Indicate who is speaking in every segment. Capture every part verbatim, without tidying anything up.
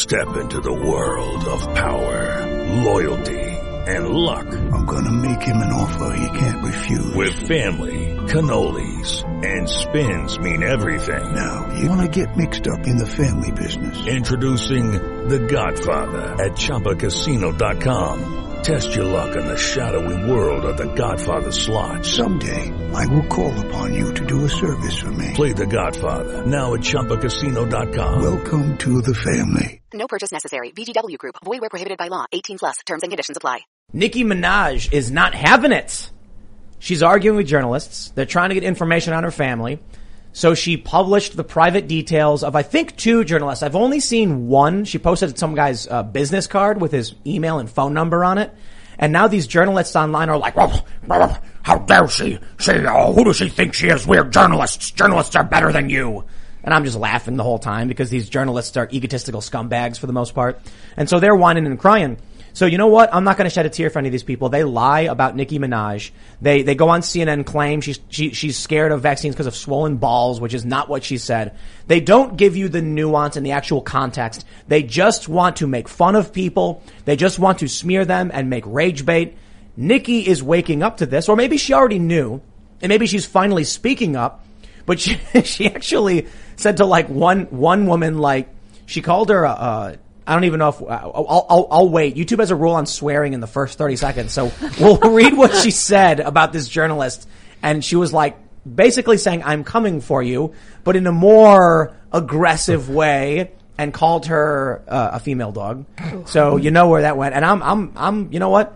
Speaker 1: Step into the world of power, loyalty, and luck.
Speaker 2: I'm gonna make him an offer he can't refuse.
Speaker 1: With family, cannolis, and spins mean everything.
Speaker 2: Now, you wanna get mixed up in the family business.
Speaker 1: Introducing The Godfather at Chumba Casino dot com. Test your luck in the shadowy world of The Godfather slot.
Speaker 2: Someday, I will call upon you to do a service for me.
Speaker 1: Play The Godfather, now at Chumba Casino dot com.
Speaker 2: Welcome to the family.
Speaker 3: No purchase necessary. V G W Group. Void where prohibited by law. eighteen plus. Terms and conditions apply.
Speaker 4: Nicki Minaj is not having it. She's arguing with journalists. They're trying to get information on her family. So she published the private details of, I think, two journalists. I've only seen one. She posted some guy's uh, business card with his email and phone number on it. And now these journalists online are like, well, how dare she? She, oh, who does she think she is? We're journalists. Journalists are better than you. And I'm just laughing the whole time because these journalists are egotistical scumbags for the most part. And so they're whining and crying. So you know what? I'm not going to shed a tear for any of these people. They lie about Nicki Minaj. They they go on C N N and claim she's she, she's scared of vaccines because of swollen balls, which is not what she said. They don't give you the nuance and the actual context. They just want to make fun of people. They just want to smear them and make rage bait. Nicki is waking up to this, or maybe she already knew, and maybe she's finally speaking up. But she she actually said to like one one woman, like she called her a. a I don't even know if I'll, I'll, I'll wait. YouTube has a rule on swearing in the first thirty seconds. So we'll read what she said about this journalist. And she was like basically saying, I'm coming for you, but in a more aggressive way, and called her uh, a female dog. So you know where that went. And I'm, I'm, I'm, you know what?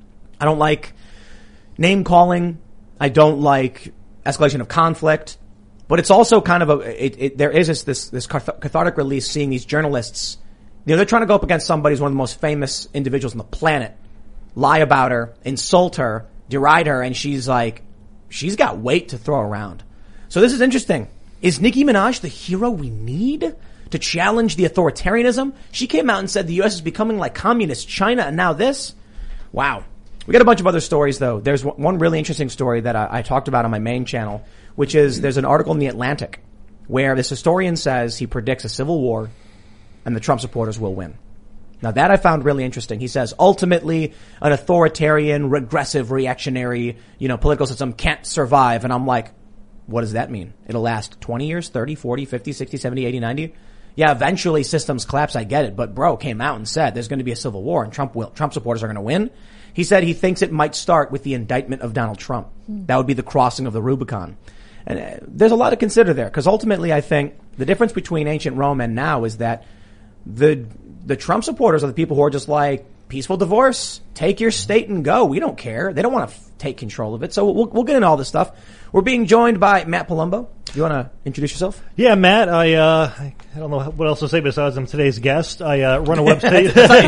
Speaker 4: I don't like name calling. I don't like escalation of conflict, but it's also kind of a, it, it, there is this, this, this cathartic release seeing these journalists. You know, they're trying to go up against somebody who's one of the most famous individuals on the planet, lie about her, insult her, deride her, and she's like, she's got weight to throw around. So this is interesting. Is Nicki Minaj the hero we need to challenge the authoritarianism? She came out and said the U S is becoming like communist China, and now this? Wow. We got a bunch of other stories, though. There's one really interesting story that I, I talked about on my main channel, which is there's an article in The Atlantic where this historian says he predicts a civil war and the Trump supporters will win. Now that I found really interesting. He says ultimately an authoritarian, regressive, reactionary, you know, political system can't survive. And I'm like, what does that mean? It'll last twenty years, thirty, forty, fifty, sixty, seventy, eighty, ninety? Yeah, eventually systems collapse. I get it. But bro came out and said there's going to be a civil war and Trump will, Trump supporters are going to win. He said he thinks it might start with the indictment of Donald Trump. That would be the crossing of the Rubicon. And uh, there's a lot to consider there because ultimately I think the difference between ancient Rome and now is that The the Trump supporters are the people who are just like, peaceful divorce, take your state and go. We don't care. They don't want to f- take control of it. So we'll, we'll get into all this stuff. We're being joined by Matt Palumbo. You want to introduce yourself?
Speaker 5: Yeah, Matt. I uh, I don't know what else to say besides I'm today's guest. I uh, run a website.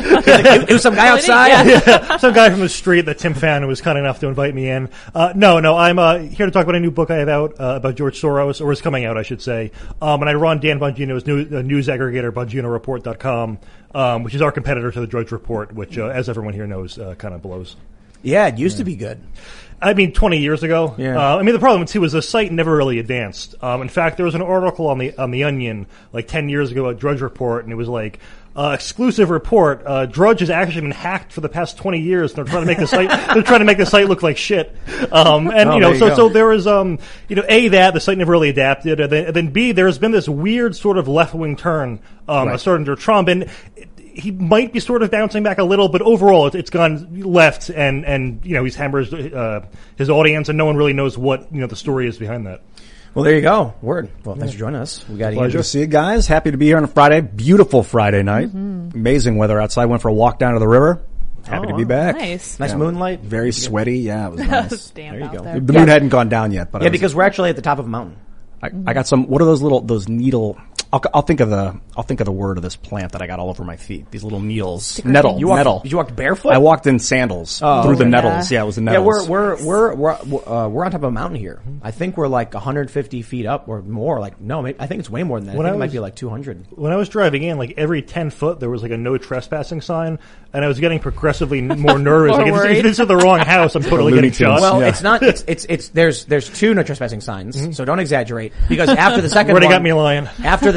Speaker 4: It was some guy outside.
Speaker 5: Yeah, some guy from the street that Tim found was kind enough to invite me in. Uh, no, no, I'm uh, here to talk about a new book I have out uh, about George Soros, or is coming out, I should say. Um, and I run Dan Bongino's news, uh, news aggregator, Bongino Report dot com, um, which is our competitor to the Drudge Report, which, uh, as everyone here knows, uh, kind of blows.
Speaker 4: Yeah, it used yeah. to be good.
Speaker 5: I mean, twenty years ago.
Speaker 4: Yeah.
Speaker 5: Uh, I mean, the problem too was the site never really advanced. Um, in fact, there was an article on the on the Onion like ten years ago at Drudge Report, and it was like uh, exclusive report. Uh, Drudge has actually been hacked for the past twenty years. And they're trying to make the site. They're trying to make the site look like shit. Um, and
Speaker 4: oh,
Speaker 5: you know,
Speaker 4: you
Speaker 5: so
Speaker 4: go.
Speaker 5: so there was um, you know, a that the site never really adapted, and then, and then b there's been this weird sort of left wing turn um,
Speaker 4: right.
Speaker 5: starting under Trump, and it, he might be sort of bouncing back a little, but overall, it's gone left, and, and you know, he's hammered uh, his audience, and no one really knows what, you know, the story is behind that.
Speaker 4: Well, there you go. Word. Well, thanks for joining us. We got
Speaker 6: Pleasure to see you guys. Happy to be here on a Friday. Beautiful Friday night. Mm-hmm. Amazing weather outside. Went for a walk down to the river. Happy
Speaker 4: oh,
Speaker 6: to be back.
Speaker 4: Nice. Nice
Speaker 6: yeah.
Speaker 4: moonlight.
Speaker 6: Very sweaty. Yeah, it was nice.
Speaker 4: There you go.
Speaker 6: There. The moon yeah. hadn't gone down yet, but
Speaker 4: yeah,
Speaker 6: I was,
Speaker 4: because we're actually at the top of a mountain.
Speaker 6: I, I got some. What are those little those needle? I'll, I'll think of the I'll think of the word of this plant that I got all over my feet. These little needles. Nettle.
Speaker 4: You walked,
Speaker 6: nettle.
Speaker 4: Did you walk barefoot?
Speaker 6: I walked in sandals
Speaker 4: oh,
Speaker 6: through
Speaker 4: okay.
Speaker 6: the nettles. Yeah, it was the nettles.
Speaker 4: Yeah, we're we're we're we're uh, we're on top of a mountain here. I think we're like one hundred fifty feet up or more. Like no, maybe, I think it's way more than that.
Speaker 5: When
Speaker 4: I think
Speaker 5: I
Speaker 4: it
Speaker 5: was,
Speaker 4: might be like two hundred.
Speaker 5: When I was driving in, like every ten foot, there was like a no trespassing sign, and I was getting progressively more nervous.
Speaker 7: more
Speaker 5: like if, if this is the wrong house, I'm totally getting shot.
Speaker 4: Well,
Speaker 6: yeah.
Speaker 4: it's not. It's it's it's there's there's two no trespassing signs, mm-hmm. so don't exaggerate. Because after the second
Speaker 5: already
Speaker 4: one,
Speaker 5: got me lying.
Speaker 4: After the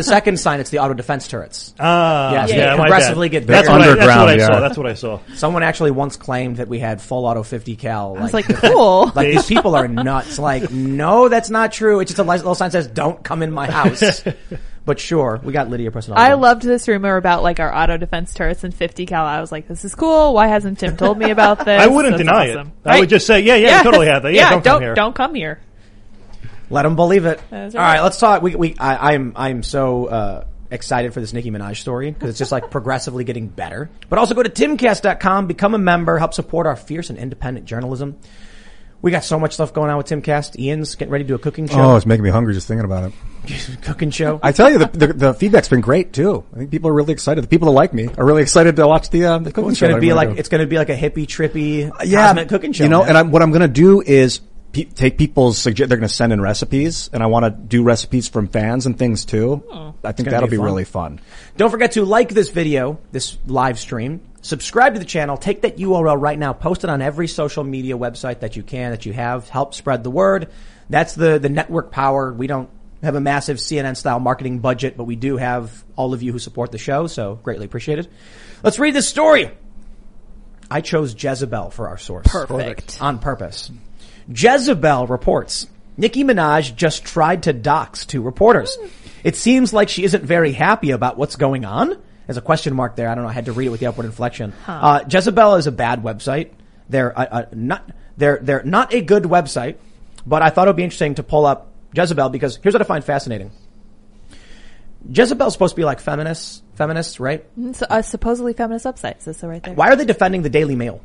Speaker 4: second sign, it's the auto defense turrets.
Speaker 5: Ah,
Speaker 4: Yes,
Speaker 5: yeah,
Speaker 4: they
Speaker 5: my
Speaker 4: progressively
Speaker 5: bad.
Speaker 4: get
Speaker 5: That's
Speaker 4: bigger.
Speaker 5: what, I, that's what I
Speaker 6: Underground,
Speaker 5: saw.
Speaker 6: yeah.
Speaker 5: That's what I saw.
Speaker 4: Someone actually once claimed that we had full auto fifty cal.
Speaker 7: I was like, cool.
Speaker 4: Like these people are nuts. Like, no, that's not true. It's just a little sign that says, "Don't come in my house." But sure, we got Lydia personal.
Speaker 7: I loved this rumor about like our auto defense turrets and fifty cal. I was like, this is cool. Why hasn't Tim told me about this?
Speaker 5: I wouldn't
Speaker 7: That's
Speaker 5: deny
Speaker 7: awesome.
Speaker 5: it. I would just say, yeah, yeah, we totally have that. Yeah, don't come here.
Speaker 7: Don't come here.
Speaker 4: Let them believe it.
Speaker 7: That's
Speaker 4: All
Speaker 7: right.
Speaker 4: right, let's talk. We, we, I, I'm, I'm so uh, excited for this Nicki Minaj story because it's just like progressively getting better. But also go to timcast dot com, become a member, help support our fierce and independent journalism. We got so much stuff going on with Timcast. Ian's getting ready to do a cooking show.
Speaker 6: Oh, it's making me hungry just thinking about it.
Speaker 4: Cooking show.
Speaker 6: I tell you, the, the the feedback's been great too. I think people are really excited. The people that like me are really excited to watch the uh, the cooking
Speaker 4: It's
Speaker 6: show.
Speaker 4: going to
Speaker 6: that
Speaker 4: be
Speaker 6: I'm
Speaker 4: like
Speaker 6: do.
Speaker 4: it's going to be like a hippie, trippy,
Speaker 6: yeah,
Speaker 4: cosmic cooking show.
Speaker 6: You know,
Speaker 4: man.
Speaker 6: and I'm, what I'm going to do is pe- take people's suggest. They're going to send in recipes, and I want to do recipes from fans and things too.
Speaker 4: Oh,
Speaker 6: I think
Speaker 4: gonna
Speaker 6: that'll
Speaker 4: be
Speaker 6: be,
Speaker 4: fun.
Speaker 6: really fun.
Speaker 4: Don't forget to like this video, this live stream. Subscribe to the channel. Take that U R L right now. Post it on every social media website that you can, that you have. Help spread the word. That's the, the network power. We don't have a massive C N N-style marketing budget, but we do have all of you who support the show, so greatly appreciated. Let's read this story. I chose Jezebel for our source.
Speaker 7: Perfect.
Speaker 4: On purpose. Jezebel reports, Nicki Minaj just tried to dox two reporters. It seems like she isn't very happy about what's going on. There's a question mark there. I don't know. I had to read it with the upward inflection. Huh. Uh, Jezebel is a bad website. They're uh, uh, not. They're they're not a good website. But I thought it would be interesting to pull up Jezebel because here's what I find fascinating. Jezebel's supposed to be like feminists, feminists, right?
Speaker 7: So, uh, supposedly feminist upside. So, so right there.
Speaker 4: Why are they defending the Daily Mail?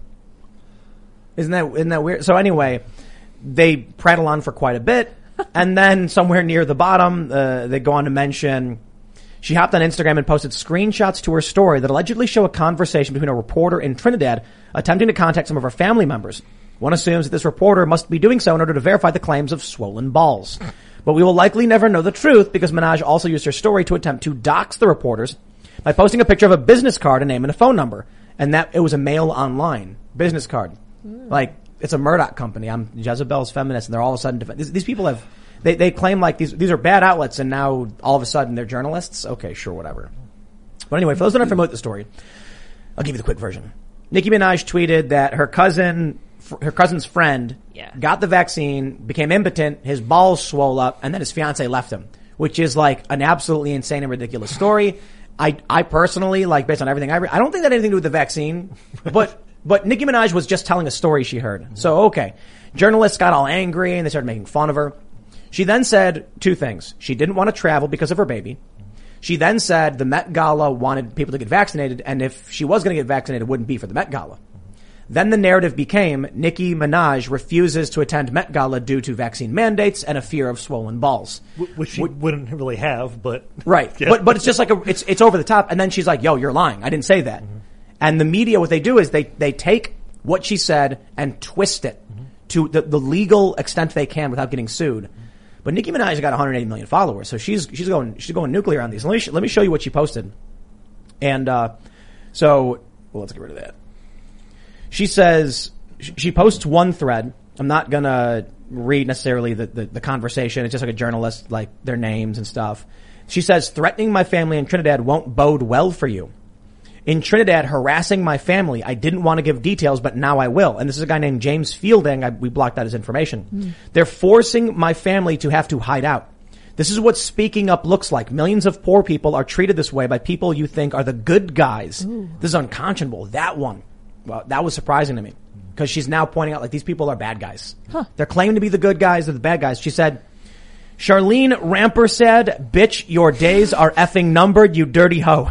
Speaker 4: Isn't that isn't that weird? So anyway, they prattle on for quite a bit, and then somewhere near the bottom, uh, they go on to mention. She hopped on Instagram and posted screenshots to her story that allegedly show a conversation between a reporter in Trinidad attempting to contact some of her family members. One assumes that this reporter must be doing so in order to verify the claims of swollen balls. But we will likely never know the truth because Minaj also used her story to attempt to dox the reporters by posting a picture of a business card, a name, and a phone number. And that it was a mail online business card. Mm. Like, it's a Murdoch company. I'm Jezebel's feminist, and they're all of a sudden def- these, these people have... They they claim like these these are bad outlets, and now all of a sudden they're journalists. Okay, sure, whatever. But anyway, for those that aren't familiar with the story, I'll give you the quick version. Nicki Minaj tweeted that her cousin, her cousin's friend,
Speaker 7: yeah.
Speaker 4: got the vaccine, became impotent, his balls swole up, and then his fiance left him, which is like an absolutely insane and ridiculous story. I I personally, like based on everything I read, I don't think that had anything to do with the vaccine, but but Nicki Minaj was just telling a story she heard. So okay, journalists got all angry and they started making fun of her. She then said two things. She didn't want to travel because of her baby. She then said the Met Gala wanted people to get vaccinated, and if she was going to get vaccinated, it wouldn't be for the Met Gala. Then the narrative became Nicki Minaj refuses to attend Met Gala due to vaccine mandates and a fear of swollen balls.
Speaker 5: Which she Wh- wouldn't really have, but...
Speaker 4: Right.
Speaker 5: Yeah.
Speaker 4: But but it's just like a, it's it's over the top, and then she's like, yo, you're lying. I didn't say that. Mm-hmm. And the media, what they do is they, they take what she said and twist it mm-hmm. to the, the legal extent they can without getting sued. But Nicki Minaj has got one hundred eighty million followers, so she's she's going she's going nuclear on these. Let me sh- let me show you what she posted. And uh so well, let's get rid of that. She says she posts one thread. I'm not gonna read necessarily the, the the conversation. It's just like a journalist, like their names and stuff. She says, "Threatening my family in Trinidad won't bode well for you. In Trinidad, harassing my family. I didn't want to give details, but now I will." And this is a guy named James Fielding. I, we blocked out his information. Mm. They're forcing my family to have to hide out. This is what speaking up looks like. Millions of poor people are treated this way by people you think are the good guys. Ooh. This is unconscionable. That one, well, that was surprising to me because she's now pointing out like these people are bad guys. Huh. They're claiming to be the good guys. They're the bad guys. She said, Charlene Ramper said, "Bitch, your days are effing numbered, you dirty hoe."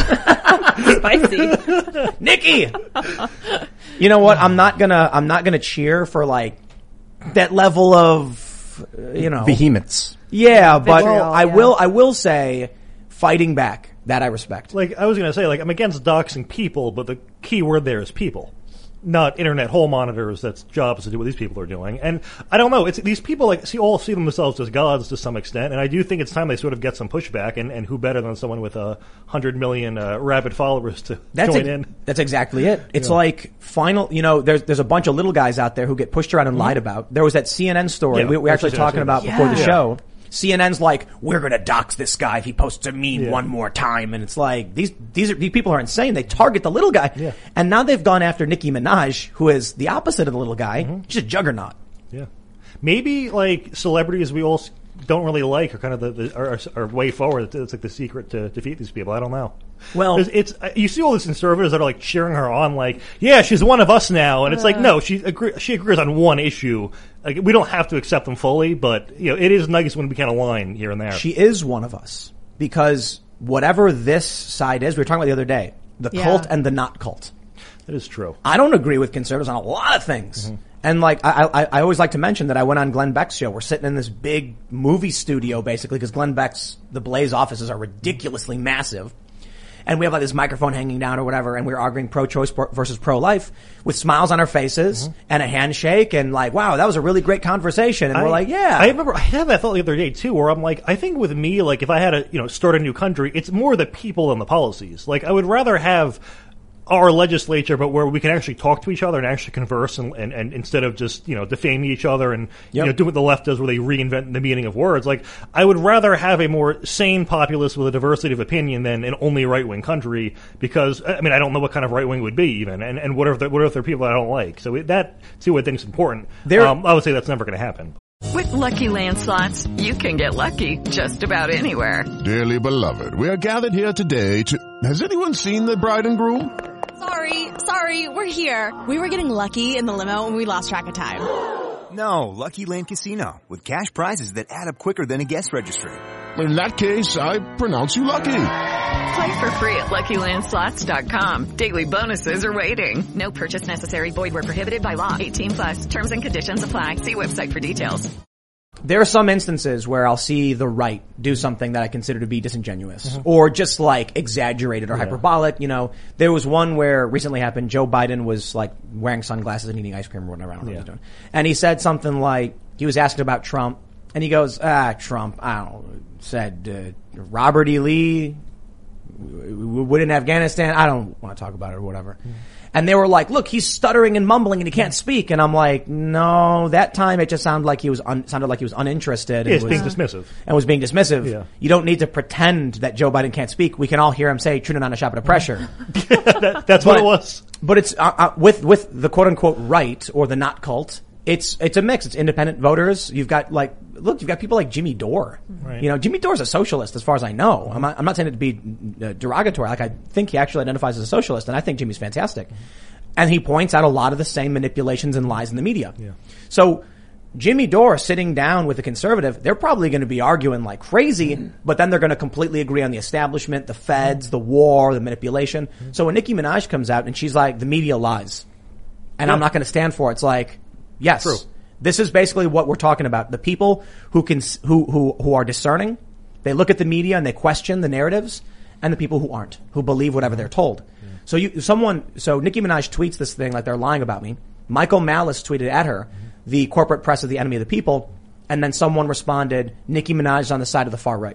Speaker 7: Spicy.
Speaker 4: Nikki! You know what? I'm not gonna, I'm not gonna cheer for like that level of, you know.
Speaker 6: Vehemence.
Speaker 4: Yeah, but
Speaker 7: Vitriol,
Speaker 4: I
Speaker 7: yeah.
Speaker 4: will, I will say fighting back. That I respect.
Speaker 5: Like, I was going to say, like, I'm against doxing people, but the key word there is people. Not internet hole monitors. That's jobs to do what these people are doing. And I don't know. It's these people like see all see themselves as gods to some extent. And I do think it's time they sort of get some pushback. And, and who better than someone with a hundred million uh, rabid followers to
Speaker 4: that's
Speaker 5: join
Speaker 4: ex-
Speaker 5: in?
Speaker 4: That's exactly it. It's
Speaker 5: yeah.
Speaker 4: like final. You know, there's there's a bunch of little guys out there who get pushed around and mm-hmm. lied about. There was that C N N story
Speaker 5: Yeah,
Speaker 4: we, we were actually talking about
Speaker 7: yeah.
Speaker 4: before the
Speaker 5: yeah.
Speaker 4: show. C N N's like, we're going to dox this guy if he posts a meme
Speaker 5: Yeah.
Speaker 4: one more time. And it's like, these, these are, these people are insane. They target the little guy.
Speaker 5: Yeah.
Speaker 4: And now they've gone after Nicki Minaj, who is the opposite of the little guy.
Speaker 5: Mm-hmm.
Speaker 4: She's a juggernaut.
Speaker 5: Yeah. Maybe, like, celebrities we all s- don't really like are kind of the, the are, are way forward. It's like the secret to defeat these people. I don't know.
Speaker 4: Well,
Speaker 5: 'Cause it's uh, you see all these conservatives that are like cheering her on, like, yeah, she's one of us now, and it's like, no, she agree, she agrees on one issue. Like, we don't have to accept them fully, but you know, it is nice when we can align here and there.
Speaker 4: she is one of us because whatever this side is, we were talking about the other day, the
Speaker 7: Yeah.
Speaker 4: cult and the not cult.
Speaker 5: That is true.
Speaker 4: I don't agree with conservatives on a lot of things.
Speaker 5: Mm-hmm.
Speaker 4: And like, I, I, I always like to mention that I went on Glenn Beck's show. We're sitting in this big movie studio basically because Glenn Beck's, the Blaze offices are ridiculously massive. And we have like this microphone hanging down or whatever, and we're arguing pro-choice versus pro-life with smiles on our faces
Speaker 5: Mm-hmm.
Speaker 4: and a handshake and like, wow, that was a really great conversation. And
Speaker 5: I,
Speaker 4: we're like, yeah.
Speaker 5: I remember I had that thought the other day too, where I'm like, I think with me, like, if I had to, you know, start a new country, it's more the people than the policies. Like, I would rather have our legislature, but where we can actually talk to each other and actually converse, and, and, and instead of just, you know, defaming each other and
Speaker 4: Yep.
Speaker 5: you know, do what the left does, where they reinvent the meaning of words. Like, I would rather have a more sane populace with a diversity of opinion than an only right wing country, because I mean, I don't know what kind of right wing would be even, and and what if there, what if there are people I don't like? So it, that too, I think is important.
Speaker 4: There-
Speaker 5: um, I would say that's never going to happen.
Speaker 8: With Lucky Land Slots, you can get lucky just about anywhere.
Speaker 9: Dearly beloved, we are gathered here today to... Has anyone seen the bride and groom?
Speaker 10: Sorry, sorry, we're here. We were getting lucky in the limo and we lost track of time.
Speaker 11: No, Lucky Land Casino, with cash prizes that add up quicker than a guest registry.
Speaker 9: In that case, I pronounce you lucky.
Speaker 8: Play for free at Lucky Land Slots dot com. Daily bonuses are waiting. No purchase necessary. Void where prohibited by law. eighteen plus. Terms and conditions apply. See website for details.
Speaker 4: There are some instances where I'll see the right do something that I consider to be disingenuous or just like exaggerated or
Speaker 5: Yeah.
Speaker 4: hyperbolic. You know, there was one where recently happened, Joe Biden was like wearing sunglasses and eating ice cream or whatever. I don't know what he was doing. And he said something like, he was asking about Trump and he goes, ah, Trump, I don't know, said, uh, Robert E. Lee w- would in Afghanistan. I don't want to talk about it or whatever. And they were like, look, he's stuttering and mumbling and he can't speak. And I'm like, no, that time it just sounded like he was un- sounded like he was uninterested.
Speaker 5: Yeah,
Speaker 4: and
Speaker 5: it's
Speaker 4: was,
Speaker 5: being dismissive.
Speaker 4: And was being dismissive.
Speaker 5: Yeah.
Speaker 4: You don't need to pretend that Joe Biden can't speak. We can all hear him say, Trinidad on a shop of pressure.
Speaker 5: that, that's what
Speaker 4: But-
Speaker 5: it was.
Speaker 4: But it's, uh, uh, with, with the quote unquote right or the not cult, it's, it's a mix. It's independent voters. You've got like, look, you've got people like Jimmy Dore.
Speaker 5: Right.
Speaker 4: You know, Jimmy Dore's a socialist as far as I know. I'm not, I'm not saying it to be uh, derogatory. Like, I think he actually identifies as a socialist and I think Jimmy's fantastic. And he points out a lot of the same manipulations and lies in the media.
Speaker 5: Yeah.
Speaker 4: So Jimmy Dore sitting down with a conservative, they're probably going to be arguing like crazy, but then they're going to completely agree on the establishment, the feds, the war, the manipulation. So when Nicki Minaj comes out and she's like, the media lies, and
Speaker 5: Yeah.
Speaker 4: I'm not going to stand for it, it's like, yes,
Speaker 5: True.
Speaker 4: this is basically what we're talking about. The people who can, who, who, who are discerning, they look at the media and they question the narratives, and the people who aren't, who believe whatever they're told. So you, someone, so Nicki Minaj tweets this thing like they're lying about me. Michael Malice tweeted at her, the corporate press is the enemy of the people. And then someone responded, Nicki Minaj is on the side of the far right.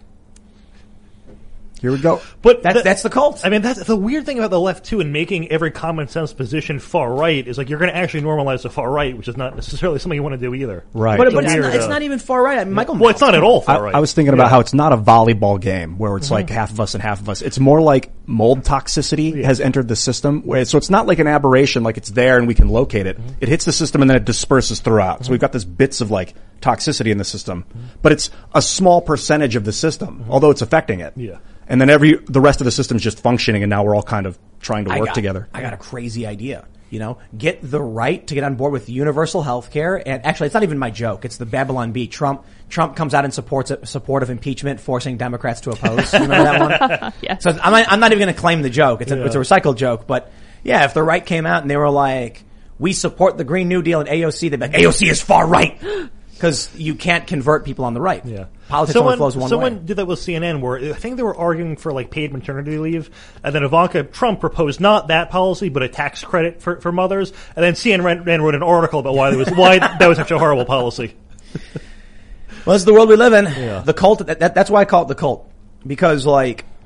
Speaker 6: Here we go.
Speaker 5: But
Speaker 4: That's,
Speaker 5: the-
Speaker 4: that's the cult.
Speaker 5: I mean, that's the weird thing about the left too, and making every common sense position far right is like you're going to actually normalize the far right, which is not necessarily something you want to do either.
Speaker 6: Right.
Speaker 4: But,
Speaker 5: It's a
Speaker 4: but it's,
Speaker 5: weird,
Speaker 4: not, it's
Speaker 5: uh,
Speaker 4: not even far right. I mean, Michael
Speaker 5: Well, it's
Speaker 4: Malice-
Speaker 5: not at all
Speaker 6: I,
Speaker 5: far right.
Speaker 6: I was thinking about
Speaker 5: Yeah.
Speaker 6: how it's not a volleyball game where it's like half of us and half of us. It's more like mold toxicity has entered the system. Where, so it's not like an aberration, like it's there and we can locate it. It hits the system and then it disperses throughout. So we've got this bits of like toxicity in the system, but it's a small percentage of the system, although it's affecting it.
Speaker 5: Yeah.
Speaker 6: And then every the rest of the system is just functioning, and now we're all kind of trying to
Speaker 4: I
Speaker 6: work
Speaker 4: got,
Speaker 6: together.
Speaker 4: I got a crazy idea. You know, get the right to get on board with universal health care. And actually, it's not even my joke. It's the Babylon Bee. Trump, Trump comes out and supports it, support of impeachment, forcing Democrats to oppose. You remember that one?
Speaker 7: Yeah.
Speaker 4: So I'm not, I'm not even going to claim the joke. It's a,
Speaker 5: Yeah.
Speaker 4: it's a recycled joke. But yeah, if the right came out and they were like, we support the Green New Deal and A O C, they'd be like, A O C is far right. Because you can't convert people on the right.
Speaker 5: Yeah.
Speaker 4: Politics
Speaker 5: someone,
Speaker 4: only flows one
Speaker 5: someone
Speaker 4: way.
Speaker 5: did that with C N N where I think they were arguing for like paid maternity leave, and then Ivanka Trump proposed not that policy but a tax credit for, for mothers, and then C N N wrote an article about why there was why that was such a horrible policy.
Speaker 4: Well, this is the world we live in.
Speaker 5: Yeah.
Speaker 4: The cult, that, that, that's why I call it the cult. Because like,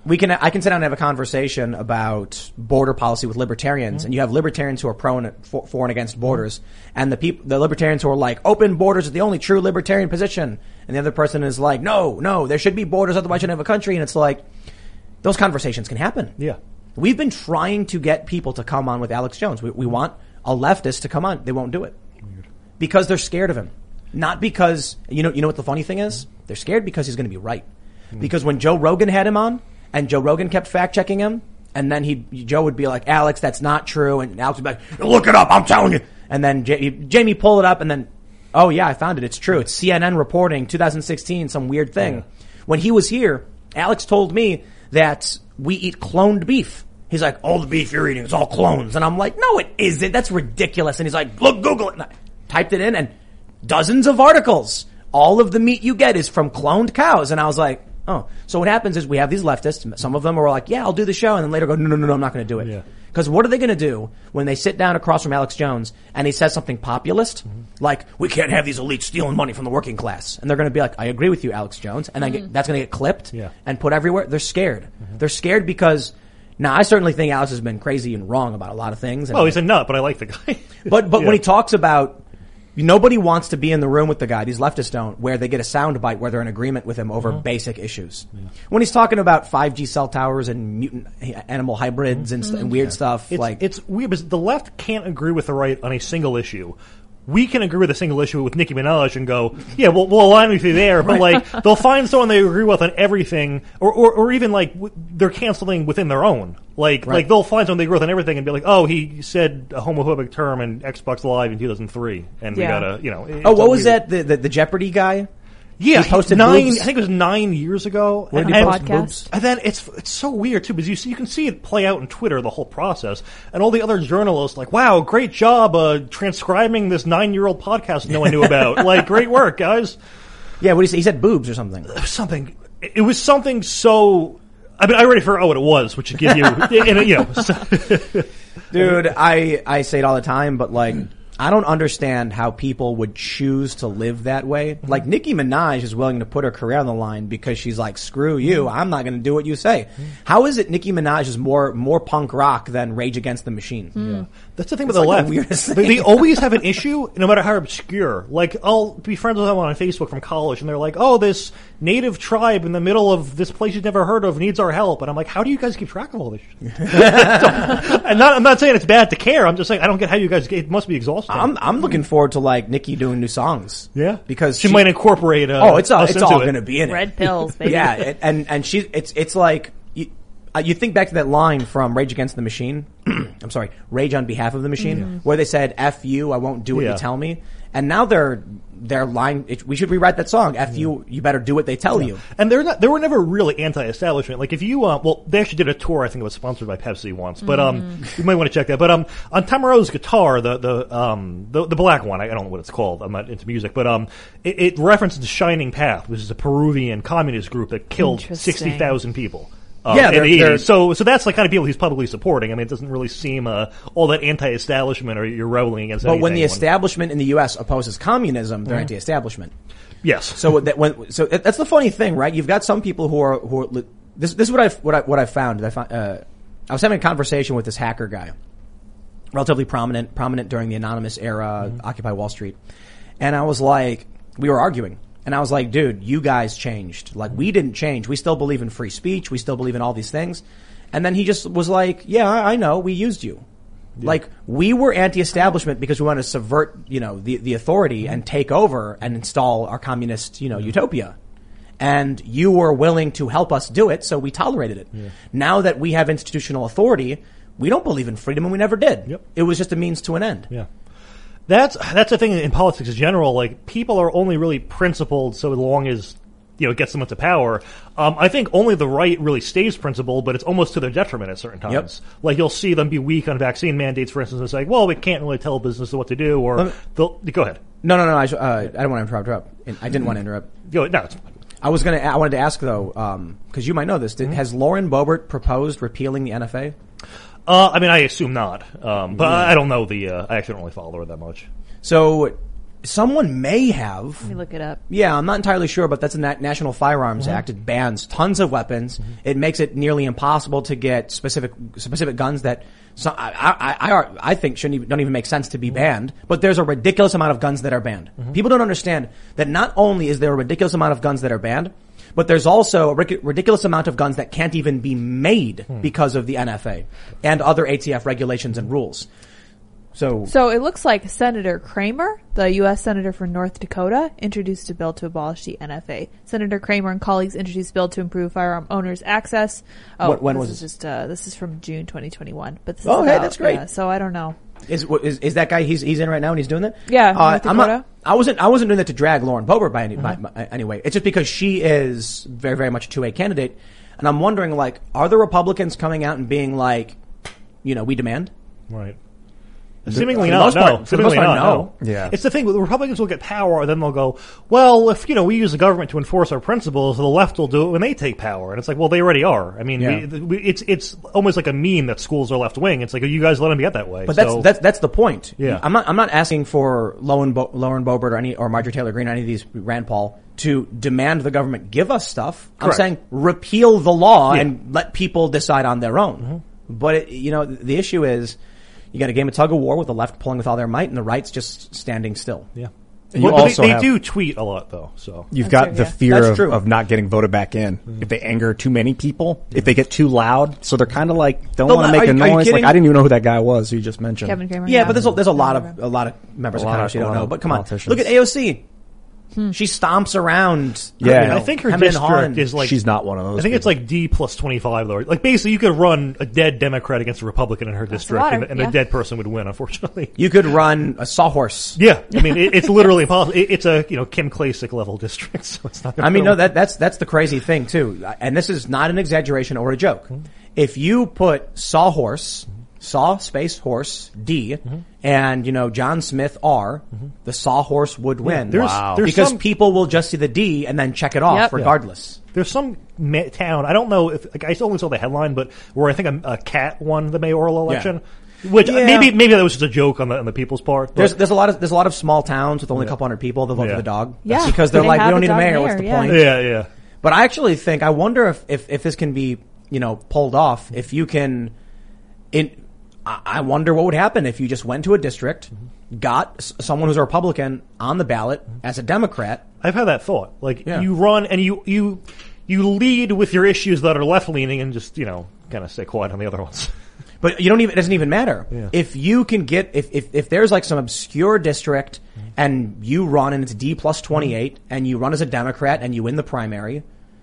Speaker 4: we can, I can sit down and have a conversation about border policy with libertarians, mm-hmm. and you have libertarians who are pro and for, for and against borders, mm-hmm. and the people, the libertarians who are like, open borders is the only true libertarian position, and the other person is like, no, no, there should be borders, otherwise you don't have a country, and it's like, those conversations can happen.
Speaker 5: Yeah.
Speaker 4: We've been trying to get people to come on with Alex Jones. We, we want a leftist to come on. They won't do it. Weird. Because they're scared of him. Not because, you know, you know what the funny thing is? They're scared because he's going to be right. Mm. Because when Joe Rogan had him on, and Joe Rogan kept fact checking him, and then he, Joe would be like, Alex, that's not true. And Alex would be like, look it up, I'm telling you. And then J- Jamie pull it up and then, oh yeah, I found it. It's true. It's C N N reporting, twenty sixteen, some weird thing. Yeah. When he was here, Alex told me that we eat cloned beef. He's like, all the beef you're eating is all clones. And I'm like, no, it isn't. That's ridiculous. And he's like, look, Google it. And I typed it in and dozens of articles. All of the meat you get is from cloned cows. And I was like, oh. So what happens is we have these leftists. Some of them are like, yeah, I'll do the show. And then later go, no, no, no, no, I'm not going to do it. Yeah. Because what are they going to do when they sit down across from Alex Jones and he says something populist? Mm-hmm. Like, we can't have these elites stealing money from the working class. And they're going to be like, I agree with you, Alex Jones. And then mm-hmm. get, that's going to get clipped
Speaker 5: yeah.
Speaker 4: and put everywhere. They're scared. Mm-hmm. They're scared because, now I certainly think Alex has been crazy and wrong about a lot of things.
Speaker 5: Oh, he's a nut, but I like the guy.
Speaker 4: but but
Speaker 5: yeah.
Speaker 4: when he talks about, nobody wants to be in the room with the guy, these leftists don't, where they get a sound bite where they're in agreement with him over mm-hmm. basic issues. Yeah. When he's talking about five G cell towers and mutant animal hybrids and, mm-hmm. and weird yeah. stuff,
Speaker 5: it's,
Speaker 4: like
Speaker 5: it's weird because the left can't agree with the right on a single issue. We can agree with a single issue with Nicki Minaj and go, yeah, we'll, we'll align with you there, but like, they'll find someone they agree with on everything, or, or, or even like, w- they're canceling within their own. Like, right. like they'll find someone they agree with on everything and be like, oh, he said a homophobic term in Xbox Live in two thousand three, and yeah. we gotta, you know.
Speaker 4: Oh, what was weird. that? The, the, the Jeopardy guy?
Speaker 5: Yeah,
Speaker 4: he posted
Speaker 5: nine.
Speaker 4: boobs?
Speaker 5: I think it was nine years ago.
Speaker 4: Where did
Speaker 5: and,
Speaker 4: he post
Speaker 7: podcast?
Speaker 4: boobs?
Speaker 5: And then it's it's so weird too because you see you can see it play out on Twitter the whole process, and all the other journalists like, wow, great job uh, transcribing this nine year old podcast no one knew about. Like, great work, guys.
Speaker 4: Yeah, what did he say? He said boobs or something.
Speaker 5: Something. It was something so. I mean, I already forgot what it was, which should give you, you know. So.
Speaker 4: Dude, I I say it all the time, but like. I don't understand how people would choose to live that way. Mm-hmm. Like, Nicki Minaj is willing to put her career on the line because she's like, screw you, mm-hmm. I'm not going to do what you say. Mm-hmm. How is it Nicki Minaj is more more punk rock than Rage Against the Machine?
Speaker 5: Mm. Yeah. That's the thing
Speaker 4: it's
Speaker 5: with the
Speaker 4: like
Speaker 5: left.
Speaker 4: The weirdest thing.
Speaker 5: They, they always have an issue, no matter how obscure. Like, I'll be friends with someone on Facebook from college, and they're like, oh, this native tribe in the middle of this place you've never heard of needs our help. And I'm like, how do you guys keep track of all this shit? so, I'm, not, I'm not saying it's bad to care. I'm just saying I don't get how you guys get, it must be exhausting.
Speaker 4: I'm, I'm looking forward to like Nicki doing new songs.
Speaker 5: Yeah,
Speaker 4: because
Speaker 5: she,
Speaker 4: she
Speaker 5: might incorporate. Uh,
Speaker 4: oh, it's all, it's all going to be in it.
Speaker 7: Red pills, baby.
Speaker 4: Yeah, it, and and she it's it's like you, uh, you think back to that line from Rage Against the Machine. I'm sorry, Rage on Behalf of the Machine, mm-hmm. where they said "F you, I won't do what
Speaker 5: yeah.
Speaker 4: you tell me." And now they're they're line. It, we should rewrite that song. F you, you better do what they tell yeah. you.
Speaker 5: And they're not. They were never really anti-establishment. Like if you, uh, well, they actually did a tour. I think it was sponsored by Pepsi once. But um, mm. you might want to check that. But um, on Tom Morello's guitar, the the um the, the black one, I, I don't know what it's called. I'm not into music, but um, it, it references Shining Path, which is a Peruvian communist group that killed sixty thousand people. Uh,
Speaker 4: yeah,
Speaker 5: in
Speaker 4: they're,
Speaker 5: the
Speaker 4: they're,
Speaker 5: eighties. So, so that's the kind of people he's publicly supporting. I mean, it doesn't really seem uh, all that anti-establishment or you're reveling against
Speaker 4: but
Speaker 5: anything.
Speaker 4: But when the establishment in the U S opposes communism, they're mm-hmm. anti-establishment.
Speaker 5: Yes.
Speaker 4: So that when so that's the funny thing, right? You've got some people who are who are this. This is what I what I what I found. I found uh, I was having a conversation with this hacker guy, relatively prominent prominent during the anonymous era, mm-hmm. Occupy Wall Street, and I was like, we were arguing. And I was like, dude, you guys changed. Like, we didn't change. We still believe in free speech. We still believe in all these things. And then he just was like, yeah, I know. We used you. Yeah. Like, we were anti-establishment because we wanted to subvert, you know, the, the authority and take over and install our communist, you know, utopia. And you were willing to help us do it, so we tolerated it. Yeah. Now that we have institutional authority, we don't believe in freedom, and we never did.
Speaker 5: Yep.
Speaker 4: It was just a means to an end.
Speaker 5: Yeah. That's that's the thing in politics in general. Like, people are only really principled so long as, you know, it gets them into power. Um, I think only the right really stays principled, but it's almost to their detriment at certain times. Yep. Like, you'll see them be weak on vaccine mandates, for instance, and say, well, we can't really tell businesses what to do, or me, they'll, go ahead.
Speaker 4: No, no, no, I, uh, I don't want to interrupt. I didn't want to interrupt.
Speaker 5: Go, no, it's fine.
Speaker 4: I was gonna, I wanted to ask though, um, cause you might know this, did, mm-hmm. has Lauren Boebert proposed repealing the N F A?
Speaker 5: Uh, I mean, I assume not. Um, but yeah. I don't know the, uh, I actually don't really follow her that much.
Speaker 4: So, someone may have.
Speaker 7: Let me look it up.
Speaker 4: Yeah, I'm not entirely sure, but that's a Na- National Firearms
Speaker 5: Mm-hmm.
Speaker 4: Act. It bans tons of weapons. Mm-hmm. It makes it nearly impossible to get specific specific guns that so I, I, I, I think shouldn't even, don't even make sense to be banned. But there's a ridiculous amount of guns that are banned. Mm-hmm. People don't understand that not only is there a ridiculous amount of guns that are banned, but there's also a ric- ridiculous amount of guns that can't even be made hmm. because of the N F A and other A T F regulations and rules. So,
Speaker 7: so it looks like Senator Kramer, the U S Senator from North Dakota, introduced a bill to abolish the N F A. Senator Kramer and colleagues introduced a bill to improve firearm owners' access. Oh,
Speaker 4: what, when
Speaker 7: this
Speaker 4: was
Speaker 7: is
Speaker 4: this?
Speaker 7: just uh, this is from June twenty twenty-one. But this
Speaker 4: oh,
Speaker 7: is
Speaker 4: hey,
Speaker 7: about,
Speaker 4: that's great.
Speaker 7: Yeah, so I don't know.
Speaker 4: Is, is is that guy? He's he's in right now and he's doing that.
Speaker 7: Yeah,
Speaker 4: uh,
Speaker 7: North
Speaker 4: I'm
Speaker 7: Dakota.
Speaker 4: not. I wasn't. I wasn't doing that to drag Lauren Boebert by any.
Speaker 5: Mm-hmm.
Speaker 4: By, by, anyway, it's just because she is very very much a two A candidate, and I'm wondering like, are the Republicans coming out and being like, you know, we demand?
Speaker 5: Right. Seemingly
Speaker 4: for the
Speaker 5: not,
Speaker 4: most
Speaker 5: no.
Speaker 4: part- for the most
Speaker 5: Seemingly
Speaker 4: part,
Speaker 5: not,
Speaker 4: no.
Speaker 6: Yeah.
Speaker 5: It's the thing, the Republicans will get power, and then they'll go, well, if, you know, we use the government to enforce our principles, the left will do it when they take power. And it's like, well, they already are. I mean,
Speaker 4: Yeah.
Speaker 5: we, we, it's it's almost like a meme that schools are left-wing. It's like, you guys let them get that way.
Speaker 4: But
Speaker 5: so,
Speaker 4: that's that's that's the point.
Speaker 5: Yeah.
Speaker 4: I'm not I'm not asking for Lauren Bo- Lauren Boebert or any or Marjorie Taylor Greene or any of these Rand Paul to demand the government give us stuff. I'm
Speaker 5: Correct.
Speaker 4: saying repeal the law
Speaker 5: Yeah.
Speaker 4: and let people decide on their own.
Speaker 5: Mm-hmm.
Speaker 4: But it, you know, the issue is you got a game of tug of war with the left pulling with all their might and the right's just standing still.
Speaker 5: yeah.
Speaker 6: And
Speaker 5: Well,
Speaker 6: you
Speaker 5: but
Speaker 6: also
Speaker 5: they, they
Speaker 6: have-
Speaker 5: do tweet a lot, though, so.
Speaker 6: You've
Speaker 7: That's
Speaker 6: got
Speaker 7: true,
Speaker 6: the
Speaker 7: yeah.
Speaker 6: fear
Speaker 4: That's
Speaker 6: of,
Speaker 4: true.
Speaker 6: of not getting voted back in.
Speaker 5: Mm-hmm.
Speaker 6: If they anger too many people, if they get too loud, so they're kind of like don't
Speaker 4: They'll
Speaker 6: want to
Speaker 4: let-
Speaker 6: make
Speaker 4: are
Speaker 6: a
Speaker 4: you- are you
Speaker 6: noise.
Speaker 4: kidding?
Speaker 6: Like I didn't even know who that guy was who you just mentioned.
Speaker 7: Kevin Kramer.
Speaker 4: Yeah, but there's a, there's a lot of a lot of members
Speaker 6: A
Speaker 4: of
Speaker 6: lot
Speaker 4: Congress
Speaker 6: of-
Speaker 4: you
Speaker 6: a
Speaker 4: don't
Speaker 6: lot
Speaker 4: know.
Speaker 6: of
Speaker 4: But come on,
Speaker 6: politicians.
Speaker 4: look at A O C. She stomps around.
Speaker 6: Yeah.
Speaker 4: you know,
Speaker 5: I think her
Speaker 4: hemming and
Speaker 5: district
Speaker 4: hawing.
Speaker 5: is like.
Speaker 6: She's not one of those.
Speaker 5: I think it's
Speaker 6: people.
Speaker 5: like D plus twenty-five, though. Like, basically, you could run a dead Democrat against a Republican in her district,
Speaker 7: lot of-
Speaker 5: and, and
Speaker 7: yeah.
Speaker 5: the dead person would win, unfortunately.
Speaker 4: You could run a sawhorse.
Speaker 5: Yeah, I mean, it, it's literally impossible. It, it's a, you know, Kim Klacik level district, so it's not gonna
Speaker 4: I mean,
Speaker 5: go
Speaker 4: no, that, that's, that's the crazy thing too. And this is not an exaggeration or a joke.
Speaker 5: Mm-hmm.
Speaker 4: If you put sawhorse, saw space horse D,
Speaker 5: Mm-hmm.
Speaker 4: and, you know, John Smith R, the sawhorse would win.
Speaker 5: there's- Wow. there's
Speaker 4: Because
Speaker 5: some-
Speaker 4: people will just see the D and then check it off
Speaker 7: Yep.
Speaker 4: regardless.
Speaker 5: There's some ma- town, I don't know if, like, I only saw the headline, but where I think a, a cat won the mayoral election. Which
Speaker 4: Yeah.
Speaker 5: maybe maybe that was just a joke on the on the people's part. But
Speaker 4: There's, there's a lot of, there's a lot of small towns with only a couple hundred people that vote
Speaker 5: Yeah.
Speaker 4: for the dog.
Speaker 7: Yeah.
Speaker 4: Because they're
Speaker 7: They
Speaker 4: like, we
Speaker 7: have
Speaker 4: don't
Speaker 7: a
Speaker 4: need a
Speaker 7: dog
Speaker 4: mayor, what's
Speaker 7: mayor,
Speaker 4: the
Speaker 7: yeah.
Speaker 4: point?
Speaker 5: yeah, yeah.
Speaker 4: But I actually think, I wonder if, if, if this can be, you know, pulled off, if you can, in, I I wonder what would happen if you just went to a district, got s- someone who's a Republican on the ballot as a Democrat.
Speaker 5: I've had that thought. Like,
Speaker 4: Yeah.
Speaker 5: you run and you you you lead with your issues that are left leaning, and just, you know, kind of stay quiet on the other ones.
Speaker 4: But you don't even, it doesn't even matter.
Speaker 5: Yeah.
Speaker 4: If you can get, if, if, if there's like some obscure district and you run and it's D plus twenty-eight and you run as a Democrat and you win the primary.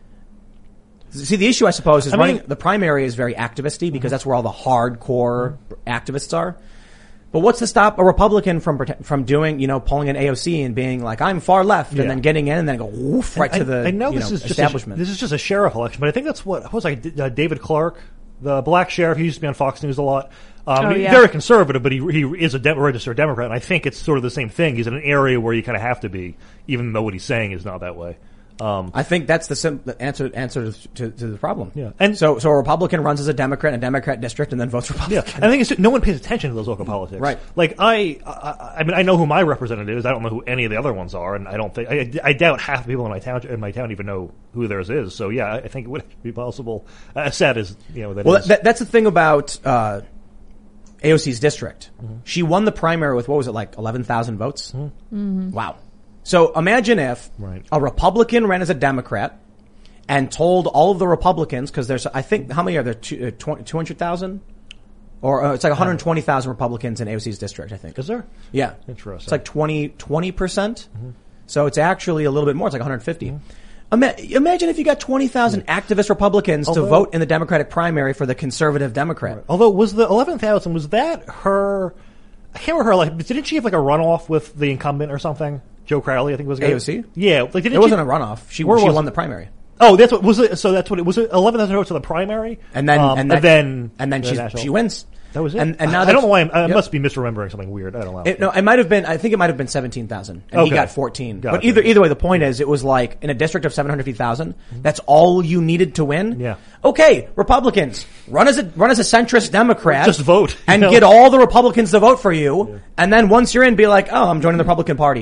Speaker 4: See, the issue, I suppose, is
Speaker 5: I
Speaker 4: running,
Speaker 5: mean-
Speaker 4: the primary is very activisty because that's where all the hardcore activists are. But what's to stop a Republican from prote- from doing, you know, pulling an A O C and being like, I'm far left,
Speaker 5: Yeah.
Speaker 4: and then getting in and then go woof right
Speaker 5: I,
Speaker 4: to the
Speaker 5: I know
Speaker 4: you
Speaker 5: this
Speaker 4: know,
Speaker 5: is just
Speaker 4: establishment.
Speaker 5: A, this is just a sheriff election, but I think that's what, what was I, uh, David Clark, the black sheriff. He used to be on Fox News a lot. Um,
Speaker 7: Oh,
Speaker 5: he's
Speaker 7: yeah.
Speaker 5: very conservative, but he he is a de- registered Democrat, and I think it's sort of the same thing. He's in an area where you kind of have to be, even though what he's saying is not that way. Um,
Speaker 4: I think that's the, sim- the answer answer to, to the problem.
Speaker 5: Yeah.
Speaker 4: and
Speaker 5: And-
Speaker 4: so so a Republican runs as a Democrat in a Democrat district and then votes Republican.
Speaker 5: Yeah, and I think it's, no one pays attention to those local politics.
Speaker 4: Right.
Speaker 5: Like I, I, I mean, I know who my representative is. I don't know who any of the other ones are, and I don't think I, I doubt half the people in my town in my town even know who theirs is. So yeah, I think it would be possible. As sad as you know that
Speaker 4: Well,
Speaker 5: is.
Speaker 4: that, that's the thing about uh, A O C's district.
Speaker 5: Mm-hmm.
Speaker 4: She won the primary with what was it like eleven thousand votes? Mm-hmm. Wow. So imagine if
Speaker 5: Right.
Speaker 4: a Republican ran as a Democrat and told all of the Republicans, because there's, I think, how many are there? two hundred thousand? Or uh, it's like one hundred twenty thousand Republicans in A O C's district, I think.
Speaker 5: Is there?
Speaker 4: Yeah.
Speaker 5: Interesting.
Speaker 4: It's like twenty, twenty percent. So it's actually a little bit more. It's like one hundred fifty. Ima- imagine if you got twenty thousand activist Republicans to
Speaker 5: Although-
Speaker 4: vote in the Democratic primary for the conservative Democrat.
Speaker 5: Although was the eleven thousand was that her? I can't remember her. Like, didn't she have like a runoff with the incumbent or something? Joe Crowley, I think was
Speaker 4: A O C?
Speaker 5: Yeah, like didn't
Speaker 4: It wasn't
Speaker 5: she,
Speaker 4: a runoff. She,
Speaker 5: Where
Speaker 4: she
Speaker 5: was
Speaker 4: won
Speaker 5: it?
Speaker 4: the primary.
Speaker 5: Oh, that's what was it. So that's what it was. It eleven thousand votes to the primary,
Speaker 4: And then,
Speaker 5: um,
Speaker 4: and, that,
Speaker 5: then
Speaker 4: and then
Speaker 5: the
Speaker 4: she's,
Speaker 5: national.
Speaker 4: she wins.
Speaker 5: That was it.
Speaker 4: And, and now
Speaker 5: I, I
Speaker 4: that-
Speaker 5: don't know why I'm, I
Speaker 4: Yep.
Speaker 5: must be misremembering something weird. I don't know.
Speaker 4: It, no, it might have been. I think it might have been seventeen thousand, and he
Speaker 5: Okay.
Speaker 4: got fourteen.
Speaker 5: Gotcha.
Speaker 4: But either either way, the point is, it was like in a district of seven hundred fifty thousand. That's all you needed to win.
Speaker 5: Yeah.
Speaker 4: Okay, Republicans, run as a run as a centrist Democrat.
Speaker 5: Just vote, you
Speaker 4: and
Speaker 5: know?
Speaker 4: get all the Republicans to vote for you. And then once you're in, be like, oh, I'm joining the Republican Party.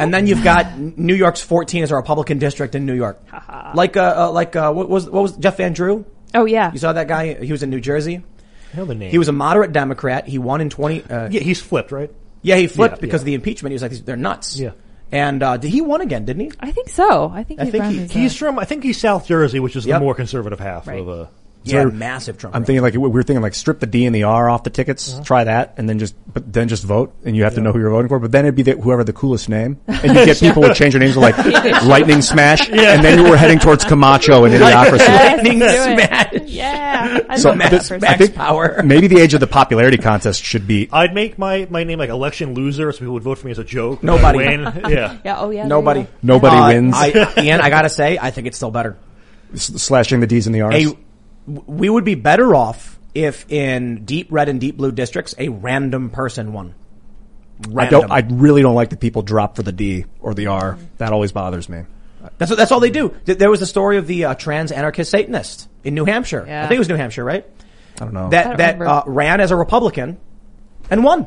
Speaker 4: And then you've got New York's fourteen as a Republican district in New York. like, uh, uh, like, uh, what was, what was Jeff Van Drew?
Speaker 7: Oh, yeah.
Speaker 4: You saw that guy? He was in New Jersey.
Speaker 5: I know the name.
Speaker 4: He was a moderate Democrat. He won in twenty, uh,
Speaker 5: yeah, he's flipped, right?
Speaker 4: Yeah, he flipped
Speaker 5: Yeah,
Speaker 4: because
Speaker 5: yeah.
Speaker 4: of the impeachment. He was like, they're nuts.
Speaker 5: Yeah.
Speaker 4: And, uh, did he won again, didn't he?
Speaker 7: I think so. I think,
Speaker 4: I
Speaker 7: he
Speaker 4: think
Speaker 7: ran
Speaker 4: he-
Speaker 7: his, uh,
Speaker 5: He's from, I think he's South Jersey, which is
Speaker 4: Yep.
Speaker 5: the more conservative half
Speaker 7: Right.
Speaker 5: of uh
Speaker 4: Yeah,
Speaker 6: So
Speaker 4: massive Trump.
Speaker 6: I'm
Speaker 4: rep.
Speaker 6: thinking like we were thinking like strip the D and the R off the tickets,
Speaker 5: Uh-huh.
Speaker 6: try that, and then just but then just vote, and you have to know who you're voting for. But then it'd be the, whoever the coolest name, and you get people would change their names to like Lightning Smash, and then you were heading towards Camacho and Idiocracy.
Speaker 7: Yes,
Speaker 4: Lightning
Speaker 7: do it.
Speaker 4: Smash.
Speaker 7: Yeah. I
Speaker 6: So
Speaker 7: love that
Speaker 6: this-
Speaker 7: person.
Speaker 6: I think
Speaker 4: power.
Speaker 6: maybe the age of the popularity contest should be.
Speaker 5: I'd make my, my name like election loser, so people would vote for me as a joke.
Speaker 4: Nobody.
Speaker 5: Win. Yeah.
Speaker 7: Yeah, oh yeah. there
Speaker 4: Nobody.
Speaker 7: you go.
Speaker 6: Nobody
Speaker 4: Uh,
Speaker 6: wins.
Speaker 4: I, Ian, I gotta say, I think it's still better.
Speaker 6: S- slashing the D's and the R's.
Speaker 4: A, we would be better off if in deep red and deep blue districts, a random person won.
Speaker 6: I
Speaker 4: Random.
Speaker 6: don't. I really don't like that people drop for the D or the R. That always bothers me.
Speaker 4: That's what, that's all they do. Th- There was the story of the uh, trans anarchist Satanist in New Hampshire.
Speaker 7: Yeah.
Speaker 4: I think it was New Hampshire, right?
Speaker 6: I don't know.
Speaker 7: I
Speaker 4: That
Speaker 7: don't
Speaker 4: that
Speaker 7: remember.
Speaker 4: uh, ran as a Republican and won.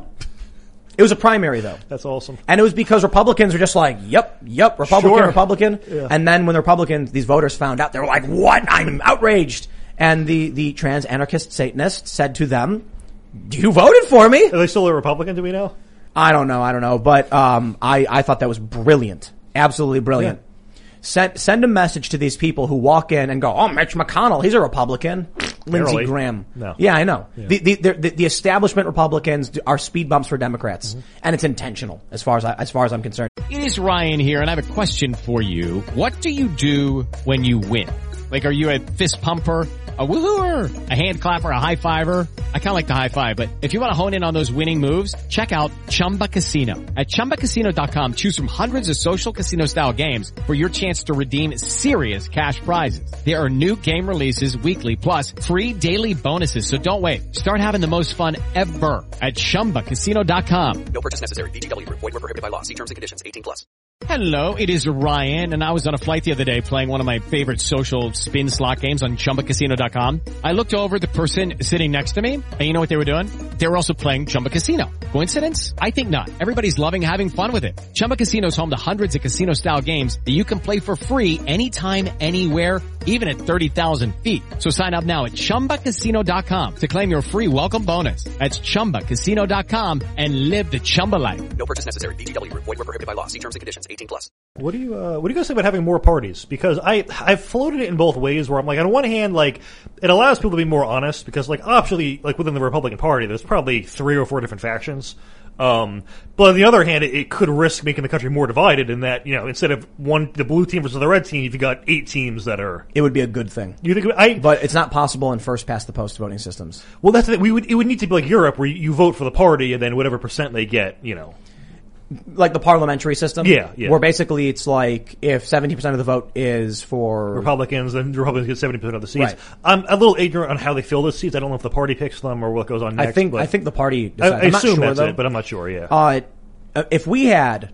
Speaker 4: It was a primary though.
Speaker 5: That's awesome.
Speaker 4: And it was because Republicans were just like, yep, yep, Republican,
Speaker 5: Sure.
Speaker 4: Republican.
Speaker 5: Yeah.
Speaker 4: And then when the Republicans, these voters found out, they were like, what? I'm outraged. And the, the trans anarchist Satanist said to them, you voted for me.
Speaker 5: Are they still a Republican, do we know?
Speaker 4: I don't know, I don't know. But, um, I, I thought that was brilliant. Absolutely brilliant. Send, send a message to these people who walk in and go, oh, Mitch McConnell, he's a Republican. Lindsey
Speaker 5: Barely.
Speaker 4: Graham.
Speaker 5: No.
Speaker 4: Yeah, I know.
Speaker 5: Yeah.
Speaker 4: The, the, the, the establishment Republicans are speed bumps for Democrats. And it's intentional as far as I, as far as I'm concerned.
Speaker 12: It is Ryan here, and I have a question for you. What do you do when you win? Like, are you a fist pumper, a woohooer, a hand clapper, a high fiver? I kind of like the high five, but if you want to hone in on those winning moves, check out Chumba Casino. At Chumba Casino dot com, choose from hundreds of social casino style games for your chance to redeem serious cash prizes. There are new game releases weekly, plus free daily bonuses. So don't wait. Start having the most fun ever at Chumba Casino dot com.
Speaker 3: No purchase necessary. V G W Group. Void where prohibited by law. See terms and conditions. eighteen plus.
Speaker 12: Hello, it is Ryan, and I was on a flight the other day playing one of my favorite social spin slot games on Chumba Casino dot com. I looked over at the person sitting next to me, and you know what they were doing? They were also playing Chumba Casino. Coincidence? I think not. Everybody's loving having fun with it. Chumba Casino is home to hundreds of casino-style games that you can play for free anytime, anywhere, even at thirty thousand feet. So sign up now at Chumba Casino dot com to claim your free welcome bonus. That's Chumba Casino dot com and live the Chumba life.
Speaker 3: No purchase necessary. V G W Group. Void where prohibited by law. See terms and conditions. eighteen plus.
Speaker 5: What do you uh, what do you guys think about having more parties? Because I I've floated it in both ways. Where I'm like, on one hand, like it allows people to be more honest because, like, obviously, like within the Republican Party, there's probably three or four different factions. Um, but on the other hand, it, it could risk making the country more divided in that, you know, instead of one the blue team versus the red team, you've got eight teams that are.
Speaker 4: It would be a good thing.
Speaker 5: You think? I
Speaker 4: But it's not possible in first past the post voting systems.
Speaker 5: well, that's the thing. We would it would need to be like Europe, where you, you vote for the party and then whatever percent they get, you know.
Speaker 4: Like the parliamentary system?
Speaker 5: Yeah, yeah.
Speaker 4: Where basically it's like if seventy percent of the vote is for
Speaker 5: Republicans, then Republicans get seventy percent of the seats.
Speaker 4: Right.
Speaker 5: I'm a little ignorant on how they fill those seats. I don't know if the party picks them or what goes on next.
Speaker 4: I think
Speaker 5: but
Speaker 4: I think the party
Speaker 5: I,
Speaker 4: decides.
Speaker 5: I
Speaker 4: I'm not
Speaker 5: assume
Speaker 4: sure,
Speaker 5: that's
Speaker 4: though.
Speaker 5: it, but I'm not sure. Yeah.
Speaker 4: Uh, if we had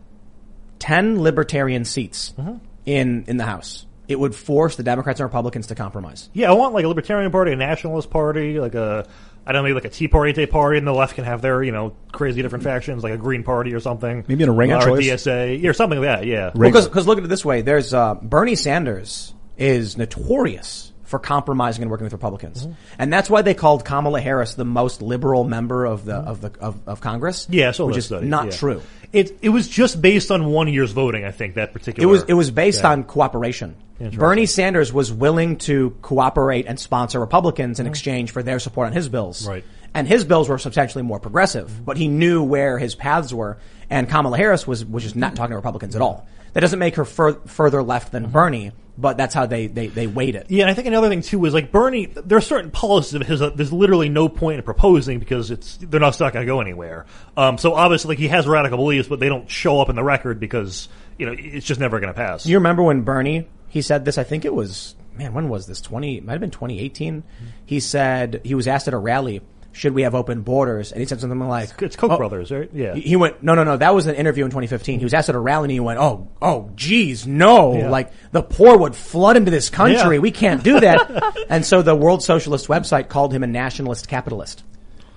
Speaker 4: ten libertarian seats
Speaker 5: Uh-huh.
Speaker 4: in in the House, it would force the Democrats and Republicans to compromise.
Speaker 5: yeah, I want like a Libertarian Party, a Nationalist Party, like a I don't know, maybe like a Tea Party type party, and the left can have their, you know, crazy different factions, like a Green Party or something.
Speaker 6: Maybe in a ring of
Speaker 5: or
Speaker 6: choice.
Speaker 5: a D S A, yeah, or something like that. Yeah.
Speaker 4: Because look at it this way: there's uh, Bernie Sanders is notorious for compromising and working with Republicans,
Speaker 5: Mm-hmm.
Speaker 4: and that's why they called Kamala Harris the most liberal member of the of the of, of Congress.
Speaker 5: Yeah, so
Speaker 4: which
Speaker 5: that
Speaker 4: is
Speaker 5: study,
Speaker 4: not
Speaker 5: yeah.
Speaker 4: true.
Speaker 5: It it was just based on one year's voting, I think, that particular.
Speaker 4: It was it was based
Speaker 5: yeah.
Speaker 4: on cooperation.
Speaker 5: Interesting.
Speaker 4: Bernie Sanders was willing to cooperate and sponsor Republicans in exchange for their support on his bills.
Speaker 5: Right.
Speaker 4: And his bills were substantially more progressive, but he knew where his paths were. And Kamala Harris was was just not talking to Republicans at all. That doesn't make her fur- further left than Bernie, but that's how they they they weighed it.
Speaker 5: Yeah, and I think another thing too is like Bernie. There are certain policies of his that there's literally no point in proposing because it's they're not not going to go anywhere. Um, so obviously, like, he has radical beliefs, but they don't show up in the record because you know it's just never going to pass.
Speaker 4: You remember when Bernie he said this? I think it was man. When was this? Twenty it might have been twenty eighteen. He said he was asked at a rally, should we have open borders? And he said something like,
Speaker 5: It's Koch
Speaker 4: oh,
Speaker 5: brothers, right? Yeah.
Speaker 4: He went, no, no, no, that was an interview in twenty fifteen. He was asked at a rally and he went, oh, oh, geez, no.
Speaker 5: Yeah.
Speaker 4: Like, the poor would flood into this country.
Speaker 5: Yeah.
Speaker 4: We can't do that. And so the World Socialist website called him a nationalist capitalist.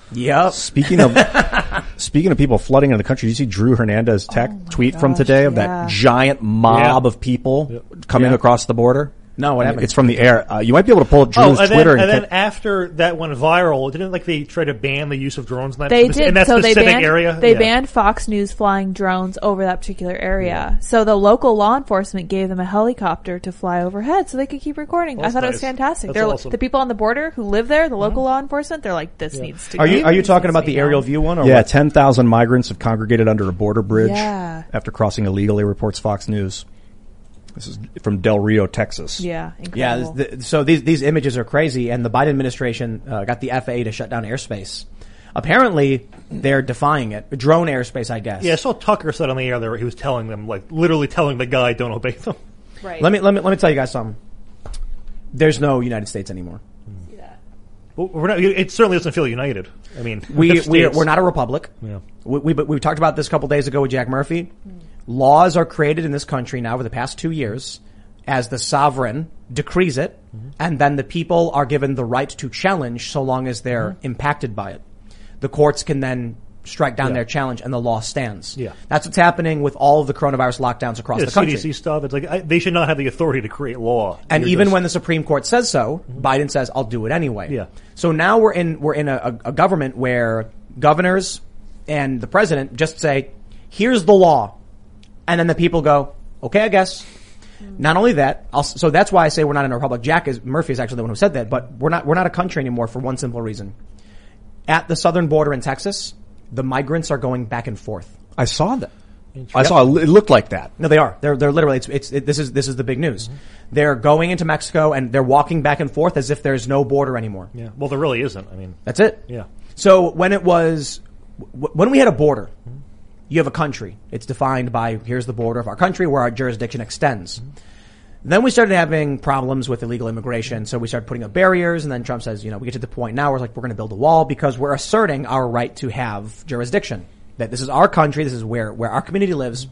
Speaker 4: Yep.
Speaker 6: Speaking of speaking of people flooding into the country, did you see Drew Hernandez tech
Speaker 7: Oh
Speaker 6: tweet
Speaker 7: gosh,
Speaker 6: from today of
Speaker 7: yeah.
Speaker 6: that giant mob
Speaker 5: Yeah.
Speaker 6: of people
Speaker 5: Yep.
Speaker 6: coming
Speaker 4: Yeah.
Speaker 6: across the border?
Speaker 4: No, what happened?
Speaker 6: It's from the air. Uh, you might be able to pull up Drew's
Speaker 5: oh, and
Speaker 6: Twitter.
Speaker 5: then, and
Speaker 6: and
Speaker 5: then after that went viral, didn't like they try to ban the use of drones in that,
Speaker 7: They
Speaker 5: speci-
Speaker 7: did.
Speaker 5: in that
Speaker 7: so they
Speaker 5: specific
Speaker 7: banned,
Speaker 5: area?
Speaker 7: They
Speaker 5: Yeah.
Speaker 7: banned Fox News flying drones over that particular area. So the local law enforcement gave them a helicopter to fly overhead so they could keep recording.
Speaker 5: That's
Speaker 7: I thought it was
Speaker 5: nice.
Speaker 7: fantastic.
Speaker 5: That's
Speaker 7: They're
Speaker 5: awesome.
Speaker 7: the people on the border who live there, the local law enforcement. They're like, this needs to.
Speaker 4: Are you
Speaker 7: go.
Speaker 4: are you
Speaker 7: This
Speaker 4: talking
Speaker 7: needs
Speaker 4: about
Speaker 7: to be
Speaker 4: the aerial
Speaker 7: done.
Speaker 4: view one? Or
Speaker 6: yeah,
Speaker 4: what?
Speaker 6: ten thousand migrants have congregated under a border bridge
Speaker 7: Yeah.
Speaker 6: after crossing illegally, reports Fox News. This is from Del Rio, Texas.
Speaker 7: Yeah,
Speaker 4: Yeah,
Speaker 7: incredible.
Speaker 4: th- so these these images are crazy, and the Biden administration uh, got the F A A to shut down airspace. Apparently, they're defying it. Drone airspace, I guess.
Speaker 5: Yeah, I saw Tucker said on the air there he was telling them, like, literally telling the guy, don't obey them.
Speaker 7: right.
Speaker 4: Let me let me let me tell you guys something. There's no United States anymore.
Speaker 5: Well, we're not, it certainly doesn't feel united. I mean,
Speaker 4: We
Speaker 5: the
Speaker 4: we
Speaker 5: states-
Speaker 4: we're not a republic.
Speaker 5: Yeah.
Speaker 4: We we, but we talked about this a couple days ago with Jack Murphy. Laws are created in this country now over the past two years as the sovereign decrees it,
Speaker 5: Mm-hmm.
Speaker 4: and then the people are given the right to challenge so long as they're
Speaker 5: Mm-hmm.
Speaker 4: impacted by it. The courts can then strike down
Speaker 5: Yeah.
Speaker 4: their challenge, and the law stands.
Speaker 5: Yeah.
Speaker 4: That's what's happening with all of the coronavirus lockdowns across
Speaker 5: Yeah,
Speaker 4: the country.
Speaker 5: C D C stuff. It's like I, they should not have the authority to create law.
Speaker 4: And
Speaker 5: You're
Speaker 4: even
Speaker 5: just-
Speaker 4: when the Supreme Court says so, Biden says, "I'll do it anyway."
Speaker 5: Yeah.
Speaker 4: So now we're in we're in a, a, a government where governors and the president just say, "Here's the law," and then the people go, "Okay, I guess." Not only that, I'll, so that's why I say we're not in a republic. Jack is Murphy is actually the one who said that, but we're not we're not a country anymore for one simple reason. At the southern border in Texas, the migrants are going back and forth.
Speaker 6: I saw that. I saw it looked like that.
Speaker 4: No, they are. They're they're literally. It's it's it, this is this is the big news.
Speaker 5: Mm-hmm.
Speaker 4: They're going into Mexico and they're walking back and forth as if there's no border anymore.
Speaker 5: Yeah. Well, there really isn't. I mean,
Speaker 4: That's it.
Speaker 5: yeah.
Speaker 4: So when it was w- when we had a border, you have a country. It's defined by here's the border of our country where our jurisdiction extends. Then we started having problems with illegal immigration, so we started putting up barriers, and then Trump says, you know, we get to the point now where it's like we're going to build a wall because we're asserting our right to have jurisdiction. That this is our country, this is where, where our community lives.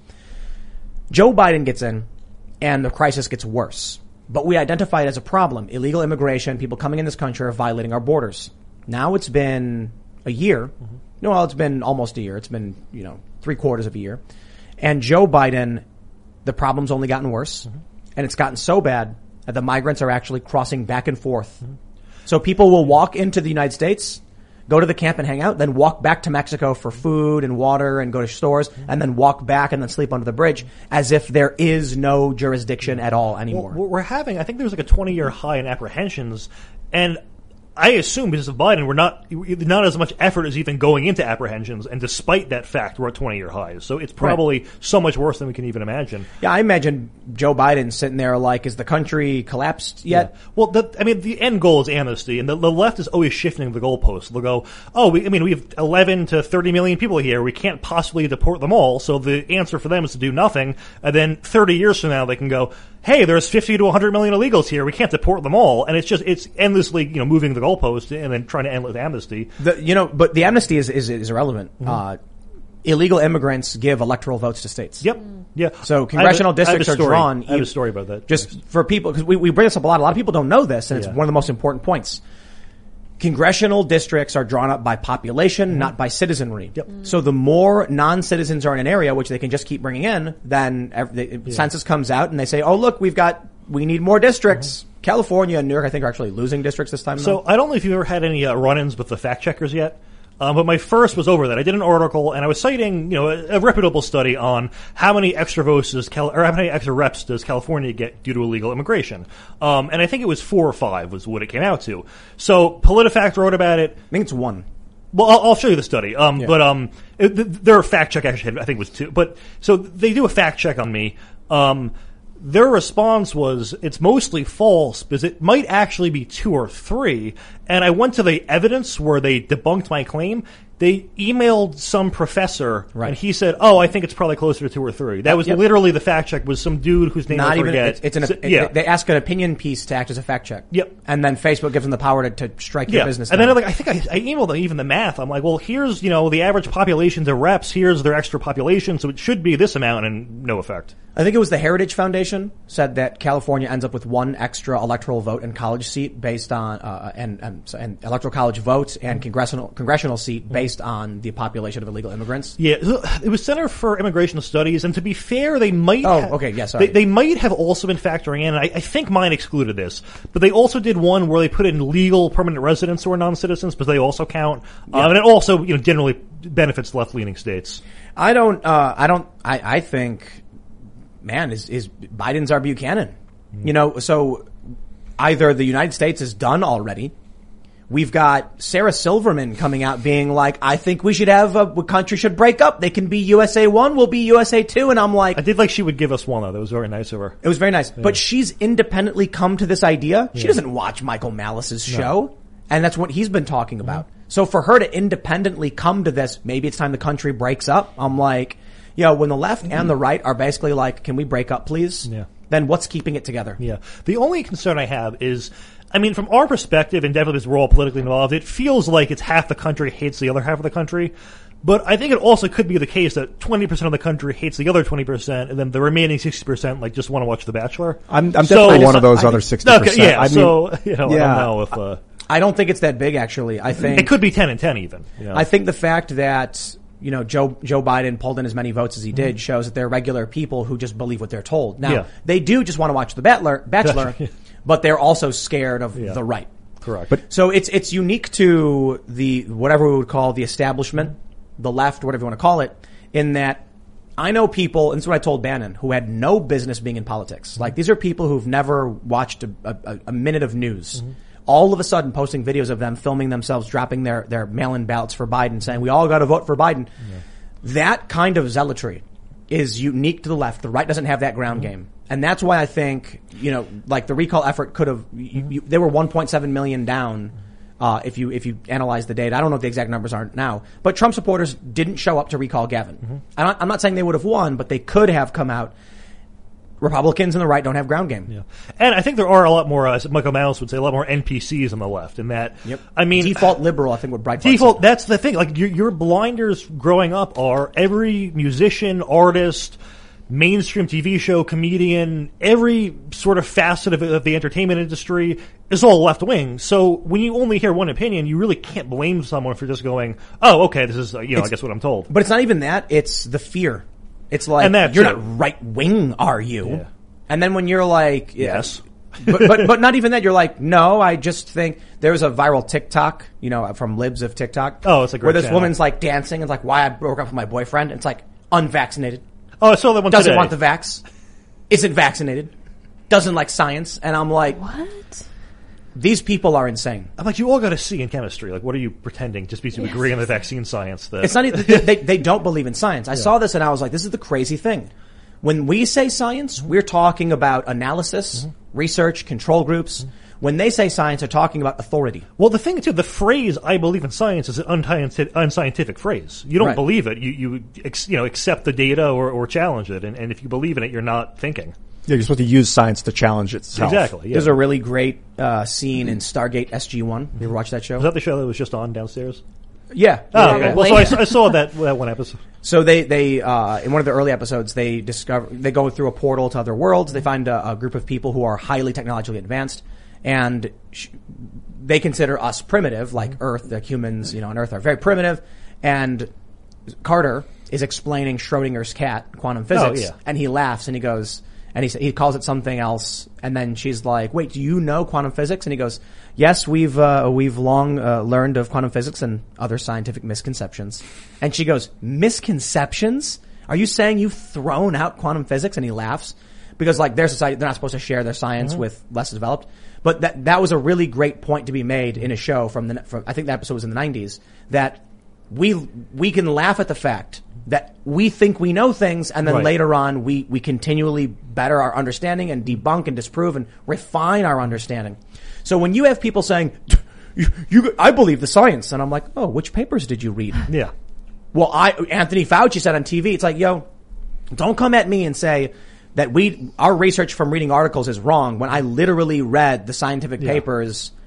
Speaker 4: Joe Biden gets in, and the crisis gets worse. But we identify it as a problem. Illegal immigration, people coming in this country are violating our borders. Now it's been a year. No, well, it's been almost a year. It's been, you know, three quarters of a year. And Joe Biden, the problem's only gotten worse. And it's gotten so bad that the migrants are actually crossing back and forth. So people will walk into the United States, go to the camp and hang out, then walk back to Mexico for food and water and go to stores, and then walk back and then sleep under the bridge as if there is no jurisdiction at all anymore.
Speaker 5: Well, we're having, I think there was like a twenty-year high in apprehensions, and I assume because of Biden, we're not not as much effort as even going into apprehensions, and despite that fact, we're at twenty-year highs. So it's probably right. so much worse than we can even imagine.
Speaker 4: Yeah, I imagine Joe Biden sitting there like, is the country collapsed yet?
Speaker 5: Yeah. Well, the, I mean, the end goal is amnesty, and the, the left is always shifting the goalposts. They'll go, oh, we, I mean, we have eleven to thirty million people here. We can't possibly deport them all, so the answer for them is to do nothing. And then thirty years from now, they can go, hey, there's fifty to one hundred million illegals here. We can't deport them all. And it's just, it's endlessly, you know, moving the goalpost and then trying to end with amnesty.
Speaker 4: The, you know, but the amnesty is, is, is irrelevant. Mm-hmm. Uh, illegal immigrants give electoral votes to states.
Speaker 5: Yep. Yeah.
Speaker 4: So congressional
Speaker 5: a,
Speaker 4: districts are drawn.
Speaker 5: I have a story about that.
Speaker 4: Just for people, because we, we bring this up a lot. A lot of people don't know this, and it's
Speaker 5: Yeah.
Speaker 4: one of the most important points. Congressional districts are drawn up by population, mm-hmm. not by citizenry.
Speaker 5: Yep.
Speaker 4: So the more non-citizens are in an area, which they can just keep bringing in, then every, the
Speaker 5: Yeah.
Speaker 4: census comes out and they say, oh, look, we've got, we need more districts. Mm-hmm. California and New York, I think, are actually losing districts this time.
Speaker 5: So
Speaker 4: though.
Speaker 5: I don't know if you've ever had any uh, run-ins with the fact checkers yet. Um, but my first was over that. I did an article and I was citing, you know, a, a reputable study on how many extra votes does Cal, or how many extra reps does California get due to illegal immigration. Um, and I think it was four or five was what it came out to. So PolitiFact wrote about it.
Speaker 4: I think it's one.
Speaker 5: Well, I'll, I'll show you the study. Um,
Speaker 4: Yeah.
Speaker 5: but, um, it, th- their fact check actually, I think was two. But, so they do a fact check on me. Um, their response was, it's mostly false because it might actually be two or three. And I went to the evidence where they debunked my claim. They emailed some professor,
Speaker 4: Right.
Speaker 5: and he said, "Oh, I think it's probably closer to two or three." That was
Speaker 4: Yep.
Speaker 5: literally the fact check. Was some dude whose name
Speaker 4: Not
Speaker 5: I
Speaker 4: even,
Speaker 5: forget.
Speaker 4: it's, it's an,
Speaker 5: So-
Speaker 4: it-
Speaker 5: yeah.
Speaker 4: they ask an opinion piece to act as a fact check.
Speaker 5: Yep.
Speaker 4: And then Facebook gives them the power to, to strike your
Speaker 5: Yeah,
Speaker 4: business
Speaker 5: and
Speaker 4: down.
Speaker 5: then like I think I, I emailed them even the math. I'm like, well, here's you know the average population to reps. Here's their extra population, so it should be this amount, and no effect.
Speaker 4: I think it was the Heritage Foundation said that California ends up with one extra electoral vote and college seat based on, uh, and, and um, so, and electoral college vote and congressional congressional seat based on the population of illegal immigrants.
Speaker 5: Yeah, it was Center for Immigration Studies, and to be fair, they might.
Speaker 4: Oh,
Speaker 5: ha-
Speaker 4: okay, yeah, sorry.
Speaker 5: They, they might have also been factoring in. And I, I think mine excluded this, but they also did one where they put in legal permanent residents who are non-citizens, but they also count,
Speaker 4: Yeah.
Speaker 5: um, and it also you know generally benefits left-leaning states.
Speaker 4: I don't. Uh, I don't. I, I think, man, is is Biden's our Buchanan. You know, so either the United States is done already. We've got Sarah Silverman coming out being like, I think we should have a, a country should break up. They can be U S A one, we'll be U S A two. And I'm like,
Speaker 5: I did like she would give us one though. That was very nice of her.
Speaker 4: It was very nice.
Speaker 5: Yeah.
Speaker 4: But she's independently come to this idea. She
Speaker 5: Yeah.
Speaker 4: doesn't watch Michael Malice's
Speaker 5: No.
Speaker 4: show. And that's what he's been talking about. Mm-hmm. So for her to independently come to this, maybe it's time the country breaks up. I'm like, you know, when the left and the right are basically like, can we break up, please?
Speaker 5: Yeah.
Speaker 4: Then what's keeping it together?
Speaker 5: Yeah. The only concern I have is, I mean, from our perspective, and definitely because we're all politically involved, it feels like it's half the country hates the other half of the country. But I think it also could be the case that twenty percent of the country hates the other twenty percent, and then the remaining sixty percent, like, just want to watch The Bachelor.
Speaker 6: I'm, I'm
Speaker 5: So-
Speaker 6: definitely one of those
Speaker 5: I
Speaker 6: other
Speaker 5: mean-
Speaker 6: sixty percent.
Speaker 5: Okay, yeah,
Speaker 6: I mean,
Speaker 5: so, you know,
Speaker 6: yeah.
Speaker 5: I don't know if, uh,
Speaker 4: I don't think it's that big, actually. I think
Speaker 5: it could be ten and ten even. You know?
Speaker 4: I think the fact that, you know, Joe Joe Biden pulled in as many votes as he did shows that they're regular people who just believe what they're told. Now,
Speaker 5: Yeah.
Speaker 4: they do just want to watch The Bachelor, Bachelor, but they're also scared of
Speaker 5: Yeah.
Speaker 4: the right.
Speaker 5: Correct.
Speaker 6: But
Speaker 4: So it's it's unique to the whatever we would call the establishment, the left, whatever you want to call it, in that I know people, and this is what I told Bannon, who had no business being in politics. Like, these are people who've never watched a, a, a minute of news.
Speaker 5: Mm-hmm.
Speaker 4: All of a sudden posting videos of them filming themselves, dropping their, their mail-in ballots for Biden, saying, we all got to vote for Biden. Yeah. That kind of zealotry is unique to the left. The right doesn't have that ground mm-hmm. game. And that's why I think, you know, like the recall effort could have, you, you, they were one point seven million down, uh, if you, if you analyze the data. I don't know what the exact numbers are now, but Trump supporters didn't show up to recall Gavin. Mm-hmm. I'm, not, I'm not saying they would have won, but they could have come out. Republicans on the right don't have ground game.
Speaker 5: Yeah. And I think there are a lot more, uh, as Michael Malice would say, a lot more N P Cs on the left in that.
Speaker 4: Yep.
Speaker 5: I mean,
Speaker 4: default liberal, I think what Breitbart
Speaker 5: default,
Speaker 4: said.
Speaker 5: that's the thing. Like, your, your blinders growing up are every musician, artist, mainstream T V show, comedian, every sort of facet of, of the entertainment industry is all left wing. So when you only hear one opinion, you really can't blame someone for just going, oh, okay, this is, uh, you know,
Speaker 4: It's-
Speaker 5: I guess what I'm told.
Speaker 4: But it's not even that, it's the fear. It's like,
Speaker 5: And that
Speaker 4: you're
Speaker 5: too.
Speaker 4: not right wing, are you?
Speaker 5: Yeah.
Speaker 4: And then when you're like, yeah,
Speaker 5: Yes.
Speaker 4: but, but but not even that. You're like, no, I just think there was a viral TikTok, you know, from Libs of TikTok.
Speaker 5: Oh, it's a great
Speaker 4: where this
Speaker 5: channel.
Speaker 4: woman's like dancing and it's like, why I broke up with my boyfriend. And it's like unvaccinated,
Speaker 5: Oh, I saw that one
Speaker 4: doesn't
Speaker 5: today.
Speaker 4: want the vax, isn't vaccinated, doesn't like science, and I'm like,
Speaker 7: What?
Speaker 4: these people are insane.
Speaker 5: I'm like, you all got a C in chemistry. Like, what are you pretending just because you agree on the vaccine science? That
Speaker 4: It's not even, they, they don't believe in science. I saw this and I was like, this is the crazy thing. When we say science, we're talking about analysis,
Speaker 5: Mm-hmm.
Speaker 4: research, control groups. When they say science, they're talking about authority.
Speaker 5: Well, the thing too, the phrase "I believe in science" is an unscientific, unscientific phrase. You don't
Speaker 4: Right.
Speaker 5: believe it. You you ex, you know accept the data or, or challenge it, and, and if you believe in it, you're not thinking.
Speaker 6: Yeah, you're supposed to use science to challenge itself.
Speaker 5: Exactly. Yeah.
Speaker 4: There's a really great uh, scene in Stargate S G one. You ever watch that show?
Speaker 5: Was that the show that was just on downstairs?
Speaker 4: Yeah.
Speaker 5: Oh,
Speaker 4: Yeah,
Speaker 5: okay.
Speaker 4: yeah.
Speaker 5: Well, so I, s- I saw that, that one episode.
Speaker 4: So they, they, uh, in one of the early episodes, they discover, they go through a portal to other worlds. They find a, a group of people who are highly technologically advanced, and sh- they consider us primitive, like Earth, the humans, you know, on Earth are very primitive. And Carter is explaining Schrodinger's cat, quantum physics,
Speaker 5: Oh, yeah.
Speaker 4: and he laughs and he goes, and he sa- he calls it something else, and then she's like, "Wait, do you know quantum physics?" And he goes, "Yes, we've uh, we've long uh, learned of quantum physics and other scientific misconceptions." And she goes, "Misconceptions? Are you saying you've thrown out quantum physics?" And he laughs because, like, their society, they're not supposed to share their science
Speaker 5: Mm-hmm.
Speaker 4: with less developed. But that that was a really great point to be made in a show from the from I think that episode was in the nineties, that we we can laugh at the fact that we think we know things, and then
Speaker 5: Right.
Speaker 4: later on we, we continually better our understanding and debunk and disprove and refine our understanding. So when you have people saying, you, you, I believe the science, and I'm like, oh, which papers did you read?
Speaker 5: Yeah.
Speaker 4: Well, I, Anthony Fauci said on T V, it's like, yo, don't come at me and say that we, our research from reading articles is wrong when I literally read the scientific
Speaker 5: Yeah.
Speaker 4: papers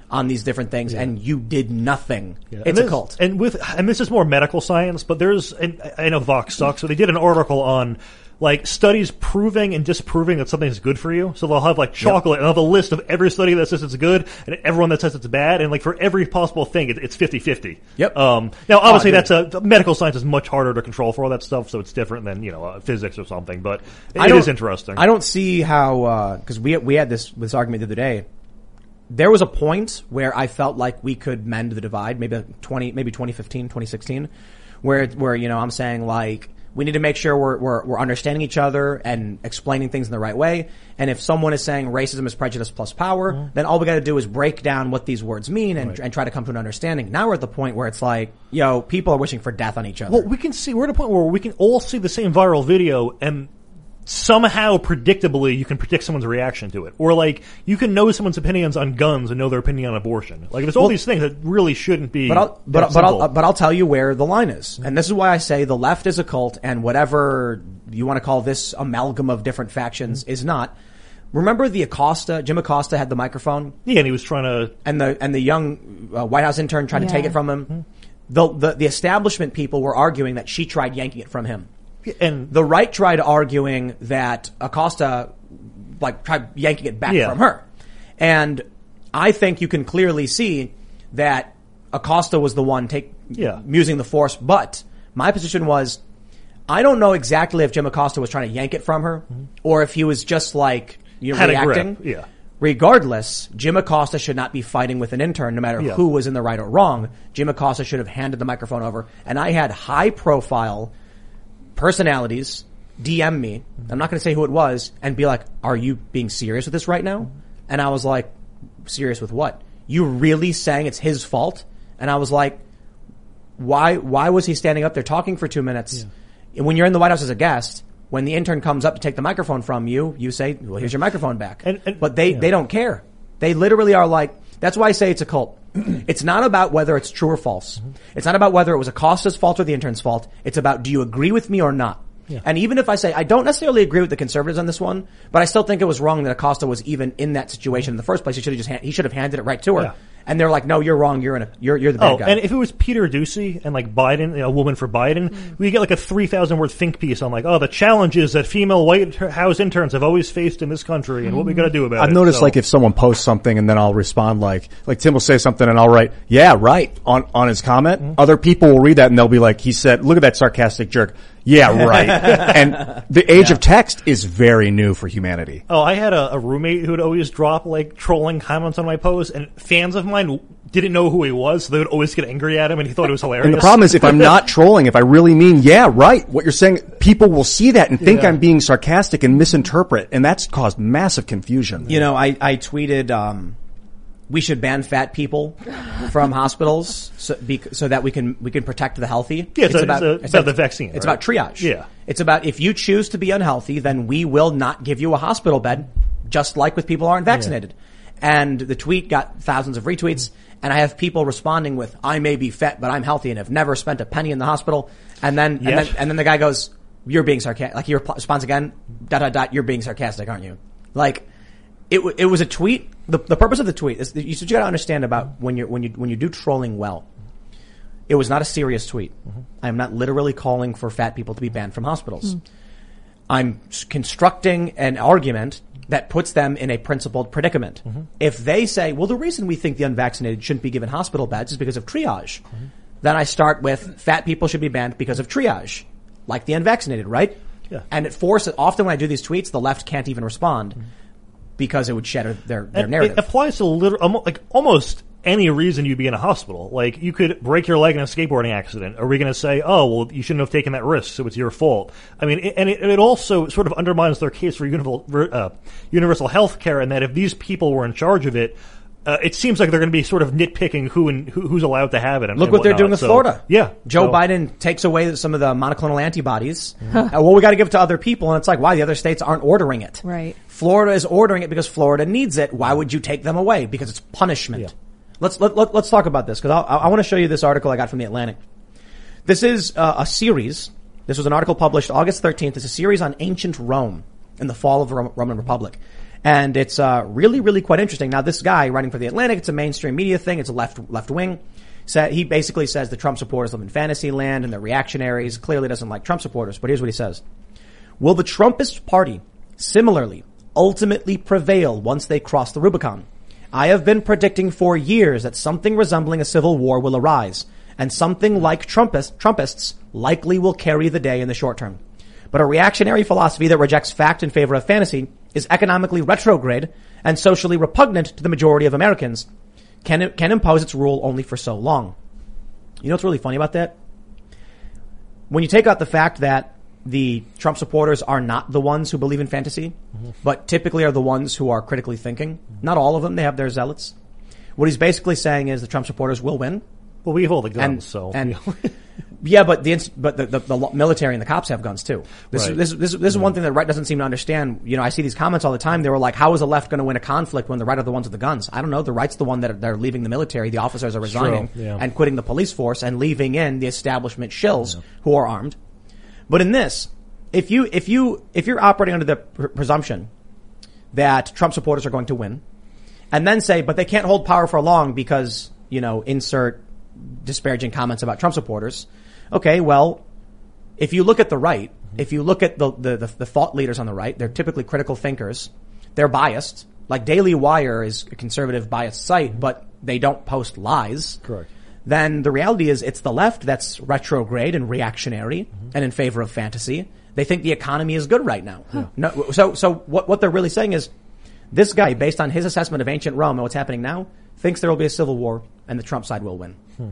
Speaker 4: on these different things, yeah. and you did nothing.
Speaker 5: Yeah.
Speaker 4: It's
Speaker 5: this,
Speaker 4: a cult.
Speaker 5: And with and this is more medical science, but there's and I know Vox sucks, so they did an article on like studies proving and disproving that something is good for you. So they'll have like chocolate yep. and they'll have a list of every study that says it's good and everyone that says it's bad, and like for every possible thing it, it's fifty-fifty.
Speaker 4: Yep.
Speaker 5: Um, now obviously oh, that's a medical science is much harder to control for all that stuff, so it's different than, you know, uh, physics or something, but it, it is interesting.
Speaker 4: I don't see how uh cuz we we had this this argument the other day. There was a point where I felt like we could mend the divide, maybe twenty maybe twenty fifteen, twenty sixteen, where where you know, I'm saying like we need to make sure we're, we're, we're understanding each other and explaining things in the right way. And if someone is saying racism is prejudice plus power, mm-hmm. then all we got to do is break down what these words mean and, right. and try to come to an understanding. Now we're at the point where it's like, yo, people are wishing for death on each other.
Speaker 5: Well, we can see, we're at a point where we can all see the same viral video and somehow predictably you can predict someone's reaction to it. Or like, you can know someone's opinions on guns and know their opinion on abortion. Like, there's all well, these things that really shouldn't be.
Speaker 4: But I'll, but, but I'll, but I'll tell you where the line is. And this is why I say the left is a cult and whatever you want to call this amalgam of different factions mm-hmm. is not. Remember the Acosta, Jim Acosta had the microphone?
Speaker 5: Yeah, and he was trying to.
Speaker 4: And the, and the young uh, White House intern tried yeah. to take it from him. Mm-hmm. The, the, the establishment people were arguing that she tried yanking it from him.
Speaker 5: And
Speaker 4: the right tried arguing that Acosta, like, tried yanking it back
Speaker 5: yeah.
Speaker 4: from her. And I think you can clearly see that Acosta was the one take,
Speaker 5: yeah.
Speaker 4: using the force. But my position was, I don't know exactly if Jim Acosta was trying to yank it from her mm-hmm. or if he was just like, you know,
Speaker 5: Had
Speaker 4: reacting.
Speaker 5: Yeah.
Speaker 4: Regardless, Jim Acosta should not be fighting with an intern no matter
Speaker 5: yeah.
Speaker 4: who was in the right or wrong. Jim Acosta should have handed the microphone over. And I had high profile personalities D M me, I'm not going to say who it was, and be like, are you being serious with this right now? And I was like, serious with what? You really saying it's his fault? And I was like, why, why was he standing up there talking for two minutes? Yeah. When you're in the White House as a guest, when the intern comes up to take the microphone from you, you say, well, here's your microphone back.
Speaker 5: And, and,
Speaker 4: but they,
Speaker 5: yeah.
Speaker 4: they don't care. They literally are like, that's why I say it's a cult. It's not about whether it's true or false. Mm-hmm. It's not about whether it was Acosta's fault or the intern's fault. It's about, do you agree with me or not?
Speaker 5: Yeah.
Speaker 4: And even if I say, I don't necessarily agree with the conservatives on this one, but I still think it was wrong that Acosta was even in that situation in the first place. He should have just, ha- he should have handed it right to her.
Speaker 5: Yeah.
Speaker 4: And they're like, no, you're wrong. You're in a, you're, you're the bad
Speaker 5: oh,
Speaker 4: guy.
Speaker 5: And if it was Peter Doocy and like Biden, you know, a woman for Biden, mm. we get like a three thousand word think piece on like, oh, the challenges that female White House interns have always faced in this country and what we got to do about
Speaker 6: I've
Speaker 5: it.
Speaker 6: I've noticed
Speaker 5: so.
Speaker 6: like if someone posts something and then I'll respond like, like Tim will say something and I'll write, yeah, right, on, on his comment. Mm-hmm. Other people will read that and they'll be like, he said, look at that sarcastic jerk. Yeah, right. And the age
Speaker 4: yeah.
Speaker 6: of text is very new for humanity.
Speaker 5: Oh, I had a, a roommate who would always drop like trolling comments on my posts, and fans of mine didn't know who he was, so they would always get angry at him, and he thought it was hilarious.
Speaker 6: And the problem is, if I'm not trolling, if I really mean, yeah, right, what you're saying, people will see that and think yeah. I'm being sarcastic and misinterpret, and that's caused massive confusion.
Speaker 4: You know, I, I tweeted, um, we should ban fat people from hospitals so, be, so that we can we can protect the healthy.
Speaker 5: Yeah, it's, it's, a, about, it's, a, it's about the vaccine.
Speaker 4: It's
Speaker 5: right?
Speaker 4: about triage.
Speaker 5: Yeah,
Speaker 4: it's about if you choose to be unhealthy, then we will not give you a hospital bed, just like with people who aren't vaccinated. Yeah. And the tweet got thousands of retweets, and I have people responding with, "I may be fat, but I'm healthy and have never spent a penny in the hospital." And then
Speaker 5: yeah.
Speaker 4: and then and then the guy goes, "You're being sarcastic." Like he responds again, dot dot dot. You're being sarcastic, aren't you? Like. It it was a tweet. The the purpose of the tweet is you got to understand about when you when you when you do trolling well. It was not a serious tweet. Mm-hmm. I am not literally calling for fat people to be banned from hospitals. Mm. I'm constructing an argument that puts them in a principled predicament. Mm-hmm. If they say, "Well, the reason we think the unvaccinated shouldn't be given hospital beds is because of triage," mm-hmm. then I start with fat people should be banned because of triage, like the unvaccinated, right?
Speaker 5: Yeah.
Speaker 4: And it forces. Often when I do these tweets, the left can't even respond. Mm-hmm. Because it would shatter their, their
Speaker 5: and
Speaker 4: narrative.
Speaker 5: It applies to literally, like almost any reason you'd be in a hospital. Like you could break your leg in a skateboarding accident. Are we going to say, oh, well, you shouldn't have taken that risk, so it's your fault? I mean, it, and it, it also sort of undermines their case for universal, uh, universal health care, and that if these people were in charge of it, Uh, it seems like they're going to be sort of nitpicking who and who, who's allowed to have it. And,
Speaker 4: Look
Speaker 5: and
Speaker 4: what they're
Speaker 5: whatnot.
Speaker 4: doing with
Speaker 5: so,
Speaker 4: Florida.
Speaker 5: Yeah,
Speaker 4: Joe
Speaker 5: so.
Speaker 4: Biden takes away some of the monoclonal antibodies. Mm-hmm. Uh, well, we got to give it to other people, and it's like, why the other states aren't ordering it?
Speaker 7: Right.
Speaker 4: Florida is ordering it because Florida needs it. Why would you take them away? Because it's punishment.
Speaker 5: Yeah.
Speaker 4: Let's let, let let's talk about this because I, I want to show you this article I got from the Atlantic. This is uh, a series. This was an article published August thirteenth. It's a series on ancient Rome and the fall of the Roman Republic. And it's uh, really, really quite interesting. Now, this guy writing for The Atlantic, it's a mainstream media thing. It's a left left wing. So he basically says the Trump supporters live in fantasy land and they're reactionaries. Clearly doesn't like Trump supporters. But here's what he says. Will the Trumpist party similarly ultimately prevail once they cross the Rubicon? I have been predicting for years that something resembling a civil war will arise, and something like Trumpist, Trumpists likely will carry the day in the short term. But a reactionary philosophy that rejects fact in favor of fantasy is economically retrograde and socially repugnant to the majority of Americans, can, can impose its rule only for so long. You know what's really funny about that? When you take out the fact that the Trump supporters are not the ones who believe in fantasy, mm-hmm. but typically are the ones who are critically thinking. Mm-hmm. Not all of them. They have their zealots. What he's basically saying is the Trump supporters will win.
Speaker 5: Well, we have all the guns,
Speaker 4: and,
Speaker 5: so.
Speaker 4: And, yeah, but the but the, the, the military and the cops have guns too. This
Speaker 5: right.
Speaker 4: is this, this, this is
Speaker 5: yeah.
Speaker 4: one thing that the right doesn't seem to understand. You know, I see these comments all the time. They were like, "How is the left going to win a conflict when the right are the ones with the guns?" I don't know. The right's the one that are, that are leaving the military. The officers are resigning
Speaker 5: yeah.
Speaker 4: and quitting the police force and leaving in the establishment shills yeah. who are armed. But in this, if you if you if you're operating under the pr- presumption that Trump supporters are going to win, and then say, but they can't hold power for long because, you know, insert disparaging comments about Trump supporters. Okay, well, if you look at the right, if you look at the, the, the, the thought leaders on the right, they're typically critical thinkers. They're biased. Like Daily Wire is a conservative biased site, but they don't post lies.
Speaker 5: Correct.
Speaker 4: Then the reality is it's the left that's retrograde and reactionary mm-hmm. and in favor of fantasy. They think the economy is good right now. Yeah. No, so, so what, what they're really saying is this guy, based on his assessment of ancient Rome and what's happening now, thinks there will be a civil war and the Trump side will win.
Speaker 5: Hmm.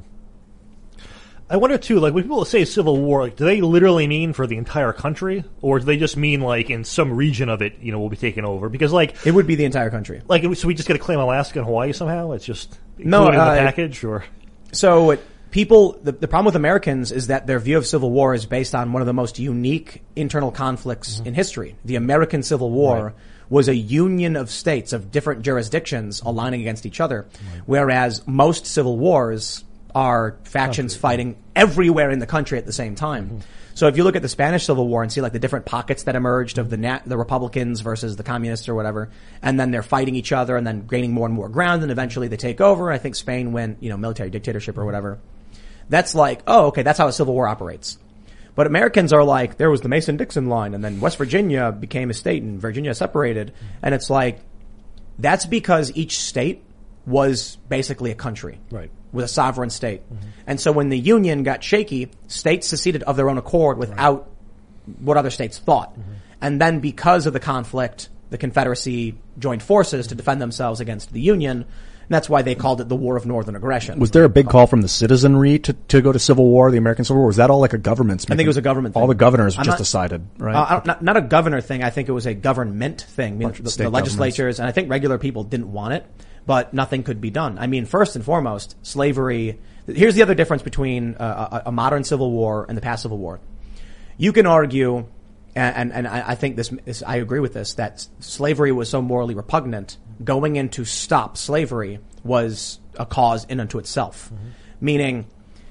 Speaker 5: I wonder too, like when people say civil war, like, do they literally mean for the entire country, or do they just mean like in some region of it, you know, will be taken over? Because like
Speaker 4: it would be the entire country.
Speaker 5: Like, so we just get to claim Alaska and Hawaii somehow? It's just
Speaker 4: no,
Speaker 5: included
Speaker 4: uh,
Speaker 5: in the package, or
Speaker 4: so it, people. The, the problem with Americans is that their view of civil war is based on one of the most unique internal conflicts mm-hmm. in history. The American Civil War. Right. Was a union of states of different jurisdictions aligning against each other, right. whereas most civil wars are factions country, fighting right. everywhere in the country at the same time. Mm-hmm. So if you look at the Spanish Civil War and see like the different pockets that emerged of the nat- the Republicans versus the communists or whatever, and then they're fighting each other and then gaining more and more ground, and eventually they take over. I think Spain went, you know, military dictatorship or whatever. That's like, oh, okay, that's how a civil war operates. But Americans are like, there was the Mason-Dixon line, and then West Virginia became a state, and Virginia separated. And it's like, that's because each state was basically a country.
Speaker 5: Right.
Speaker 4: With a sovereign state. Mm-hmm. And so when the Union got shaky, states seceded of their own accord without right. what other states thought. Mm-hmm. And then because of the conflict, the Confederacy joined forces to defend themselves against the Union. And that's why they called it the War of Northern Aggression.
Speaker 6: Was there a big call from the citizenry to, to go to civil war, the American Civil War? Was that all like a government's
Speaker 4: I think it was a government thing.
Speaker 6: All the governors
Speaker 4: I'm
Speaker 6: just
Speaker 4: not,
Speaker 6: decided, right?
Speaker 4: Uh, I don't, not, not a governor thing. I think it was a government thing. I mean, the, the legislatures, and I think regular people didn't want it, but nothing could be done. I mean, first and foremost, slavery. Here's the other difference between uh, a, a modern civil war and the past civil war. You can argue, and, and, and I think this, this, I agree with this, that slavery was so morally repugnant. Going in to stop slavery was a cause in unto itself. Mm-hmm. Meaning,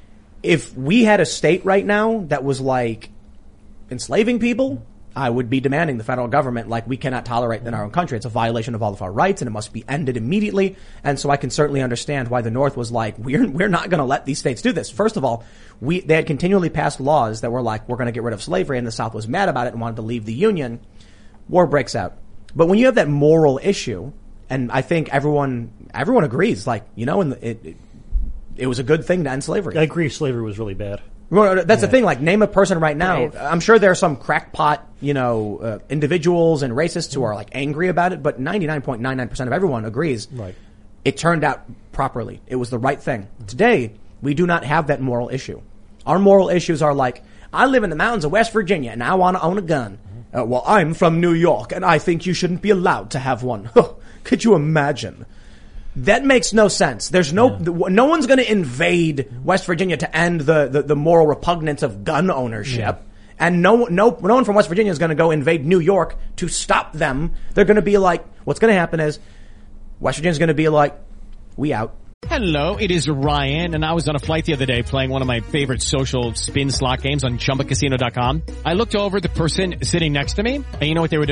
Speaker 4: if we had a state right now that was like enslaving people, I would be demanding the federal government, like, we cannot tolerate in our own country. It's a violation of all of our rights and it must be ended immediately. And so I can certainly understand why the North was like, we're, we're not going to let these states do this. First of all, we, they had continually passed laws that were like, we're going to get rid of slavery, and the South was mad about it and wanted to leave the Union. War breaks out. But when you have that moral issue, and I think everyone, everyone agrees, like, you know, and it, it, it was a good thing to end slavery.
Speaker 5: I agree slavery was really bad.
Speaker 4: Well, that's
Speaker 5: yeah.
Speaker 4: the thing, like, name a person right now.
Speaker 7: Right.
Speaker 4: I'm sure there are some crackpot, you know, uh, individuals and racists who are, like, angry about it, but ninety-nine point nine nine percent of everyone agrees.
Speaker 5: Right.
Speaker 4: It turned out properly. It was the right thing. Mm-hmm. Today, we do not have that moral issue. Our moral issues are like, I live in the mountains of West Virginia and I want to own a gun. Mm-hmm. Uh, well, I'm from New York and I think you shouldn't be allowed to have one. Could you imagine? That makes no sense. There's no, yeah. no one's going to invade West Virginia to end the, the, the moral repugnance of gun ownership. Yeah. And no, no, no one from West Virginia is going to go invade New York to stop them. They're going to be like, what's going to happen is West Virginia's going to be like, we out.
Speaker 12: Hello, it is Ryan, and I was on a flight the other day playing one of my favorite social spin slot games on Chumba Casino dot com. I looked over at the person sitting next to me, and you know what they were doing?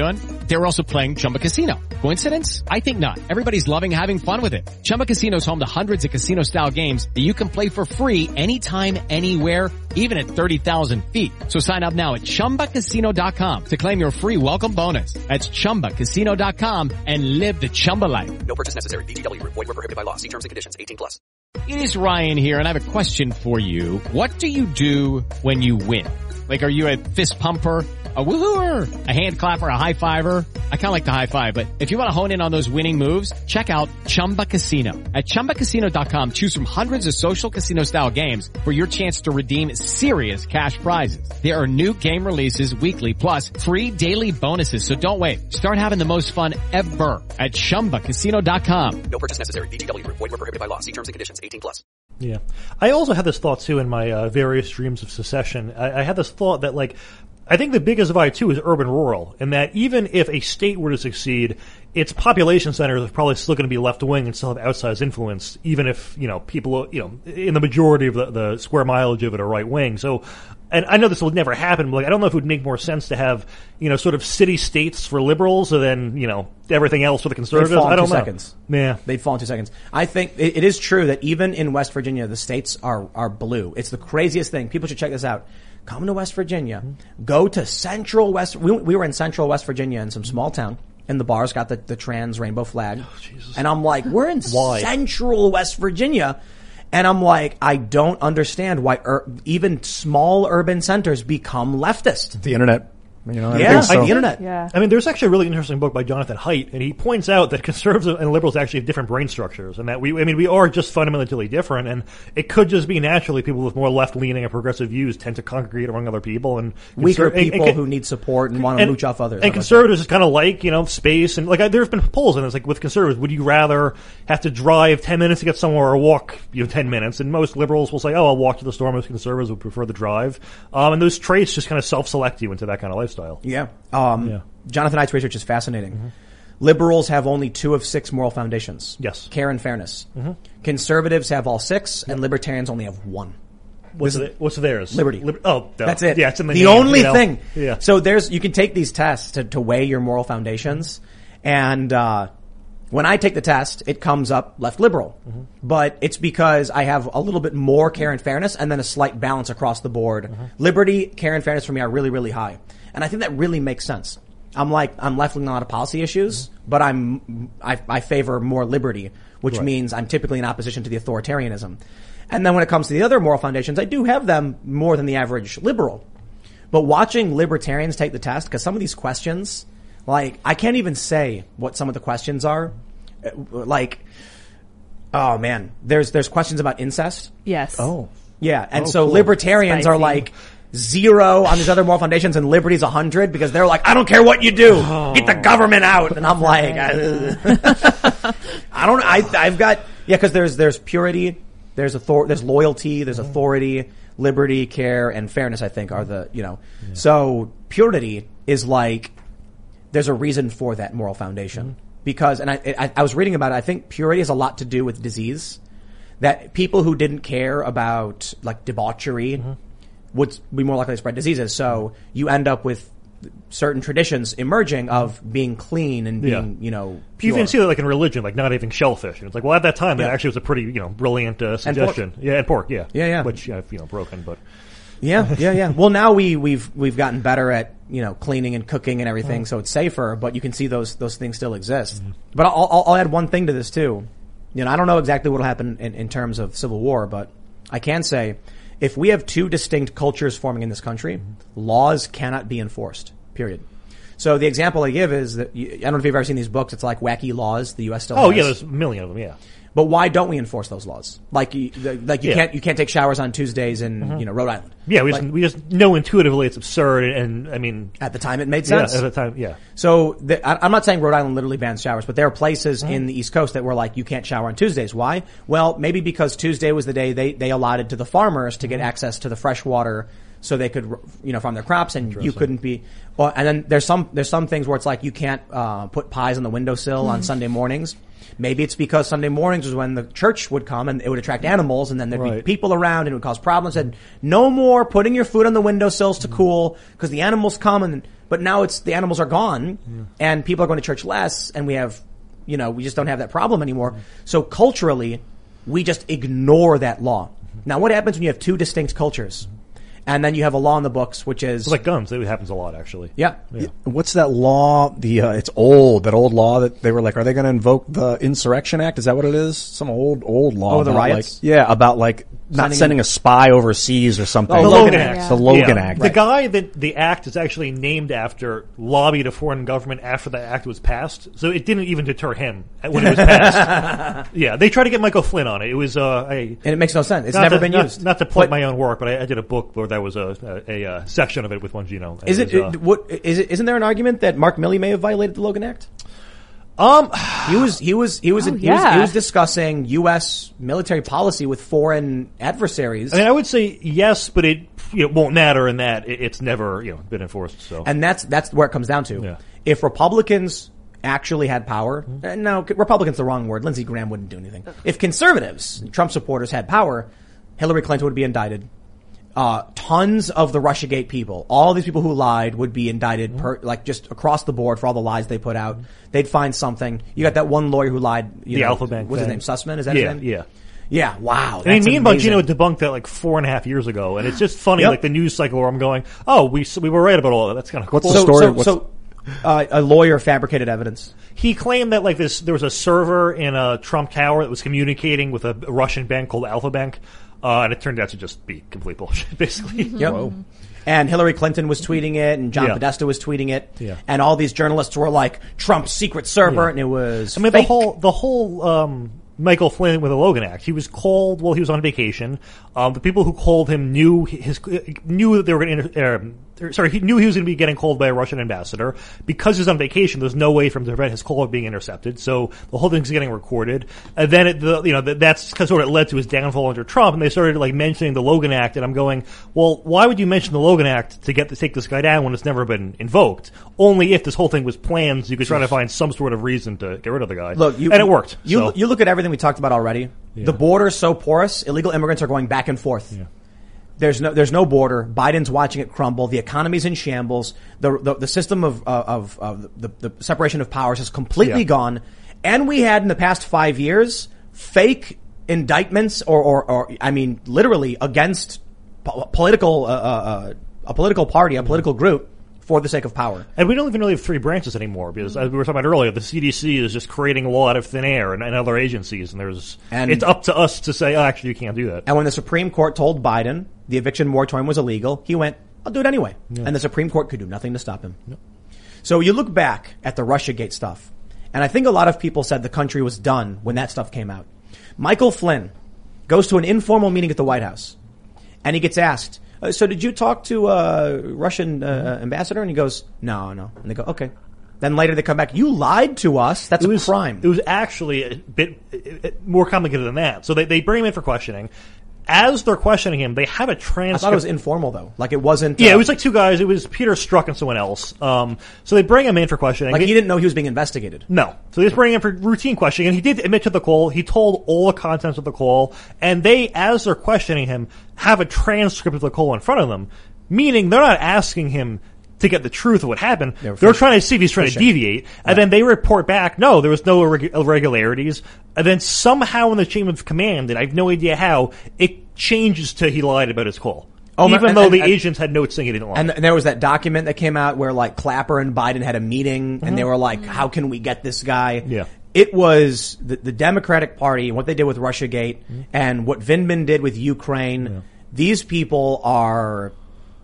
Speaker 12: They were also playing Chumba Casino. Coincidence? I think not. Everybody's loving having fun with it. Chumba Casino is home to hundreds of casino-style games that you can play for free anytime, anywhere, even at thirty thousand feet. So sign up now at chumba casino dot com to claim your free welcome bonus. That's chumba casino dot com and live the Chumba life.
Speaker 3: No purchase necessary. V G W. Void where prohibited by law. See terms and conditions. eighteen plus.
Speaker 12: It is Ryan here, and I have a question for you. What do you do when you win? Like, are you a fist pumper, a woohooer, a hand clapper, a high fiver? I kind of like the high five, but if you want to hone in on those winning moves, check out Chumba Casino. At chumba casino dot com, choose from hundreds of social casino-style games for your chance to redeem serious cash prizes. There are new game releases weekly, plus free daily bonuses, so don't wait. Start having the most fun ever at chumba casino dot com.
Speaker 3: No purchase necessary. V G W. Void where prohibited by law. See terms and conditions. eighteen plus.
Speaker 5: Yeah. I also had this thought, too, in my uh, various streams of secession. I, I had this thought that, like, I think the biggest divide, too, is urban-rural, and that even if a state were to succeed, its population centers are probably still going to be left-wing and still have outsized influence, even if, you know, people, you know, in the majority of the, the square mileage of it are right-wing. So, and I know this will never happen, but, like, I don't know if it would make more sense to have, you know, sort of city-states for liberals and then, you know, everything else for the conservatives.
Speaker 4: They'd fall in
Speaker 5: I don't
Speaker 4: two
Speaker 5: know.
Speaker 4: seconds.
Speaker 5: Yeah.
Speaker 4: They'd fall in two seconds. I think it, it is true that even in West Virginia, the states are, are blue. It's the craziest thing. People should check this out. Come to West Virginia. Mm-hmm. Go to central West. We, we were in central West Virginia in some small town, and the bar's got the, the trans rainbow flag.
Speaker 5: Oh, Jesus.
Speaker 4: And I'm like, we're in
Speaker 5: Why?
Speaker 4: central West Virginia. And I'm like, I don't understand why ur- even small urban centers become leftist.
Speaker 6: The internet. You know, I
Speaker 4: Yeah,
Speaker 6: think so.
Speaker 4: the internet.
Speaker 7: Yeah.
Speaker 5: I mean, there's actually a really interesting book by Jonathan Haidt, and he points out that conservatives and liberals actually have different brain structures, and that we, I mean, we are just fundamentally different, and it could just be naturally people with more left-leaning and progressive views tend to congregate among other people, and
Speaker 4: Weaker
Speaker 5: conser- and-
Speaker 4: people
Speaker 5: and,
Speaker 4: who need support and want to mooch off others.
Speaker 5: And conservatives is kind of like, you know, space, and like I, there's been polls, and it's like with conservatives, would you rather have to drive ten minutes to get somewhere or walk, you know, ten minutes? And most liberals will say, oh, I'll walk to the store. Most conservatives would prefer the drive, um, and those traits just kind of self-select you into that kind of lifestyle.
Speaker 4: Yeah. Um,
Speaker 5: Yeah.
Speaker 4: Jonathan Haidt's research is fascinating.
Speaker 5: Mm-hmm.
Speaker 4: Liberals have only two of six moral foundations.
Speaker 5: Yes.
Speaker 4: Care and fairness.
Speaker 5: Mm-hmm.
Speaker 4: Conservatives have all six, and libertarians only have one.
Speaker 5: What's, it, what's theirs?
Speaker 4: Liberty.
Speaker 5: Lib- oh, no.
Speaker 4: That's it.
Speaker 5: Yeah, it's in the
Speaker 4: The
Speaker 5: name,
Speaker 4: only
Speaker 5: you know?
Speaker 4: thing.
Speaker 5: Yeah.
Speaker 4: So there's, you can take these tests to, to weigh your moral foundations, and, uh, when I take the test, it comes up left liberal. Mm-hmm. But it's because I have a little bit more care and fairness and then a slight balance across the board. Mm-hmm. Liberty, care, and fairness for me are really, really high. And I think that really makes sense. I'm like, I'm left wing on a lot of policy issues, mm-hmm. but I'm, I, I favor more liberty, which
Speaker 5: right.
Speaker 4: means I'm typically in opposition to the authoritarianism. And then when it comes to the other moral foundations, I do have them more than the average liberal. But watching libertarians take the test, because some of these questions, like, I can't even say what some of the questions are. Like, oh man, there's, there's questions about incest.
Speaker 7: Yes.
Speaker 6: Oh.
Speaker 4: Yeah. And
Speaker 6: Oh,
Speaker 4: so
Speaker 6: cool.
Speaker 4: libertarians
Speaker 7: Spicy.
Speaker 4: are like zero on these other moral foundations and liberty's a hundred because they're like, I don't care what you do.
Speaker 5: Oh.
Speaker 4: Get the government out. And I'm like, I, I don't, I, I've got, yeah, cause there's, there's purity, there's author, there's loyalty, there's authority, liberty, care, and fairness, I think are the, you know, yeah. So purity is like, there's a reason for that moral foundation. Mm-hmm. Because, and I, I, I was reading about it, I think purity has a lot to do with disease. That people who didn't care about, like, debauchery mm-hmm. would be more likely to spread diseases. So you end up with certain traditions emerging of being clean and being, yeah. you know, pure.
Speaker 5: You even see that, like, in religion, like not eating shellfish. And it's like, well, at that time,
Speaker 4: yeah.
Speaker 5: that actually was a pretty, you know, brilliant uh, suggestion.
Speaker 4: And pork.
Speaker 5: Yeah, and pork, yeah.
Speaker 4: Yeah, yeah.
Speaker 5: Which, uh, you know, broken, but...
Speaker 4: Yeah, yeah, yeah. Well, now we, we've, we've gotten better at, you know, cleaning and cooking and everything, mm. so it's safer, but you can see those, those things still exist. Mm. But I'll, I'll, I'll add one thing to this too. You know, I don't know exactly what will happen in, in terms of civil war, but I can say, if we have two distinct cultures forming in this country, mm. laws cannot be enforced. Period. So the example I give is that, you, I don't know if you've ever seen these books, it's like Wacky Laws, the U S still
Speaker 5: Oh
Speaker 4: has.
Speaker 5: yeah, there's a million of them, yeah.
Speaker 4: But why don't we enforce those laws? Like, you, like you
Speaker 5: yeah.
Speaker 4: can't you can't take showers on Tuesdays in mm-hmm. you know Rhode Island.
Speaker 5: Yeah, we
Speaker 4: like,
Speaker 5: just we just know intuitively it's absurd, and, and I mean
Speaker 4: at the time it made sense.
Speaker 5: Yeah, at the time, yeah.
Speaker 4: So the, I, I'm not saying Rhode Island literally bans showers, but there are places mm-hmm. in the East Coast that were like you can't shower on Tuesdays. Why? Well, maybe because Tuesday was the day they they allotted to the farmers to get mm-hmm. access to the fresh water, so they could you know farm their crops, and you couldn't be. Well, and then there's some there's some things where it's like you can't uh, put pies on the windowsill mm-hmm. on Sunday mornings. Maybe it's because Sunday mornings was when the church would come and it would attract animals and then there'd
Speaker 5: right.
Speaker 4: be people around and it would cause problems. And no more putting your food on the windowsills to mm-hmm. cool because the animals come and, But now it's, the animals are gone yeah. and people are going to church less and we have, you know, we just don't have that problem anymore. Mm-hmm. So culturally, we just ignore that law. Mm-hmm. Now what happens when you have two distinct cultures? Mm-hmm. And then you have a law in the books, which is...
Speaker 5: It's like guns. It happens a lot, actually.
Speaker 4: Yeah.
Speaker 6: yeah. What's that law? The uh, It's old. That old law that they were like, are they going to invoke the Insurrection Act? Is that what it is? Some old, old law.
Speaker 4: Oh, the riots?
Speaker 6: Like, yeah, about like not sending, sending a spy overseas or something.
Speaker 5: Oh, the Logan Act.
Speaker 6: Yeah. The Logan
Speaker 5: yeah.
Speaker 6: Act.
Speaker 5: The guy that the act is actually named after lobbied a foreign government after the act was passed. So it didn't even deter him when it was passed. yeah, they tried to get Michael Flynn on it. It was uh, a...
Speaker 4: And it makes no sense. It's never
Speaker 5: to,
Speaker 4: been
Speaker 5: not,
Speaker 4: used.
Speaker 5: Not to plug my own work, but I, I did a book where there was a, a, a uh, section of it with Bongino.
Speaker 4: Is it,
Speaker 5: it was, uh,
Speaker 4: what, is it, isn't there an argument that Mark Milley may have violated the Logan Act?
Speaker 5: Um,
Speaker 4: he was, he was, he was,
Speaker 7: oh,
Speaker 4: he,
Speaker 7: yeah.
Speaker 4: was he was discussing U S military policy with foreign adversaries.
Speaker 5: I mean, I would say yes, but it, you know, won't matter in that it, it's never, you know, been enforced, so.
Speaker 4: And that's, that's where it comes down to.
Speaker 5: Yeah.
Speaker 4: If Republicans actually had power, mm-hmm. no, Republicans the wrong word. Lindsey Graham wouldn't do anything. If conservatives, Trump supporters had power, Hillary Clinton would be indicted. Uh, tons of the Russiagate people, all these people who lied would be indicted mm-hmm. per, like just across the board for all the lies they put out. They'd find something. You got that one lawyer who lied. You
Speaker 5: the
Speaker 4: know,
Speaker 5: Alpha Bank.
Speaker 4: What's
Speaker 5: thing.
Speaker 4: his name? Sussman? Is that
Speaker 5: yeah,
Speaker 4: his name?
Speaker 5: Yeah.
Speaker 4: Yeah. Wow.
Speaker 5: I mean, me
Speaker 4: amazing.
Speaker 5: and Bongino debunked that like four and a half years ago, and it's just funny,
Speaker 4: yep.
Speaker 5: like the news cycle where I'm going, oh, we we were right about all that. That's kind of cool.
Speaker 6: What's
Speaker 4: so,
Speaker 6: the story?
Speaker 4: So,
Speaker 6: What's
Speaker 4: so uh, a lawyer fabricated evidence.
Speaker 5: He claimed that like this, there was a server in a Trump Tower that was communicating with a Russian bank called Alpha Bank, uh, and it turned out to just be complete bullshit, basically.
Speaker 4: Yep. Whoa. And Hillary Clinton was tweeting it, and John
Speaker 5: yeah.
Speaker 4: Podesta was tweeting it,
Speaker 5: yeah.
Speaker 4: and all these journalists were like, Trump's secret server,
Speaker 5: yeah.
Speaker 4: and it was
Speaker 5: I mean,
Speaker 4: fake.
Speaker 5: the whole, the whole, um, Michael Flynn with the Logan Act. He was called while he was on vacation. Um, the people who called him knew his, knew that they were going to, uh, sorry, he knew he was going to be getting called by a Russian ambassador. Because he was on vacation, there's no way for him to prevent his call being intercepted. So the whole thing's getting recorded. And then it, the, you know, that's kind of sort of led to his downfall under Trump. And they started like mentioning the Logan Act. And I'm going, well, why would you mention the Logan Act to get to take this guy down when it's never been invoked? Only if this whole thing was planned, so you could try to find some sort of reason to get rid of the guy.
Speaker 4: Look, you,
Speaker 5: and it worked.
Speaker 4: You,
Speaker 5: so.
Speaker 4: you look at everything we talked about already.
Speaker 5: Yeah.
Speaker 4: The border's so porous, illegal immigrants are going back and forth.
Speaker 5: Yeah.
Speaker 4: There's no, there's no border. Biden's watching it crumble. The economy's in shambles. The, the, the system of, of, of the, the separation of powers is completely
Speaker 5: yeah.
Speaker 4: gone. And we had in the past five years fake indictments or, or, or I mean, literally against po- political, uh, uh, a political party, a political group for the sake of power.
Speaker 5: And we don't even really have three branches anymore because, as we were talking about earlier, the C D C is just creating law out of thin air and, and other agencies, and there's and it's up to us to say, oh, actually, you can't do that.
Speaker 4: And when the Supreme Court told Biden the eviction moratorium was illegal, he went, I'll do it anyway. Yeah. And the Supreme Court could do nothing to stop him. Yep. So you look back at the Russiagate stuff, and I think a lot of people said the country was done when that stuff came out. Michael Flynn goes to an informal meeting at the White House, and he gets asked, so did you talk to a Russian uh, ambassador? And he goes, no, no. And they go, okay. Then later they come back, you lied to us. That's
Speaker 5: it
Speaker 4: a
Speaker 5: was,
Speaker 4: crime.
Speaker 5: It was actually a bit uh, more complicated than that. So they, they bring him in for questioning. As they're questioning him, they have a transcript.
Speaker 4: I thought it was informal, though. Like, it wasn't...
Speaker 5: Yeah,
Speaker 4: uh,
Speaker 5: it was like two guys. It was Peter Strzok and someone else. Um, so they bring him in for questioning.
Speaker 4: Like, he, he didn't know he was being investigated.
Speaker 5: No. So they just bring him in for routine questioning, and he did admit to the call. He told all the contents of the call, and they, as they're questioning him, have a transcript of the call in front of them, meaning they're not asking him to get the truth of what happened. They're, they're trying to see if he's trying fishing. to deviate. And yeah. then they report back, no, there was no irreg- irregularities. And then somehow in the chain of command, and I have no idea how, it changes to he lied about his call. Oh, Even and, though and, the and, agents had notes saying he didn't lie.
Speaker 4: And, and there was that document that came out where like Clapper and Biden had a meeting mm-hmm. and they were like, how can we get this guy?
Speaker 5: Yeah.
Speaker 4: It was the, the Democratic Party and what they did with Russiagate mm-hmm. and what Vindman did with Ukraine. Yeah. These people are...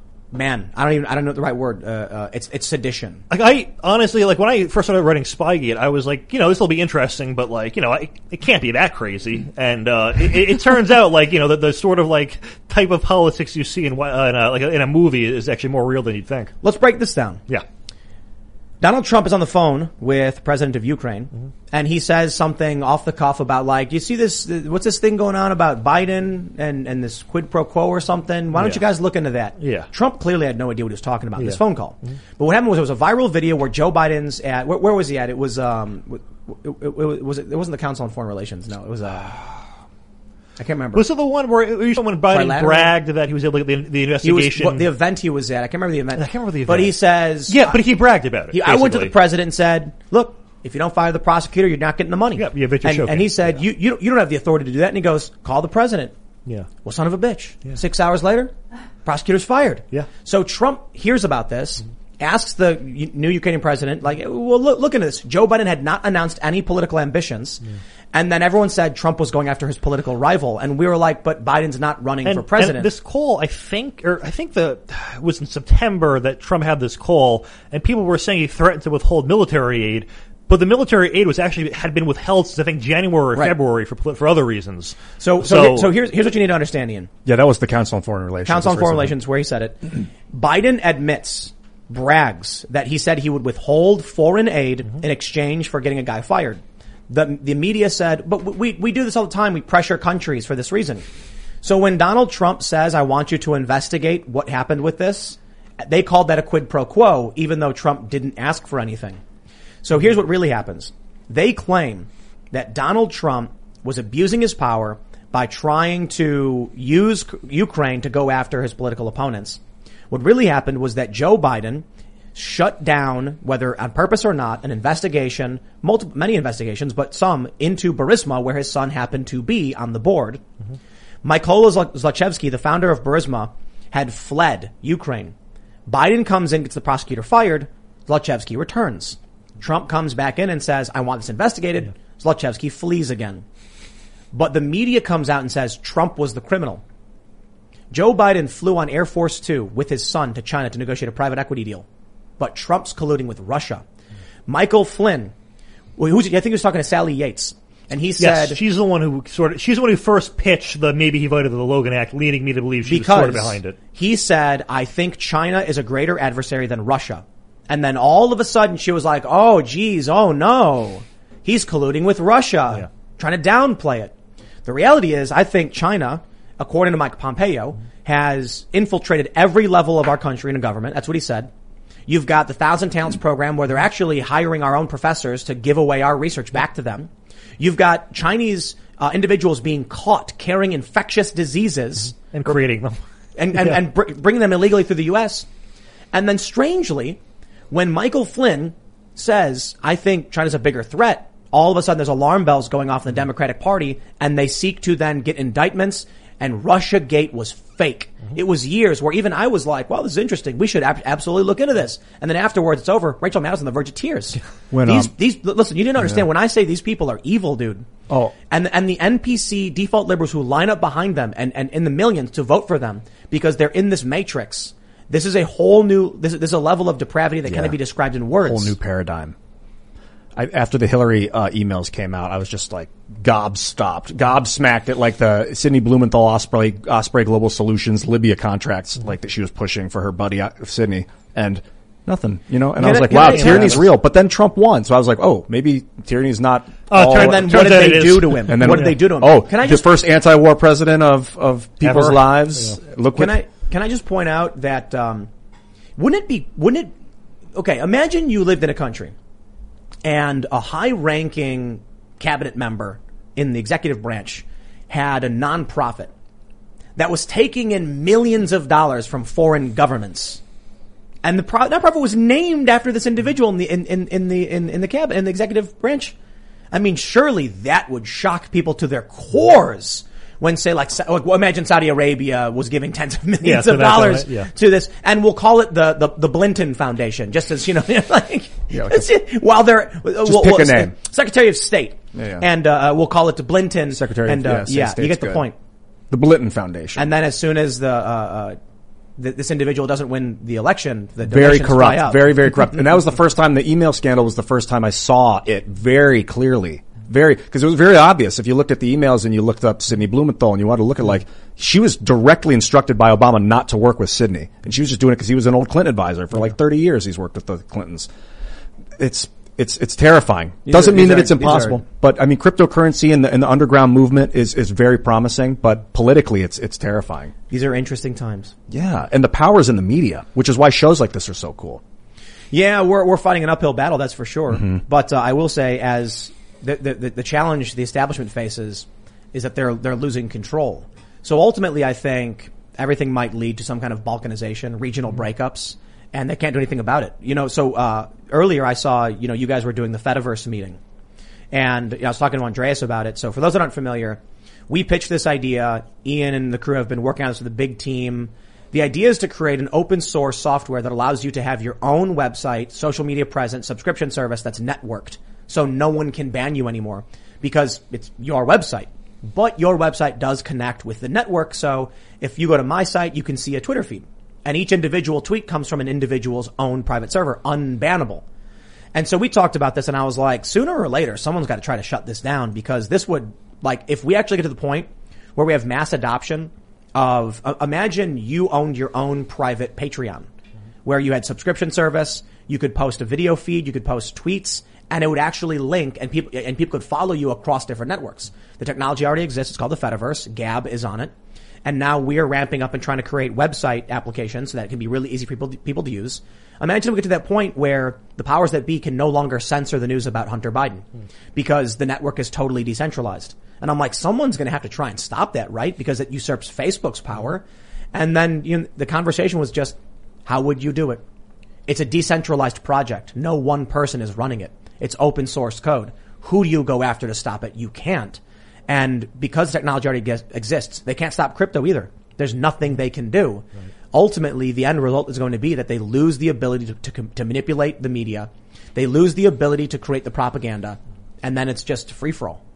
Speaker 4: Man, I don't even, I don't know the right word. Uh, uh, it's, it's sedition.
Speaker 5: Like, I, honestly, like, when I first started writing Spygate, I was like, you know, this will be interesting, but like, you know, I, it can't be that crazy. And, uh, it, it turns out, like, you know, that the sort of, like, type of politics you see in, uh, in a, like, in a movie is actually more real than you'd think.
Speaker 4: Let's break this down.
Speaker 5: Yeah.
Speaker 4: Donald Trump is on the phone with the president of Ukraine, mm-hmm. and he says something off the cuff about like, you see this, what's this thing going on about Biden and, and this quid pro quo or something? Why don't yeah. you guys look into that?
Speaker 5: Yeah.
Speaker 4: Trump clearly had no idea what he was talking about in
Speaker 5: yeah.
Speaker 4: this phone call.
Speaker 5: Mm-hmm.
Speaker 4: But what happened was it was a viral video where Joe Biden's at, where, where was he at? It was, um, it, it, it was, it wasn't the Council on Foreign Relations. No, it was, uh, I can't remember.
Speaker 5: Was it the one where when Biden
Speaker 4: Trilateral?
Speaker 5: bragged that he was able to get the, the investigation?
Speaker 4: He was, well, the event he was at. I can't remember the event.
Speaker 5: I can't remember the event.
Speaker 4: But he says...
Speaker 5: Yeah, but he bragged about it.
Speaker 4: He, I went to the president and said, look, if you don't fire the prosecutor, you're not getting the money.
Speaker 5: Yeah, yeah, Victor
Speaker 4: and,
Speaker 5: Shokin.
Speaker 4: and he said, yeah. you, you, don't, you don't have the authority to do that. And he goes, call the president.
Speaker 5: Yeah.
Speaker 4: Well, son of a bitch.
Speaker 5: Yeah.
Speaker 4: Six hours later, prosecutor's fired.
Speaker 5: Yeah.
Speaker 4: So Trump hears about this, mm-hmm. asks the new Ukrainian president, like, well, look, look into this. Joe Biden had not announced any political ambitions. Yeah. And then everyone said Trump was going after his political rival. And we were like, but Biden's not running
Speaker 5: and,
Speaker 4: for president.
Speaker 5: And this call, I think, or I think the, it was in September that Trump had this call, and people were saying he threatened to withhold military aid. But the military aid was actually, had been withheld since I think January or
Speaker 4: right.
Speaker 5: February for for other reasons.
Speaker 4: So, so, so, here, so here's, here's what you need to understand, Ian.
Speaker 6: Yeah, that was the Council on Foreign Relations.
Speaker 4: Council on Foreign Relations, where he said it. Biden admits, brags, that he said he would withhold foreign aid mm-hmm. in exchange for getting a guy fired. The, the media said, but we, we do this all the time. We pressure countries for this reason. So when Donald Trump says, I want you to investigate what happened with this, they called that a quid pro quo, even though Trump didn't ask for anything. So here's what really happens. They claim that Donald Trump was abusing his power by trying to use Ukraine to go after his political opponents. What really happened was that Joe Biden shut down, whether on purpose or not, an investigation, multiple, many investigations, but some into Burisma, where his son happened to be on the board. Mm-hmm. Mykola Zlochevsky, the founder of Burisma, had fled Ukraine. Biden comes in, gets the prosecutor fired. Zlochevsky returns. Trump comes back in and says, I want this investigated. Yeah. Zlochevsky flees again. But the media comes out and says Trump was the criminal. Joe Biden flew on Air Force Two with his son to China to negotiate a private equity deal. But Trump's colluding with Russia. Michael Flynn, well, who's, I think he was talking to Sally Yates. And he said,
Speaker 5: yes, she's the one who sort of, she's the one who first pitched the maybe he voted the Logan Act, leading me to believe she was sort of behind it.
Speaker 4: He said, I think China is a greater adversary than Russia. And then all of a sudden she was like, oh, geez, oh no. He's colluding with Russia,
Speaker 5: yeah.
Speaker 4: trying to downplay it. The reality is, I think China, according to Mike Pompeo, has infiltrated every level of our country and government. That's what he said. You've got the Thousand Talents program where they're actually hiring our own professors to give away our research back to them. You've got Chinese uh, individuals being caught carrying infectious diseases.
Speaker 5: And creating them.
Speaker 4: And, and,
Speaker 5: yeah.
Speaker 4: and br- bringing them illegally through the U S. And then strangely, when Michael Flynn says, I think China's a bigger threat, all of a sudden there's alarm bells going off in the Democratic Party, and they seek to then get indictments, and Russiagate was fake. Mm-hmm. It was years where even I was like, well, this is interesting. We should ab- absolutely look into this. And then afterwards, it's over. Rachel Maddow's on the verge of tears.
Speaker 6: When,
Speaker 4: these,
Speaker 6: um,
Speaker 4: these, listen, you didn't understand.
Speaker 6: yeah.
Speaker 4: When I say these people are evil, dude.
Speaker 6: Oh.
Speaker 4: And, and the N P C default liberals who line up behind them and, and in the millions to vote for them because they're in this matrix. This is a whole new, this, this is a level of depravity that
Speaker 6: yeah.
Speaker 4: cannot be described in words.
Speaker 6: Whole new paradigm. I, after the Hillary uh, emails came out, I was just like gobstopped, gobsmacked at like the Sidney Blumenthal Osprey, Osprey Global Solutions Libya contracts like that she was pushing for her buddy uh, Sidney, and nothing, you know. And
Speaker 4: Can
Speaker 6: I was
Speaker 4: I,
Speaker 6: like,
Speaker 4: can
Speaker 6: wow,
Speaker 4: I,
Speaker 6: tyranny's real. But then Trump won, so I was like, oh, maybe tyranny's not.
Speaker 5: Uh,
Speaker 6: all,
Speaker 4: and then what did they do to him?
Speaker 6: And then
Speaker 4: what did they do to him?
Speaker 6: Oh,
Speaker 4: can I
Speaker 6: the
Speaker 4: just,
Speaker 6: first anti-war president of of people's
Speaker 5: Ever?
Speaker 6: lives.
Speaker 5: Yeah.
Speaker 6: Look,
Speaker 4: can
Speaker 6: what,
Speaker 4: I can I just point out that um, wouldn't it be wouldn't it? Okay, imagine you lived in a country. And a high-ranking cabinet member in the executive branch had a nonprofit that was taking in millions of dollars from foreign governments, and the pro- nonprofit was named after this individual in the in, in, in the in, in the cabinet in the executive branch. I mean, surely that would shock people to their cores. When, say, like, well, imagine Saudi Arabia was giving tens of millions
Speaker 5: yeah, so
Speaker 4: of dollars
Speaker 5: yeah.
Speaker 4: to this, and we'll call it the, the, the Blinton Foundation, just as, you know, like,
Speaker 6: yeah, like
Speaker 4: it's, it, while they're,
Speaker 6: just
Speaker 4: we'll,
Speaker 6: pick
Speaker 4: we'll,
Speaker 6: a name.
Speaker 4: Secretary of State.
Speaker 6: Yeah, yeah.
Speaker 4: And, uh, we'll call it the Blinton.
Speaker 6: Secretary
Speaker 4: and,
Speaker 6: of
Speaker 4: uh,
Speaker 6: yeah,
Speaker 4: yeah, you get the
Speaker 6: good.
Speaker 4: point.
Speaker 6: The Blinton Foundation.
Speaker 4: And then as soon as the, uh, uh, th- this individual doesn't win the election, the
Speaker 6: very
Speaker 4: donations dry
Speaker 6: corrupt,
Speaker 4: up.
Speaker 6: very, very corrupt. And that was the first time, the email scandal was the first time I saw it very clearly. Very, because it was very obvious. If you looked at the emails and you looked up Sidney Blumenthal and you wanted to look at like, she was directly instructed by Obama not to work with Sidney. And she was just doing it because he was an old Clinton advisor. For like thirty years he's worked with the Clintons. It's, it's, it's terrifying.
Speaker 4: These
Speaker 6: Doesn't
Speaker 4: are,
Speaker 6: mean that
Speaker 4: are,
Speaker 6: it's impossible.
Speaker 4: are,
Speaker 6: but I mean, cryptocurrency and the, and the underground movement is, is very promising, but politically it's, it's terrifying.
Speaker 4: These are interesting times.
Speaker 6: Yeah. And the power's in the media, which is why shows like this are so cool.
Speaker 4: Yeah, we're, we're fighting an uphill battle, that's for sure.
Speaker 6: Mm-hmm.
Speaker 4: But, uh, I will say as, The, the, the challenge the establishment faces, is that they're they're losing control. So ultimately, I think everything might lead to some kind of balkanization, regional breakups, and they can't do anything about it. You know, so uh earlier I saw, you know, you guys were doing the Fediverse meeting, and you know, I was talking to Andreas about it. So for those that aren't familiar, we pitched this idea. Ian and the crew have been working on this with a big team. The idea is to create an open source software that allows you to have your own website, social media presence, subscription service that's networked, so no one can ban you anymore because it's your website. But your website does connect with the network, so if you go to my site, you can see a Twitter feed. And each individual tweet comes from an individual's own private server, unbannable. And so we talked about this, and I was like, sooner or later, someone's got to try to shut this down, because this would, like, if we actually get to the point where we have mass adoption of, uh, imagine you owned your own private Patreon, where you had subscription service, you could post a video feed, you could post tweets, and it would actually link, and people and people could follow you across different networks. The technology already exists. It's called the Fediverse. Gab is on it. And now we're ramping up and trying to create website applications so that it can be really easy for people, people to use. Imagine we get to that point where the powers that be can no longer censor the news about Hunter Biden because the network is totally decentralized. And I'm like, someone's going to have to try and stop that, right? Because it usurps Facebook's power. And then you know, the conversation was just, how would you do it? It's a decentralized project. No one person is running it. It's open source code. Who do you go after to stop it? You can't. And because technology already gets, exists, they can't stop crypto either. There's nothing they can do. Right. Ultimately, the end result is going to be that they lose the ability to, to, to manipulate the media. They lose the ability to create the propaganda. And then it's just free for all.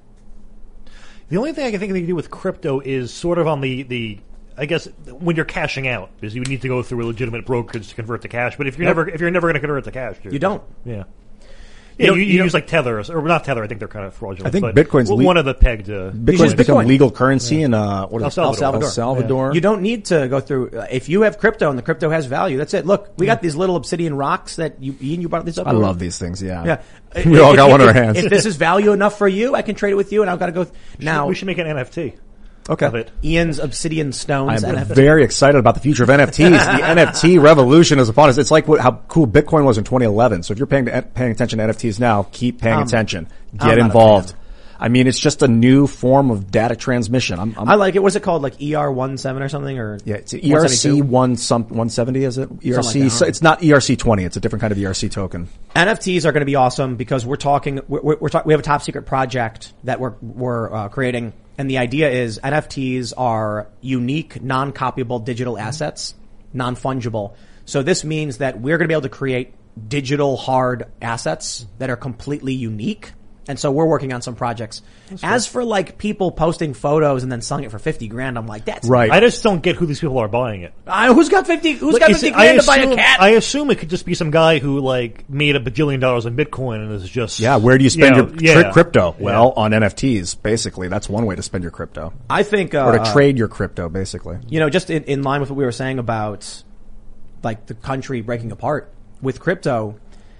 Speaker 5: The only thing I can think they can do with crypto is sort of on the, the I guess when you're cashing out, because you need to go through a legitimate brokerage to convert to cash. But if you're yep. never if you're never going to convert to cash,
Speaker 4: you don't.
Speaker 5: Yeah. Yeah, you, you, you use like Tether, or, or not Tether. I think they're kind of fraudulent.
Speaker 6: I think
Speaker 5: but
Speaker 6: Bitcoin's
Speaker 5: well,
Speaker 6: le-
Speaker 5: one of the pegged. Uh,
Speaker 6: Bitcoin's become Bitcoin. legal currency yeah. in uh, what is
Speaker 5: El
Speaker 6: it?
Speaker 5: Salvador.
Speaker 6: El Salvador. El Salvador.
Speaker 4: Yeah. You don't need to go through. Uh, if you have crypto and the crypto has value, that's it. Look, we yeah. got these little obsidian rocks that you, Ian, you brought these up.
Speaker 6: I love these things. Yeah,
Speaker 4: yeah.
Speaker 6: We all
Speaker 4: if,
Speaker 6: got
Speaker 4: if,
Speaker 6: one in
Speaker 4: if,
Speaker 6: our hands.
Speaker 4: If this is value enough for you, I can trade it with you, and I've got to go. Th- now
Speaker 5: we should make an N F T.
Speaker 6: Okay.
Speaker 5: Of it.
Speaker 4: Ian's Obsidian Stones
Speaker 6: I'm
Speaker 4: N F T.
Speaker 6: Very excited about the future of N F Ts. The N F T revolution is upon us. It's like what, how cool Bitcoin was in twenty eleven. So if you're paying paying attention to N F Ts now, keep paying um, attention. Get involved. I mean, it's just a new form of data transmission. I'm, I'm,
Speaker 4: I like it. What's it called? Like E R seventeen or something? Or
Speaker 6: yeah, it's E R C one some one seventy. Is it E R C? Like so it's not E R C twenty. It's a different kind of E R C token.
Speaker 4: N F Ts are going to be awesome because we're talking. We're, we're talk, we have a top secret project that we're we're uh, creating. And the idea is N F Ts are unique, non-copyable digital assets, non-fungible. So this means that we're going to be able to create digital hard assets that are completely unique. And so we're working on some projects. That's As cool. for like people posting photos and then selling it for fifty grand, I'm like, that's
Speaker 5: right. I just don't get who these people are buying it.
Speaker 4: Uh, who's got fifty? Who's like, got fifty grand assume, to buy a cat?
Speaker 5: I assume it could just be some guy who like made a bajillion dollars in Bitcoin and is just
Speaker 6: yeah. Where do you spend
Speaker 5: you know,
Speaker 6: your
Speaker 5: yeah,
Speaker 6: tri- crypto? Well,
Speaker 5: yeah.
Speaker 6: on N F Ts, basically. That's one way to spend your crypto.
Speaker 4: I think, uh,
Speaker 6: or to trade your crypto, basically.
Speaker 4: You know, just in, in line with what we were saying about like the country breaking apart with crypto,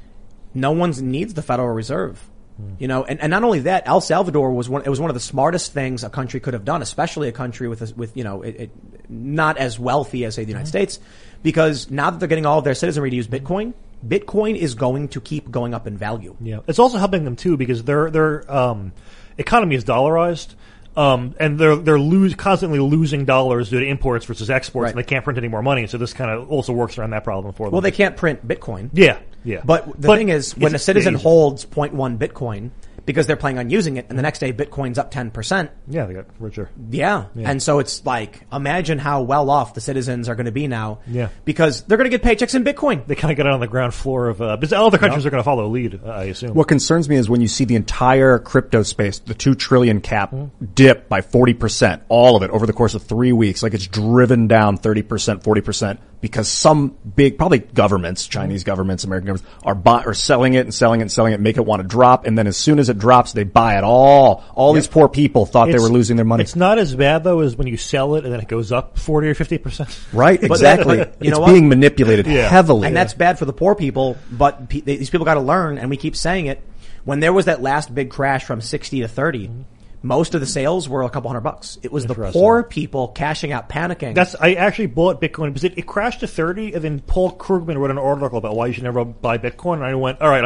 Speaker 4: no one needs the Federal Reserve. You know, and, and not only that, El Salvador was one, it was one of the smartest things a country could have done, especially a country with, a, with, you know, it, it, not as wealthy as say the United mm-hmm. States, because now that they're getting all of their citizenry to use Bitcoin, Bitcoin is going to keep going up in value.
Speaker 5: Yeah. It's also helping them too because their, their, um, economy is dollarized. Um, and they're, they're lose, constantly losing dollars due to imports versus exports, right. and they can't print any more money. So this kind of also works around that problem for them.
Speaker 4: Well, they can't print Bitcoin.
Speaker 5: Yeah, yeah.
Speaker 4: But the but thing is, when a citizen holds zero point one Bitcoin, because they're planning on using it, and the next day Bitcoin's up ten percent.
Speaker 5: Yeah, they got richer.
Speaker 4: Yeah. yeah. And so it's like, imagine how well off the citizens are going to be now.
Speaker 5: Yeah.
Speaker 4: Because they're going to get paychecks in Bitcoin.
Speaker 5: They kind of get it on the ground floor of, uh, because all other countries yeah. are going to follow lead, uh, I assume.
Speaker 6: What concerns me is when you see the entire crypto space, the two trillion cap, mm-hmm. dip by forty percent, all of it over the course of three weeks, like it's driven down thirty percent, forty percent. Because some big, probably governments, Chinese governments, American governments, are buy, are selling it and selling it and selling it, make it want to drop, and then as soon as it drops, they buy it all. All yep. these poor people thought it's, they were losing their money.
Speaker 5: It's not as bad though as when you sell it and then it goes up forty or fifty percent.
Speaker 6: Right, exactly. you it's know being manipulated yeah. heavily.
Speaker 4: And that's bad for the poor people, but pe- these people got to learn, and we keep saying it. When there was that last big crash from sixty to thirty, mm-hmm. most of the sales were a couple hundred bucks. It was the poor people cashing out, panicking.
Speaker 5: That's I actually bought Bitcoin because it, it crashed to thirty, and then Paul Krugman wrote an article about why you should never buy Bitcoin, and I went, all right, I'm in.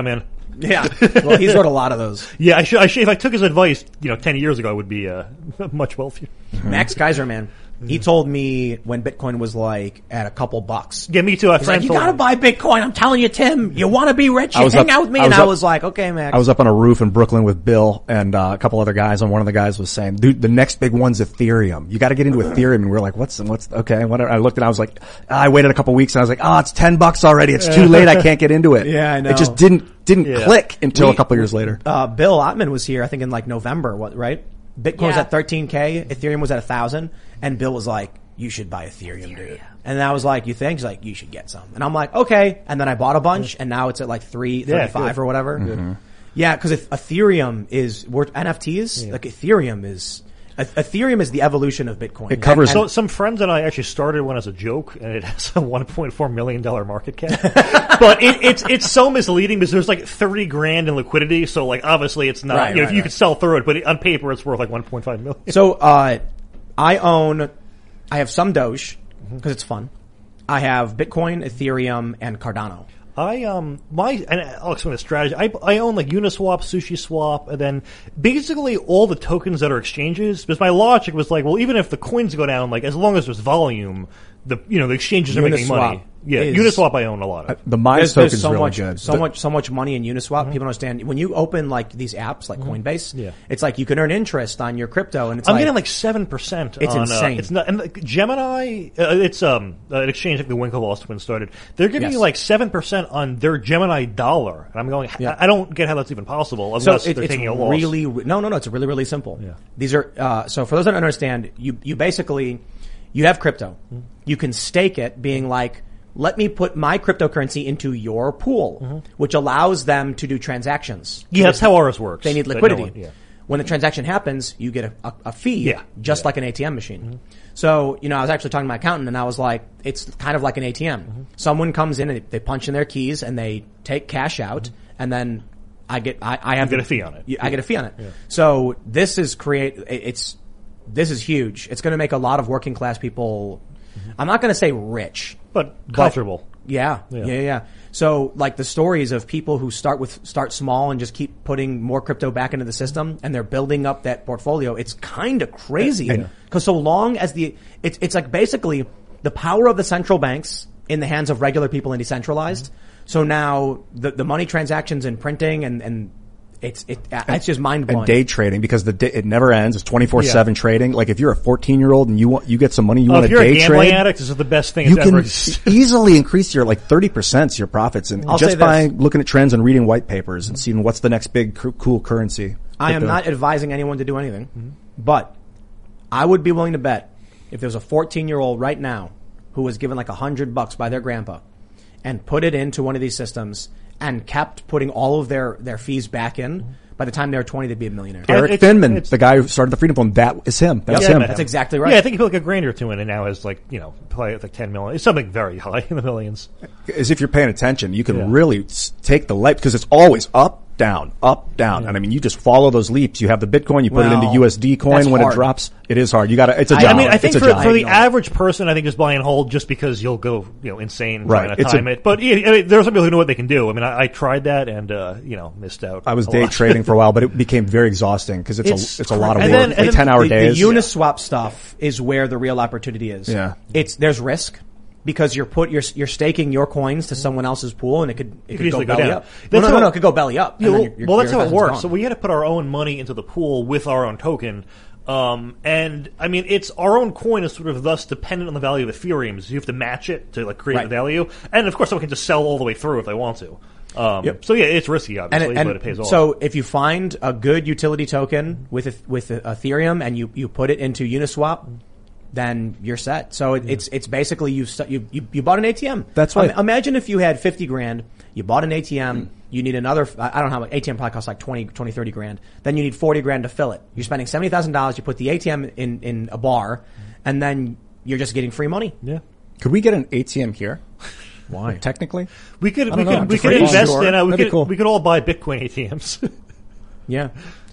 Speaker 4: Yeah. Well, he's wrote a lot of those.
Speaker 5: Yeah, I should, I should, if I took his advice, you know, ten years ago, I would be uh, much wealthier.
Speaker 4: Max Kaiser, man. He told me when Bitcoin was like at a couple bucks.
Speaker 5: Yeah, me too. I
Speaker 4: He's like, you gotta buy Bitcoin. I'm telling you, Tim, you want to be rich, you
Speaker 6: was
Speaker 4: hang
Speaker 6: up-
Speaker 4: out with me.
Speaker 6: I
Speaker 4: And
Speaker 6: was
Speaker 4: I
Speaker 6: up-
Speaker 4: was like, okay, Max.
Speaker 6: I was up on a roof in Brooklyn with Bill and uh, a couple other guys, and one of the guys was saying, "Dude, the next big one's Ethereum. You got to get into Ethereum." And we were like, "What's what's okay?" Whatever. I looked and I was like, I waited a couple weeks and I was like, "Oh, it's ten bucks already. It's too late. I can't get into it."
Speaker 4: Yeah, I know.
Speaker 6: It just didn't didn't
Speaker 4: Yeah.
Speaker 6: click until
Speaker 4: We-
Speaker 6: a couple years later.
Speaker 4: Uh, Bill Ottman was here, I think in like November, what, right? Bitcoin was
Speaker 7: Yeah.
Speaker 4: at thirteen K, Ethereum was at a thousand, and Bill was like, you should buy Ethereum, dude. And I was like, you think? He's like, you should get some. And I'm like, okay. And then I bought a bunch, and now it's at like three thirty-five
Speaker 5: good.
Speaker 4: or whatever.
Speaker 6: Mhm.
Speaker 4: Yeah, because if Ethereum is, we're N F Ts, like Ethereum is, Eth- Ethereum is the evolution of Bitcoin.
Speaker 6: It covers-
Speaker 5: So some friends and I actually started one as a joke, and it has a one point four million dollars market cap. But it, it's it's so misleading because there's like thirty grand in liquidity. So like obviously it's not.
Speaker 4: Right,
Speaker 5: you know,
Speaker 4: right,
Speaker 5: you
Speaker 4: right.
Speaker 5: could sell through it, but on paper it's worth like one point five million.
Speaker 4: So, uh, I own, I have some Doge, because it's fun. I have Bitcoin, Ethereum, and Cardano.
Speaker 5: I um my and I'll explain the strategy. I I own like Uniswap, SushiSwap, and then basically all the tokens that are exchanges. Because my logic was like, well, even if the coins go down, like as long as there's volume, the you know the exchanges are making
Speaker 4: Uniswap
Speaker 5: money. Yeah,
Speaker 4: is-
Speaker 5: Uniswap I own a lot of.
Speaker 6: The Minds
Speaker 4: There's,
Speaker 6: token's
Speaker 4: there's so
Speaker 6: really
Speaker 4: much,
Speaker 6: good.
Speaker 4: so
Speaker 6: The-
Speaker 4: much, so much money in Uniswap. People don't understand. When you open like these apps, like Coinbase,
Speaker 5: Yeah.
Speaker 4: it's like you can earn interest on your crypto, and it's
Speaker 5: I'm
Speaker 4: like,
Speaker 5: getting like seven percent.
Speaker 4: It's
Speaker 5: on,
Speaker 4: insane.
Speaker 5: Uh, it's not. And like, Gemini, uh, it's um an exchange like the Winklevoss twins started. They're giving
Speaker 4: Yes.
Speaker 5: you like seven percent on their Gemini dollar, and I'm going.
Speaker 4: Yeah.
Speaker 5: I I don't get how that's even possible
Speaker 4: so
Speaker 5: unless
Speaker 4: it,
Speaker 5: they're
Speaker 4: it's
Speaker 5: taking a loss.
Speaker 4: really no, no, no. It's really, really simple.
Speaker 5: Yeah.
Speaker 4: These are uh, so for those that don't understand, you you basically you have crypto.
Speaker 5: Mm-hmm.
Speaker 4: You can stake it, being like, let me put my cryptocurrency into your pool,
Speaker 5: Mm-hmm.
Speaker 4: which allows them to do transactions.
Speaker 5: Yeah, that's how ours works.
Speaker 4: They need
Speaker 5: But no
Speaker 4: liquidity.
Speaker 5: one- yeah.
Speaker 4: When the transaction happens, you get a, a, a fee,
Speaker 5: Yeah.
Speaker 4: just like an A T M machine.
Speaker 5: Mm-hmm.
Speaker 4: So, you know, I was actually talking to my accountant, and I was like, it's kind of like an A T M.
Speaker 5: Mm-hmm.
Speaker 4: Someone comes in and they punch in their keys and they take cash out, and then I get I, I have
Speaker 5: Mm-hmm. get
Speaker 4: the-
Speaker 5: a fee on it.
Speaker 4: I get a fee on it. So this is create. It's this is huge. It's going to make a lot of working class people. I'm not going to say rich,
Speaker 5: But comfortable.
Speaker 4: yeah,
Speaker 5: Yeah.
Speaker 4: yeah, yeah. So like the stories of people who start with start small and just keep putting more crypto back into the system, and they're building up that portfolio. It's kind of crazy because so long as the it's it's like basically the power of the central banks in the hands of regular people and decentralized. So now the the money transactions and printing and and it's it it's just mind blowing.
Speaker 6: And day trading, because the day, it never ends. It's twenty-four seven trading. Like if you're a fourteen year old and you want, you get some money, you
Speaker 5: Oh,
Speaker 6: want
Speaker 5: if
Speaker 6: to
Speaker 5: you're
Speaker 6: day
Speaker 5: a gambling
Speaker 6: trade.
Speaker 5: addict, this is the best thing
Speaker 6: You
Speaker 5: that's
Speaker 6: can
Speaker 5: ever existed.
Speaker 6: easily increase your like thirty percent your profits, and
Speaker 4: I'll say
Speaker 6: just by
Speaker 4: this.
Speaker 6: looking at trends and reading white papers and seeing what's the next big co- cool currency.
Speaker 4: I am
Speaker 6: Crypto.
Speaker 4: not advising anyone to do anything, but I would be willing to bet if there was a fourteen year old right now who was given like a hundred bucks by their grandpa and put it into one of these systems and kept putting all of their, their fees back in, by the time they were twenty, they'd be a millionaire.
Speaker 6: Eric
Speaker 5: It's-
Speaker 6: Finman,
Speaker 5: it's-
Speaker 6: the guy who started the Freedom Phone, that is him. That's
Speaker 5: Yeah,
Speaker 6: him.
Speaker 5: man.
Speaker 4: That's exactly right.
Speaker 5: Yeah, I think he put like a grand or two in, and now has like you know probably like ten million. It's something very high in the millions.
Speaker 6: As if you're paying attention, you can
Speaker 5: Yeah.
Speaker 6: really s- take the leap, because it's always up, down, up, down. And I mean, you just follow those leaps. You have the Bitcoin, you put it
Speaker 4: Well,
Speaker 6: into U S D coin
Speaker 4: that's
Speaker 6: when
Speaker 4: hard.
Speaker 6: it drops. It is hard. You got to. It's a
Speaker 4: I-
Speaker 6: job.
Speaker 5: I mean, I think
Speaker 6: it's
Speaker 5: for,
Speaker 6: a job.
Speaker 5: for the
Speaker 4: know.
Speaker 5: average person, I think just buy and hold just because you'll go, you know, insane
Speaker 6: Right.
Speaker 5: trying to
Speaker 6: It's a-
Speaker 5: time it. But yeah, I mean, there are some people who know what they can do. I mean, I, I tried that and uh, you know missed out.
Speaker 6: I was
Speaker 5: a
Speaker 6: day
Speaker 5: lot.
Speaker 6: trading for a while, but it became very exhausting because it's,
Speaker 5: It's
Speaker 6: a it's a lot of
Speaker 5: and
Speaker 6: work.
Speaker 5: then- and
Speaker 6: like
Speaker 5: then
Speaker 6: ten hour
Speaker 4: the,
Speaker 6: days.
Speaker 4: The Uniswap stuff is where the real opportunity is.
Speaker 6: Yeah.
Speaker 4: It's, there's risk. Because you're put you're you're staking your coins to someone else's pool, and it could it,
Speaker 5: It
Speaker 4: could,
Speaker 5: could
Speaker 4: go
Speaker 5: easily go
Speaker 4: belly
Speaker 5: down.
Speaker 4: up.
Speaker 5: That's
Speaker 4: No, no, no,
Speaker 5: how-
Speaker 4: no, it could go belly up.
Speaker 5: Yeah,
Speaker 4: and then
Speaker 5: well,
Speaker 4: your- your-
Speaker 5: well, that's
Speaker 4: your
Speaker 5: how it
Speaker 4: investment's
Speaker 5: works. So
Speaker 4: gone.
Speaker 5: we had to put our own money into the pool with our own token. Um, and I mean, it's our own coin is sort of thus dependent on the value of Ethereum. So you have to match it to like create
Speaker 4: Right.
Speaker 5: the value. And of course, someone can just sell all the way through if they want to. Um,
Speaker 4: Yep.
Speaker 5: So yeah, it's risky,
Speaker 4: And,
Speaker 5: obviously,
Speaker 4: it- and
Speaker 5: but it pays off.
Speaker 4: so if you find a good utility token with Eth- with Ethereum and you, you put it into Uniswap, then you're set. So it, it's it's basically you, st- you you you bought an A T M.
Speaker 6: That's why-
Speaker 4: Im- imagine if you had fifty grand, you bought an A T M, you need another. I I don't know how much A T M probably costs like twenty, twenty, thirty grand. Then you need forty grand to fill it. You're spending seventy thousand dollars. You put the A T M in in a bar, and then you're just getting free money.
Speaker 5: yeah.
Speaker 6: Could we get an A T M here? Why? Technically,
Speaker 5: We could
Speaker 6: I
Speaker 5: we
Speaker 6: don't know,
Speaker 5: could
Speaker 6: I'm
Speaker 5: we
Speaker 6: just
Speaker 5: could
Speaker 6: like,
Speaker 5: invest
Speaker 6: sure.
Speaker 5: in uh, we
Speaker 6: That'd be
Speaker 5: could
Speaker 6: cool.
Speaker 5: we could all buy Bitcoin A T Ms.
Speaker 4: Yeah.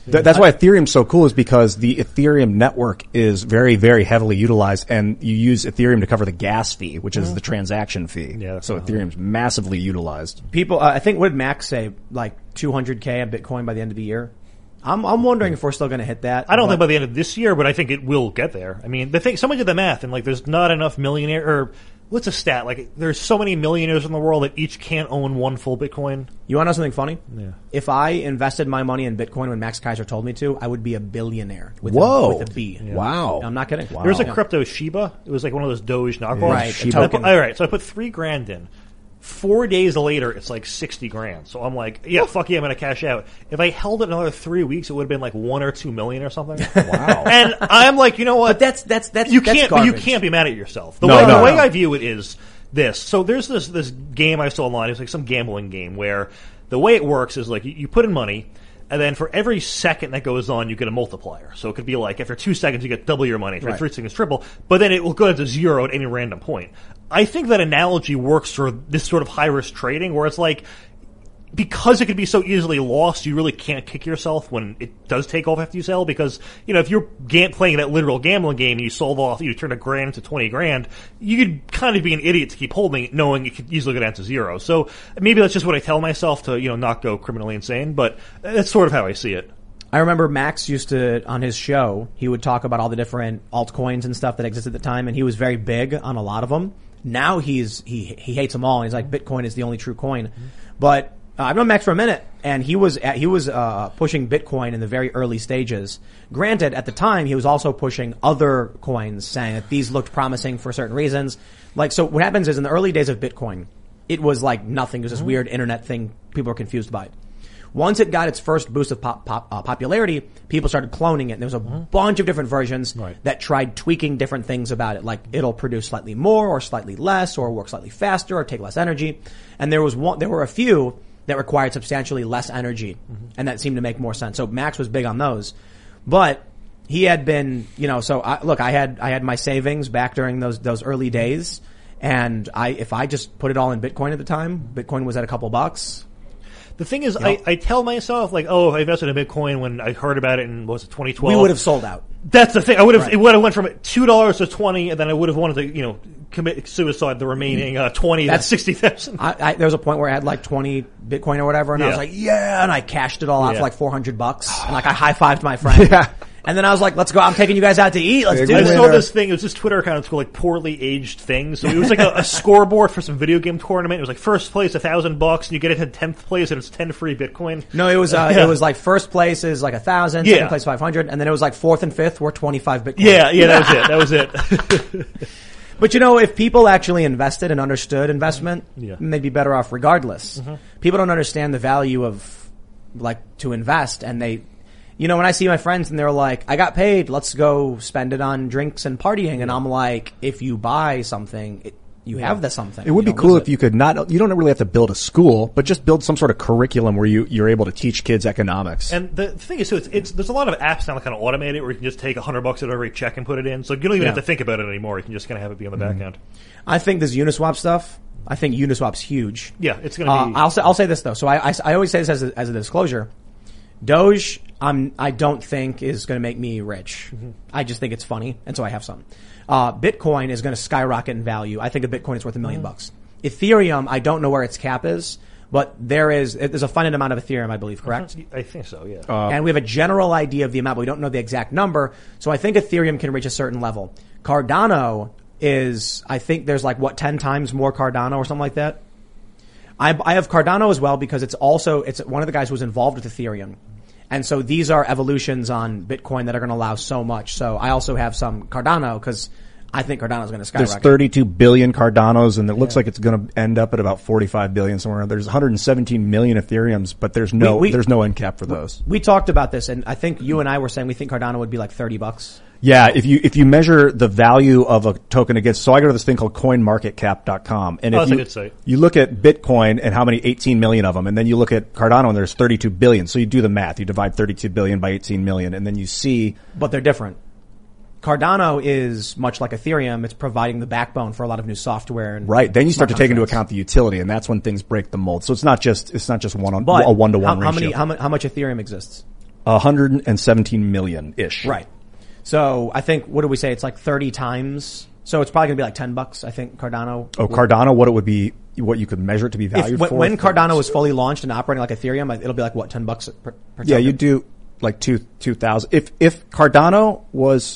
Speaker 6: Th- that's why Ethereum's so cool, is because the Ethereum network is very, very heavily utilized, and you use Ethereum to cover the gas fee, which is the transaction fee.
Speaker 5: Yeah,
Speaker 6: so Ethereum's massively utilized.
Speaker 4: People, uh, I think, what did Max say? Like two hundred K of Bitcoin by the end of the year? I'm, I'm wondering if we're still going to hit that.
Speaker 5: I don't
Speaker 4: but,
Speaker 5: think by the end of this year, but I think it will get there. I mean, the thing, someone did the math, and like, there's not enough millionaire, or what's a stat? Like, there's so many millionaires in the world that each can't own one full Bitcoin.
Speaker 4: You want to know something funny?
Speaker 5: Yeah.
Speaker 4: If I invested my money in Bitcoin when Max Kaiser told me to, I would be a billionaire. With
Speaker 6: Whoa.
Speaker 4: A, with a B.
Speaker 6: Yeah. Wow.
Speaker 4: I'm not kidding. Wow.
Speaker 5: There was a crypto Shiba. It was like one of those Doge knockoffs.
Speaker 4: Right,
Speaker 5: Shiba. I put, all right, so I put three grand in. Four days later, it's like sixty grand. So I'm like, yeah, fuck yeah, I'm going to cash out. If I held it another three weeks, it would have been like one or two million or something.
Speaker 6: Wow.
Speaker 5: And I'm like, you know what?
Speaker 4: But that's, that's, that's,
Speaker 5: you
Speaker 4: that's
Speaker 5: can't, but you
Speaker 4: garbage.
Speaker 5: can't be mad at yourself. The
Speaker 6: No,
Speaker 5: way,
Speaker 6: no,
Speaker 5: the way
Speaker 6: no.
Speaker 5: I view it is this. So there's this, this game I saw online. It's like some gambling game where the way it works is like you, you put in money, and then for every second that goes on, you get a multiplier. So it could be like after two seconds, you get double your money. After
Speaker 4: Right.
Speaker 5: three seconds, triple. But then it will go to zero at any random point. I think that analogy works for this sort of high-risk trading, where it's like, because it could be so easily lost, you really can't kick yourself when it does take off after you sell. Because, you know, if you're ga- playing that literal gambling game and you sold off, you turned a grand into twenty grand, you could kind of be an idiot to keep holding it, knowing it could easily go down to zero. So maybe that's just what I tell myself to, you know, not go criminally insane. But that's sort of how I see it.
Speaker 4: I remember Max used to, on his show, he would talk about all the different altcoins and stuff that existed at the time, and he was very big on a lot of them. Now he's, he, he hates them all, and he's like, Bitcoin is the only true coin. Mm-hmm. But, uh, I've known Max for a minute, and he was, at, he was, uh, pushing Bitcoin in the very early stages. Granted, at the time, he was also pushing other coins, saying that these looked promising for certain reasons. Like, so what happens is in the early days of Bitcoin, it was like nothing. It was this mm-hmm. weird internet thing people were confused by. Once it got its first boost of pop, pop, uh, popularity, people started cloning it. And there was a mm-hmm. bunch of different versions
Speaker 5: right.
Speaker 4: that tried tweaking different things about it. Like it'll produce slightly more or slightly less or work slightly faster or take less energy. And there was one, there were a few that required substantially less energy. Mm-hmm. And that seemed to make more sense. So Max was big on those. But he had been, you know, so I, look, I had, I had my savings back during those, those early days. And I, if I just put it all in Bitcoin at the time, Bitcoin was at a couple bucks.
Speaker 5: The thing is,
Speaker 4: You know?
Speaker 5: I, I tell myself, like, oh, if I invested in Bitcoin when I heard about it in, what was it, twenty twelve?
Speaker 4: We would have sold out.
Speaker 5: That's the thing. I would have,
Speaker 4: Right.
Speaker 5: it would have went from two dollars to twenty, and then I would have wanted to, you know, commit suicide the remaining, uh, twenty, that's sixty thousand.
Speaker 4: I, I, there was a point where I had like twenty Bitcoin or whatever, and
Speaker 5: Yeah.
Speaker 4: I was like, yeah, and I cashed it all out
Speaker 5: Yeah.
Speaker 4: for like four hundred bucks. And like I high-fived my friend.
Speaker 6: Yeah.
Speaker 4: And then I was like, let's go, I'm taking you guys out to eat. Let's
Speaker 6: Big
Speaker 4: do
Speaker 5: I
Speaker 4: this.
Speaker 5: saw this thing, it was this Twitter account, it's called like Poorly Aged Things. So it was like a, a scoreboard for some video game tournament. It was like first place, a thousand bucks, and you get into tenth place, and it's ten free Bitcoin.
Speaker 4: No, it was, uh,
Speaker 5: Yeah.
Speaker 4: it was like first place is like a thousand,
Speaker 5: Yeah.
Speaker 4: second place five hundred, and then it was like fourth and fifth were twenty-five Bitcoin.
Speaker 5: Yeah, yeah, that was it. That was it.
Speaker 4: But you know, if people actually invested and understood investment,
Speaker 5: Yeah.
Speaker 4: then they'd be better off regardless.
Speaker 5: Mm-hmm.
Speaker 4: People don't understand the value of, like, to invest, and they, you know, when I see my friends and they're like, I got paid, let's go spend it on drinks and partying, and I'm like, if you buy something, it, you have the something.
Speaker 6: It would
Speaker 4: You
Speaker 6: be
Speaker 4: don't
Speaker 6: cool
Speaker 4: lose
Speaker 6: if
Speaker 4: it.
Speaker 6: you could not, you don't really have to build a school, but just build some sort of curriculum where you, you're able to teach kids economics.
Speaker 5: And the thing is, so it's, it's there's a lot of apps now that kind of automate it, where you can just take a hundred bucks out of every check and put it in. So you don't even
Speaker 4: Yeah.
Speaker 5: have to think about it anymore. You can just kind of have it be on the back end.
Speaker 4: I think this Uniswap stuff, I think Uniswap's huge.
Speaker 5: Yeah, it's going to
Speaker 4: Uh,
Speaker 5: be.
Speaker 4: I'll say, I'll say this though. So I, I, I always say this as a, as a disclosure. Doge, I'm, I don't think is going to make me rich.
Speaker 5: Mm-hmm.
Speaker 4: I just think it's funny, and so I have some. Uh, Bitcoin is going to skyrocket in value. I think a Bitcoin is worth a million
Speaker 5: Mm-hmm.
Speaker 4: bucks. Ethereum, I don't know where its cap is, but there is, there's a finite amount of Ethereum, I believe, correct?
Speaker 5: I think so. Yeah.
Speaker 6: Uh,
Speaker 4: And we have a general idea of the amount, but we don't know the exact number. So I think Ethereum can reach a certain level. Cardano is, I think there's like, what, ten times more Cardano or something like that? I, I have Cardano as well because it's also, it's one of the guys who was involved with Ethereum. And so these are evolutions on Bitcoin that are going to allow so much. So I also have some Cardano because I think Cardano is going to skyrocket.
Speaker 6: There's thirty-two billion Cardanos, and it looks like it's going to end up at about forty-five billion somewhere. There's one hundred seventeen million Ethereums, but there's no
Speaker 4: We- we-
Speaker 6: there's no end cap for those.
Speaker 4: We talked about this, and I think you and I were saying we think Cardano would be like thirty bucks.
Speaker 6: Yeah, if you if you measure the value of a token against, so I go to this thing called coin market cap dot com, and
Speaker 5: Oh,
Speaker 6: if
Speaker 5: that's a
Speaker 6: you
Speaker 5: good site.
Speaker 6: you look at Bitcoin and how many eighteen million of them, and then you look at Cardano and there's thirty-two billion. So you do the math, you divide thirty-two billion by eighteen million, and then you see.
Speaker 4: But they're different. Cardano is much like Ethereum. It's providing the backbone for a lot of new software. And
Speaker 6: Right. Then you start to
Speaker 4: smart
Speaker 6: take into
Speaker 4: contracts.
Speaker 6: account the utility, and that's when things break the mold. So it's not just it's not just one on
Speaker 4: But
Speaker 6: a one to one
Speaker 4: how, how
Speaker 6: ratio.
Speaker 4: many how, mu- how much Ethereum exists?
Speaker 6: one hundred seventeen million ish.
Speaker 4: Right. So I think, what do we say? It's like thirty times. So it's probably going to be like ten bucks, I think, Cardano.
Speaker 6: Oh, Cardano, what it would be, what you could measure it to be valued
Speaker 4: if, when,
Speaker 6: for?
Speaker 4: When Cardano is fully launched and operating like Ethereum, it'll be like, what, ten bucks per, per token?
Speaker 6: Yeah, you do like two, two thousand. If, if Cardano was,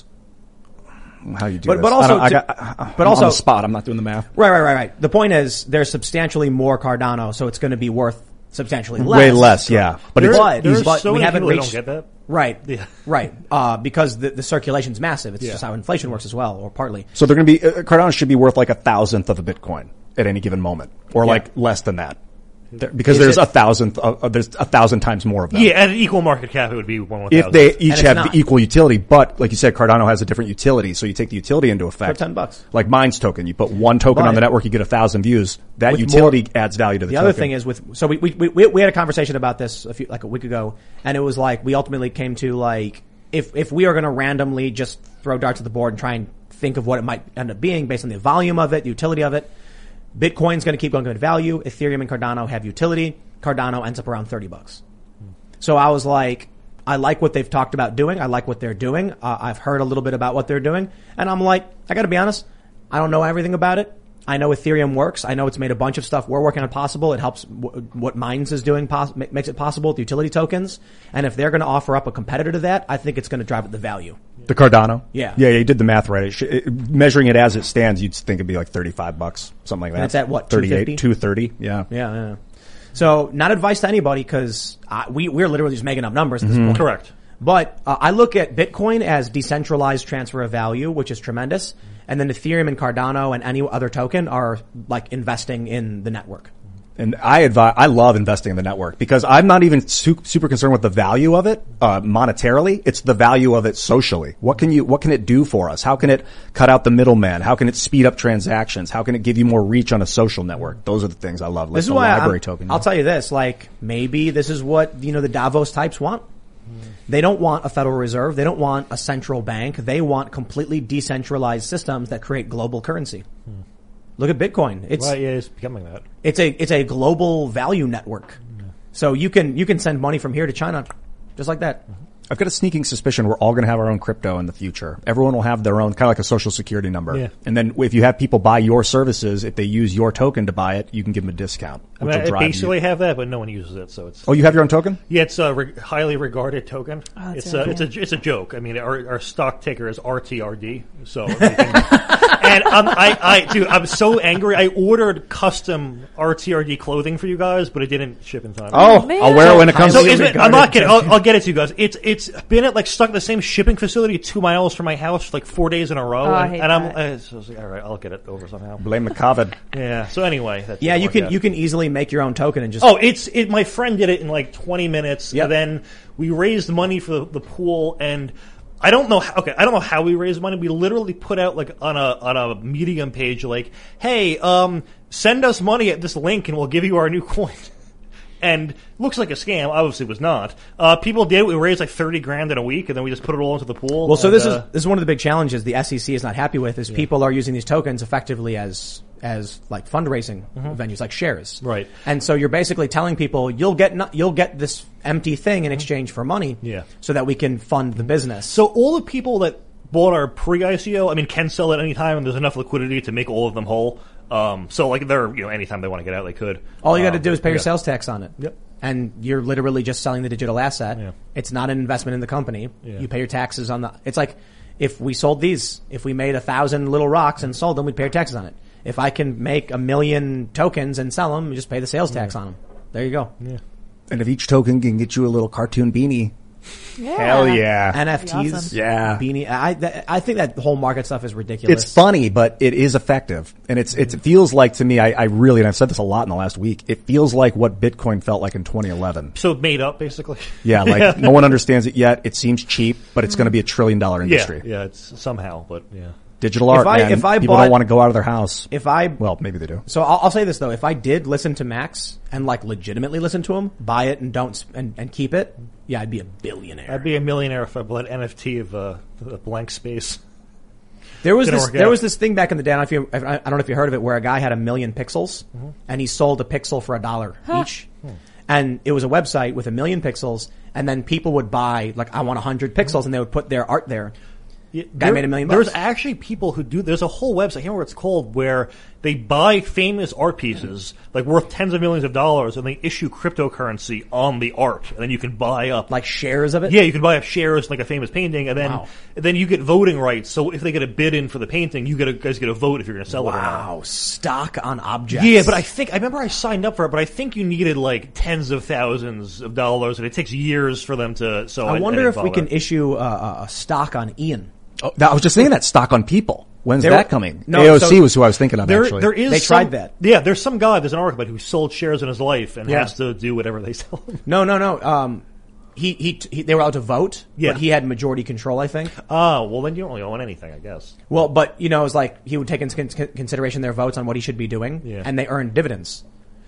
Speaker 6: how do you do
Speaker 4: but,
Speaker 6: this?
Speaker 4: But also,
Speaker 6: I
Speaker 4: to,
Speaker 6: got, I,
Speaker 4: but
Speaker 6: I'm
Speaker 4: also,
Speaker 6: on the spot. I'm not doing the math.
Speaker 4: Right, right, right, right. The point is, there's substantially more Cardano, so it's going to be worth substantially less.
Speaker 6: Way less, yeah.
Speaker 5: But
Speaker 6: it's,
Speaker 5: but, there's
Speaker 4: but
Speaker 5: so
Speaker 4: we
Speaker 5: many
Speaker 4: haven't
Speaker 5: people that
Speaker 4: reached,
Speaker 5: don't get that.
Speaker 4: Right,
Speaker 5: yeah.
Speaker 4: right. Uh, because the, the circulation's massive. It's
Speaker 5: yeah.
Speaker 4: just how inflation works as well, or partly.
Speaker 6: So they're going to be, uh, Cardano should be worth like a thousandth of a Bitcoin at any given moment, or
Speaker 4: Yeah.
Speaker 6: like less than that. There, because
Speaker 4: Is
Speaker 6: there's
Speaker 4: it-
Speaker 6: a thousandth, uh, uh, there's a thousand times more of them.
Speaker 5: Yeah, at an equal market cap, it would be one one
Speaker 6: If
Speaker 5: thousand.
Speaker 6: they each
Speaker 4: it's
Speaker 6: have
Speaker 4: not.
Speaker 6: the equal utility, but like you said, Cardano has a different utility, so you take the utility into effect.
Speaker 4: For ten bucks.
Speaker 6: Like Minds token, you put one token
Speaker 4: But
Speaker 6: on the network, you get a thousand views. That
Speaker 4: with
Speaker 6: utility
Speaker 4: more-
Speaker 6: adds value to the,
Speaker 4: The
Speaker 6: token.
Speaker 4: other thing is with, so we, we, we, we had a conversation about this a few, like a week ago, and it was like, we ultimately came to like, if, if we are going to randomly just throw darts at the board and try and think of what it might end up being based on the volume of it, the utility of it, Bitcoin's going to keep going in value. Ethereum and Cardano have utility. Cardano ends up around thirty bucks. So I was like, I like what they've talked about doing. I like what they're doing. Uh, I've heard a little bit about what they're doing. And I'm like, I got to be honest, I don't know everything about it. I know Ethereum works. I know it's made a bunch of stuff we're working on possible. It helps w- what Minds is doing, pos- makes it possible with utility tokens. And if they're going to offer up a competitor to that, I think it's going to drive up the value.
Speaker 6: The Cardano?
Speaker 4: Yeah.
Speaker 6: Yeah, you did the math right. It should, it, measuring it as it stands, you'd think it'd be like thirty-five bucks, something like that.
Speaker 4: And it's at what,
Speaker 6: thirty-eight, two thirty, yeah.
Speaker 4: Yeah, yeah. So not advice to anybody because we, we're literally just making up numbers at this
Speaker 6: Mm-hmm.
Speaker 4: point.
Speaker 5: Correct.
Speaker 4: But uh, I look at Bitcoin as decentralized transfer of value, which is tremendous. And then Ethereum and Cardano and any other token are like investing in the network.
Speaker 6: And I advise, I love investing in the network because I'm not even su- super concerned with the value of it, uh, monetarily. It's the value of it socially. What can you, what can it do for us? How can it cut out the middleman? How can it speed up transactions? How can it give you more reach on a social network? Those are the things I love. Like
Speaker 4: This is
Speaker 6: the
Speaker 4: why
Speaker 6: library
Speaker 4: I'm-
Speaker 6: token.
Speaker 4: I'll tell you this, like maybe this is what, you know, the Davos types want. They don't want a Federal Reserve. They don't want a central bank. They want completely decentralized systems that create global currency.
Speaker 5: Hmm.
Speaker 4: Look at Bitcoin. It's,
Speaker 5: Well, yeah, it's becoming that.
Speaker 4: It's a it's a global value network. So you can you can send money from here to China just like that.
Speaker 6: I've got a sneaking suspicion we're all going to have our own crypto in the future. Everyone will have their own, kind of like a social security number.
Speaker 5: Yeah.
Speaker 6: And then if you have people buy your services, if they use your token to buy it, you can give them a discount.
Speaker 5: I
Speaker 6: Which
Speaker 5: mean,
Speaker 6: will
Speaker 5: I
Speaker 6: drive
Speaker 5: basically
Speaker 6: you.
Speaker 5: have that, but no one uses it, so it's.
Speaker 6: Oh, you have your own token?
Speaker 5: Yeah, it's a re- highly regarded token.
Speaker 7: Oh, that's
Speaker 5: it's
Speaker 7: really
Speaker 5: a it's
Speaker 7: cool.
Speaker 5: a it's a joke. I mean, our, our stock ticker is R T R D. So, you can- and um, I I dude, I'm so angry. I ordered custom R T R D clothing for you guys, but it didn't ship in time.
Speaker 6: Oh,
Speaker 7: man.
Speaker 6: I'll wear it when it comes
Speaker 5: So
Speaker 6: to
Speaker 5: it's
Speaker 6: you.
Speaker 5: been, I'm not kidding. I'll, I'll get it to you guys. It's it's been at like stuck at the same shipping facility two miles from my house for like four days in a row,
Speaker 7: Oh, I
Speaker 5: and,
Speaker 7: hate
Speaker 5: and I'm
Speaker 7: that.
Speaker 5: uh, so I was like, all right, I'll get it over somehow.
Speaker 6: Blame the COVID.
Speaker 5: Yeah. So anyway, that
Speaker 4: Yeah,
Speaker 5: didn't
Speaker 4: you
Speaker 5: work
Speaker 4: can
Speaker 5: out.
Speaker 4: you can easily make your own token and just
Speaker 5: Oh, it's it. My friend did it in like twenty minutes,
Speaker 4: Yep.
Speaker 5: and then we raised money for the, the pool. And I don't know. How, okay, I don't know how we raised money. We literally put out like on a on a Medium page, like, "Hey, um, send us money at this link, and we'll give you our new coin." And looks like a scam. Obviously, it was not. Uh, people did. We raised like thirty grand in a week, and then we just put it all into the pool.
Speaker 4: Well, so
Speaker 5: and,
Speaker 4: this
Speaker 5: uh,
Speaker 4: is this is one of the big challenges the S E C is not happy with is people are using these tokens effectively as as like fundraising venues like shares.
Speaker 5: Right.
Speaker 4: And so you're basically telling people you'll get no, you'll get this empty thing in exchange for money
Speaker 5: Yeah.
Speaker 4: so that we can fund the business.
Speaker 5: So all the people that bought our pre-I C O, I mean, can sell at any time, and there's enough liquidity to make all of them whole. Um, so like they're, you know, anytime they want to get out, they could.
Speaker 4: All you got to
Speaker 5: Um,
Speaker 4: do is pay your
Speaker 5: yeah.
Speaker 4: sales tax on it.
Speaker 5: Yep.
Speaker 4: And you're literally just selling the digital asset.
Speaker 5: Yeah.
Speaker 4: It's not an investment in the company.
Speaker 5: Yeah.
Speaker 4: You pay your taxes on the, it's like if we sold these, if we made a thousand little rocks and sold them, we'd pay our taxes on it. If I can make a million tokens and sell them, you just pay the sales tax on them. There you go.
Speaker 5: Yeah.
Speaker 6: And if each token can get you a little cartoon beanie,
Speaker 7: Yeah.
Speaker 6: hell yeah.
Speaker 4: N F Ts,
Speaker 7: Awesome.
Speaker 6: Yeah.
Speaker 4: beanie. I th- I think that whole market stuff is ridiculous.
Speaker 6: It's funny, but it is effective. And it's, it feels like to me, I, I really, and I've said this a lot in the last week, it feels like what Bitcoin felt like in twenty eleven.
Speaker 5: So made up, basically.
Speaker 6: Yeah, like no one understands it yet. It seems cheap, but it's going to be a trillion dollar industry.
Speaker 5: Yeah, yeah, it's somehow, but yeah.
Speaker 6: Digital art,
Speaker 4: If I-
Speaker 6: man.
Speaker 4: if I
Speaker 6: People
Speaker 4: bought-
Speaker 6: don't want to go out of their house.
Speaker 4: If I,
Speaker 6: Well, maybe they do.
Speaker 4: so I'll, I'll say this though, if I did listen to Max and like legitimately listen to him, buy it and don't, sp- and, and keep it, yeah, I'd be a billionaire.
Speaker 5: I'd be a millionaire if I bought an N F T of uh, a blank space.
Speaker 4: There was
Speaker 5: Didn't
Speaker 4: this,
Speaker 5: work
Speaker 4: there
Speaker 5: out.
Speaker 4: was this thing back in the day. I don't know if you, I don't know if you heard of it, where a guy had a million pixels and he sold a pixel for a dollar each. And it was a website with a million pixels, and then people would buy, like, I want a hundred pixels, and they would put their art there.
Speaker 5: Yeah,
Speaker 4: Guy
Speaker 5: there,
Speaker 4: made a million bucks.
Speaker 5: There's actually people who do, there's a whole website, I can't remember what it's called, where they buy famous art pieces, like worth tens of millions of dollars, and they issue cryptocurrency on the art, and then you can buy up.
Speaker 4: Like shares of it?
Speaker 5: Yeah, you can buy up shares like a famous painting, and then,
Speaker 4: Wow.
Speaker 5: and then you get voting rights, so if they get a bid in for the painting, you get a, guys get a vote if you're gonna sell it or not.
Speaker 4: Wow, stock on objects.
Speaker 5: Yeah, but I think, I remember I signed up for it, but I think you needed like tens of thousands of dollars, and it takes years for them to, so I,
Speaker 4: I wonder
Speaker 5: I
Speaker 4: if
Speaker 5: didn't
Speaker 4: we
Speaker 5: bother.
Speaker 4: can issue uh, a stock on Ian.
Speaker 6: Oh, I was just thinking that stock on people. When's
Speaker 4: There
Speaker 6: that
Speaker 4: were-
Speaker 6: coming?
Speaker 4: no,
Speaker 6: A O C
Speaker 4: so
Speaker 6: was who I was thinking of,
Speaker 5: There,
Speaker 6: actually.
Speaker 5: there is
Speaker 4: They
Speaker 5: some-
Speaker 4: tried that.
Speaker 5: Yeah, there's some guy, there's an article about who sold shares in his life and
Speaker 4: Yeah.
Speaker 5: has to do whatever they sell him.
Speaker 4: No, no, no. Um, he, he, he, they were allowed to vote,
Speaker 5: Yeah.
Speaker 4: but he had majority control, I think.
Speaker 5: Oh, well then you don't really own anything, I guess.
Speaker 4: Well, but, you know, it was like he would take into con- consideration their votes on what he should be doing,
Speaker 5: Yeah.
Speaker 4: and they earned dividends.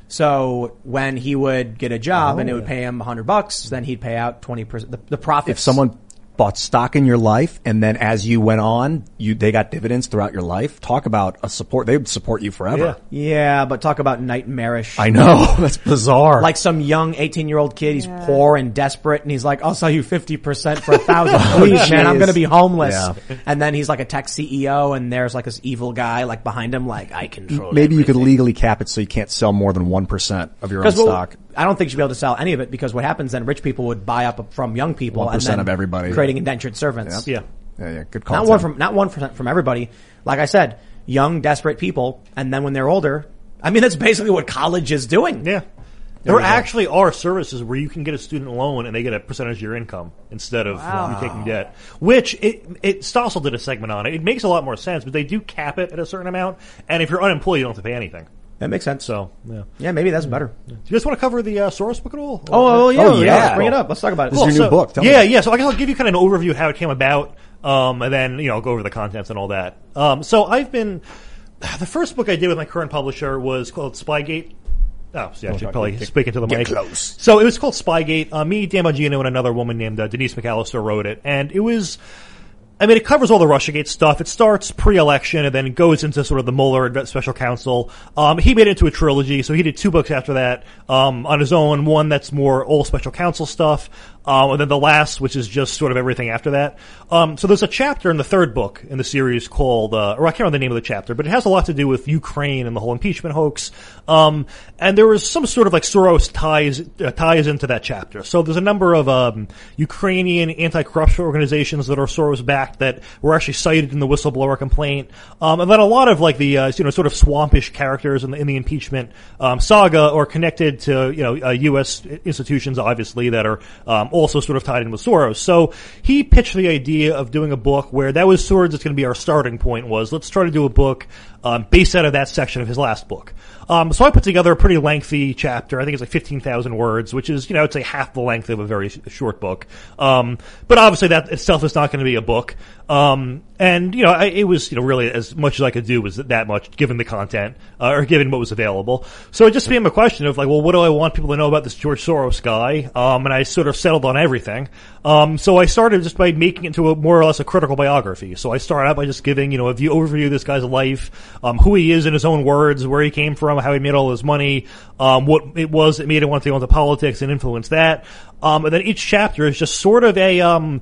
Speaker 4: So when he would get a job
Speaker 5: Oh,
Speaker 4: and it would
Speaker 5: yeah.
Speaker 4: pay him a hundred bucks, then he'd pay out twenty percent, the, the profits.
Speaker 6: If someone bought stock in your life, and then as you went on, you they got dividends throughout your life. Talk about a support; they would support you forever.
Speaker 4: Yeah, but talk about nightmarish.
Speaker 6: I know that's bizarre.
Speaker 4: Like some young eighteen-year-old kid, he's poor and desperate, and he's like, "I'll sell you fifty percent for a thousand, please, man. I'm
Speaker 6: jeez.
Speaker 4: going to be homeless."
Speaker 6: Yeah.
Speaker 4: And then he's like a tech C E O, and there's like this evil guy like behind him, like I control.
Speaker 6: maybe you could legally cap it so you can't sell more than one percent of your own
Speaker 4: Because
Speaker 6: stock.
Speaker 4: I don't think you should be able to sell any of it, because what happens then, rich people would buy up from young people
Speaker 6: one
Speaker 4: and
Speaker 6: percent
Speaker 4: then
Speaker 6: of everybody,
Speaker 4: creating indentured servants.
Speaker 6: Yep.
Speaker 5: Yeah.
Speaker 6: Yeah, yeah, good call.
Speaker 4: Not
Speaker 6: Tim.
Speaker 4: one from not one percent from everybody. Like I said, young, desperate people, and then when they're older, I mean, that's basically what college is doing.
Speaker 5: Yeah.
Speaker 4: There
Speaker 5: There
Speaker 4: we go.
Speaker 5: actually are services where you can get a student loan and they get a percentage of your income instead of
Speaker 7: Wow.
Speaker 5: you taking debt. Which, it, it, Stossel did a segment on it. It makes a lot more sense, but they do cap it at a certain amount, and if you're unemployed, you don't have to pay anything.
Speaker 4: That makes sense.
Speaker 5: So, yeah.
Speaker 4: Yeah, maybe that's better.
Speaker 5: Do you guys want to cover the uh, Soros book at all?
Speaker 4: Oh, oh, yeah,
Speaker 6: Oh, yeah.
Speaker 4: Let's bring it up. Let's talk about it.
Speaker 6: This is your new book. Tell
Speaker 5: yeah,
Speaker 6: me.
Speaker 5: yeah. So I guess I'll give you kind of an overview of how it came about, um, and then, you know, I'll go over the contents and all that. Um, so I've been, the first book I did with my current publisher was called Spygate. Oh, see, I should probably speak into the
Speaker 6: get
Speaker 5: mic.
Speaker 6: close.
Speaker 5: So it was called Spygate. Uh, me, Dan Bongino, and another woman named uh, Denise McAllister wrote it, and it was, I mean, it covers all the Russiagate stuff. It starts pre-election and then it goes into sort of the Mueller special counsel. Um, he made it into a trilogy, so he did two books after that, um, on his own. One that's more all special counsel stuff, um, and then the last, which is just sort of everything after that. Um, so there's a chapter in the third book in the series called, uh, or I can't remember the name of the chapter, but it has a lot to do with Ukraine and the whole impeachment hoax. Um, and there was some sort of like Soros ties, uh, ties into that chapter. So there's a number of, um, Ukrainian anti-corruption organizations that are Soros backed that were actually cited in the whistleblower complaint. Um, and then a lot of like the, uh, you know, sort of swampish characters in the, in the impeachment, um, saga are connected to, you know, uh, U S institutions, obviously, that are, um, also sort of tied in with Soros. So he pitched the idea of doing a book where that was sort of just going to be our starting point was let's try to do a book, um, based out of that section of his last book. Um, so I put together a pretty lengthy chapter. I think it's like fifteen thousand words, which is, you know, I'd say half the length of a very short book. Um, but obviously that itself is not going to be a book. Um, and, you know, I, it was, you know, really as much as I could do was that much given the content, uh, or given what was available. So it just became a question of like, well, what do I want people to know about this George Soros guy? Um, and I sort of settled on everything. Um, so I started just by making it into a more or less a critical biography. So I started out by just giving, you know, a view, overview of this guy's life, um, who he is in his own words, where he came from, how he made all his money, um, what it was that made him want to go into politics and influence that. Um, and then each chapter is just sort of a, um,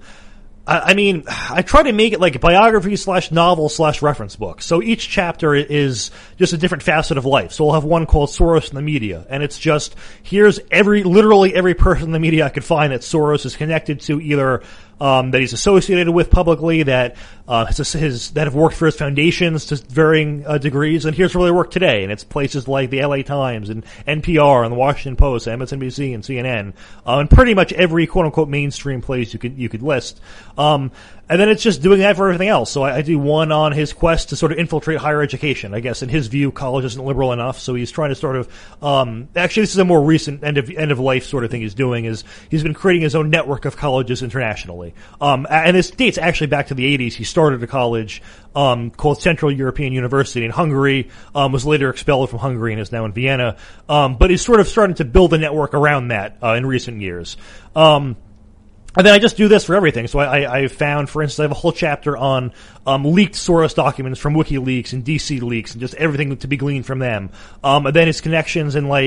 Speaker 5: I mean, I try to make it like a biography slash novel slash reference book. So each chapter is just a different facet of life. So we'll have one called Soros in the Media, and it's just, here's every, literally every person in the media I could find that Soros is connected to, either um, that he's associated with publicly, that uh, his, his that have worked for his foundations to varying uh, degrees, and here's where they work today. And it's places like the L A Times and N P R and the Washington Post, M S N B C and C N N, uh, and pretty much every quote unquote mainstream place you could you could list. Um, and then it's just doing that for everything else. So I, I do one on his quest to sort of infiltrate higher education. I guess in his view, college isn't liberal enough, so he's trying to sort of, um, actually this is a more recent end of, end of life sort of thing he's doing, is he's been creating his own network of colleges internationally. Um, and this dates actually back to the eighties. He started a college, um, called Central European University in Hungary, um, was later expelled from Hungary and is now in Vienna. Um, but he's sort of starting to build a network around that, uh, in recent years. Um, And then I just do this for everything. So I, I, I found, for instance, I have a whole chapter on um, leaked Soros documents from WikiLeaks and D C Leaks and just everything to be gleaned from them. Um, and then his connections in like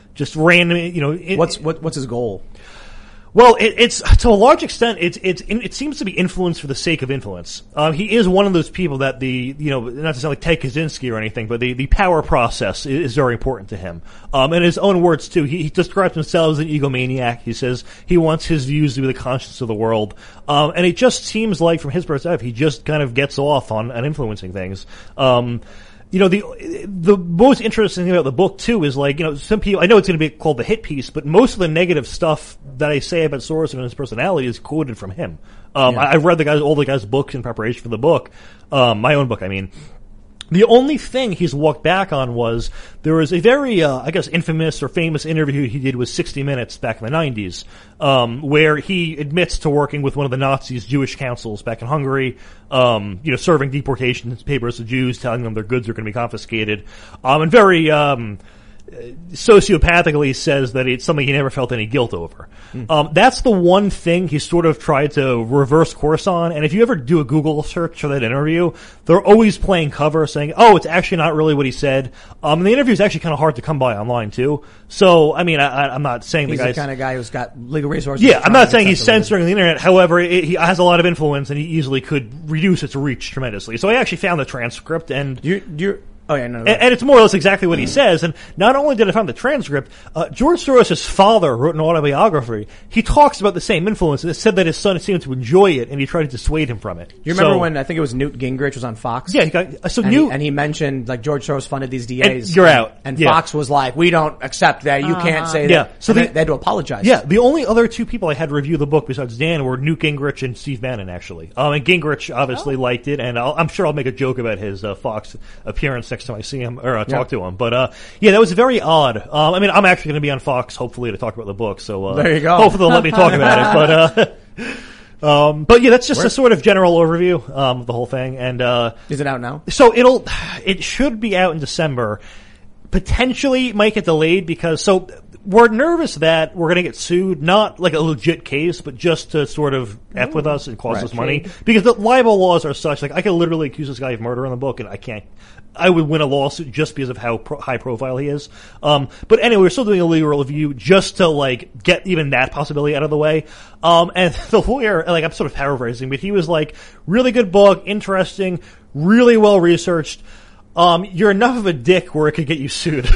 Speaker 5: just random, you know. It,
Speaker 4: what's what, what's his goal?
Speaker 5: Well, it, it's to a large extent, it's it's it seems to be influence for the sake of influence. Um, he is one of those people that the you know not to sound like Ted Kaczynski or anything, but the, the power process is, is very important to him. Um, in his own words too, he, he describes himself as an egomaniac. He says he wants his views to be the conscience of the world, um, and it just seems like from his perspective, he just kind of gets off on, on influencing things. Um, You know, the the most interesting thing about the book, too, is like, you know, some people, I know it's going to be called the hit piece, but most of the negative stuff that I say about Soros and his personality is quoted from him. Um,
Speaker 4: yeah.
Speaker 5: I, I've read the guys, all the guys' books in preparation for the book, um, my own book, I mean. The only thing he's walked back on was there was a very, uh, I guess, infamous or famous interview he did with sixty minutes back in the nineties, um, where he admits to working with one of the Nazis' Jewish councils back in Hungary, um, you know, serving deportation papers to Jews, telling them their goods are going to be confiscated, um, and very, um, sociopathically says that it's something he never felt any guilt over. Mm. Um, that's the one thing he sort of tried to reverse course on. And if you ever do a Google search for that interview, they're always playing cover saying, oh, it's actually not really what he said. Um, and the interview is actually kind of hard to come by online too. So, I mean, I, I'm not saying
Speaker 4: he's
Speaker 5: the guy's
Speaker 4: the kind of guy who's got legal resources.
Speaker 5: Yeah, I'm not saying he's censoring the internet. However, it, he has a lot of influence and he easily could reduce its reach tremendously. So I actually found the transcript and
Speaker 4: you, you're, Oh, yeah, no, no.
Speaker 5: And, and it's more or less exactly what he says. And not only did I find the transcript, uh, George Soros' father wrote an autobiography. He talks about the same influence and it said that his son seemed to enjoy it and he tried to dissuade him from it.
Speaker 4: You remember
Speaker 5: so,
Speaker 4: when I think it was Newt Gingrich was on Fox?
Speaker 5: Yeah, he got, so
Speaker 4: and
Speaker 5: Newt.
Speaker 4: He, and he mentioned like George Soros funded these D As.
Speaker 5: And you're
Speaker 4: and,
Speaker 5: out.
Speaker 4: And
Speaker 5: yeah.
Speaker 4: Fox was like, we don't accept that. You uh-huh. can't say that.
Speaker 5: Yeah. So
Speaker 4: they,
Speaker 5: the,
Speaker 4: they had to apologize.
Speaker 5: Yeah. The only other two people I had review the book besides Dan were Newt Gingrich and Steve Bannon, actually. Um, and Gingrich obviously oh. liked it. And I'll, I'm sure I'll make a joke about his uh, Fox appearance next time I see him or uh, talk yeah. to him. But, uh, yeah, that was very odd. Um, I mean, I'm actually going to be on Fox, hopefully, to talk about the book. So, uh,
Speaker 4: there you go.
Speaker 5: Hopefully they'll let me talk about it. But, uh, um, but yeah, that's just Where? a sort of general overview, um, of the whole thing. And, uh,
Speaker 4: is it out now?
Speaker 5: So it'll, it should be out in December. Potentially it might get delayed because, so, we're nervous that we're going to get sued, not like a legit case, but just to sort of F with us and cost right. us money. Because the libel laws are such, like, I could literally accuse this guy of murder in the book and I can't, I would win a lawsuit just because of how pro- high profile he is. Um, but anyway, we're still doing a legal review just to, like, get even that possibility out of the way. Um, and the lawyer, like, I'm sort of paraphrasing, but he was like, really good book, interesting, really well researched. Um, you're enough of a dick where it could get you sued.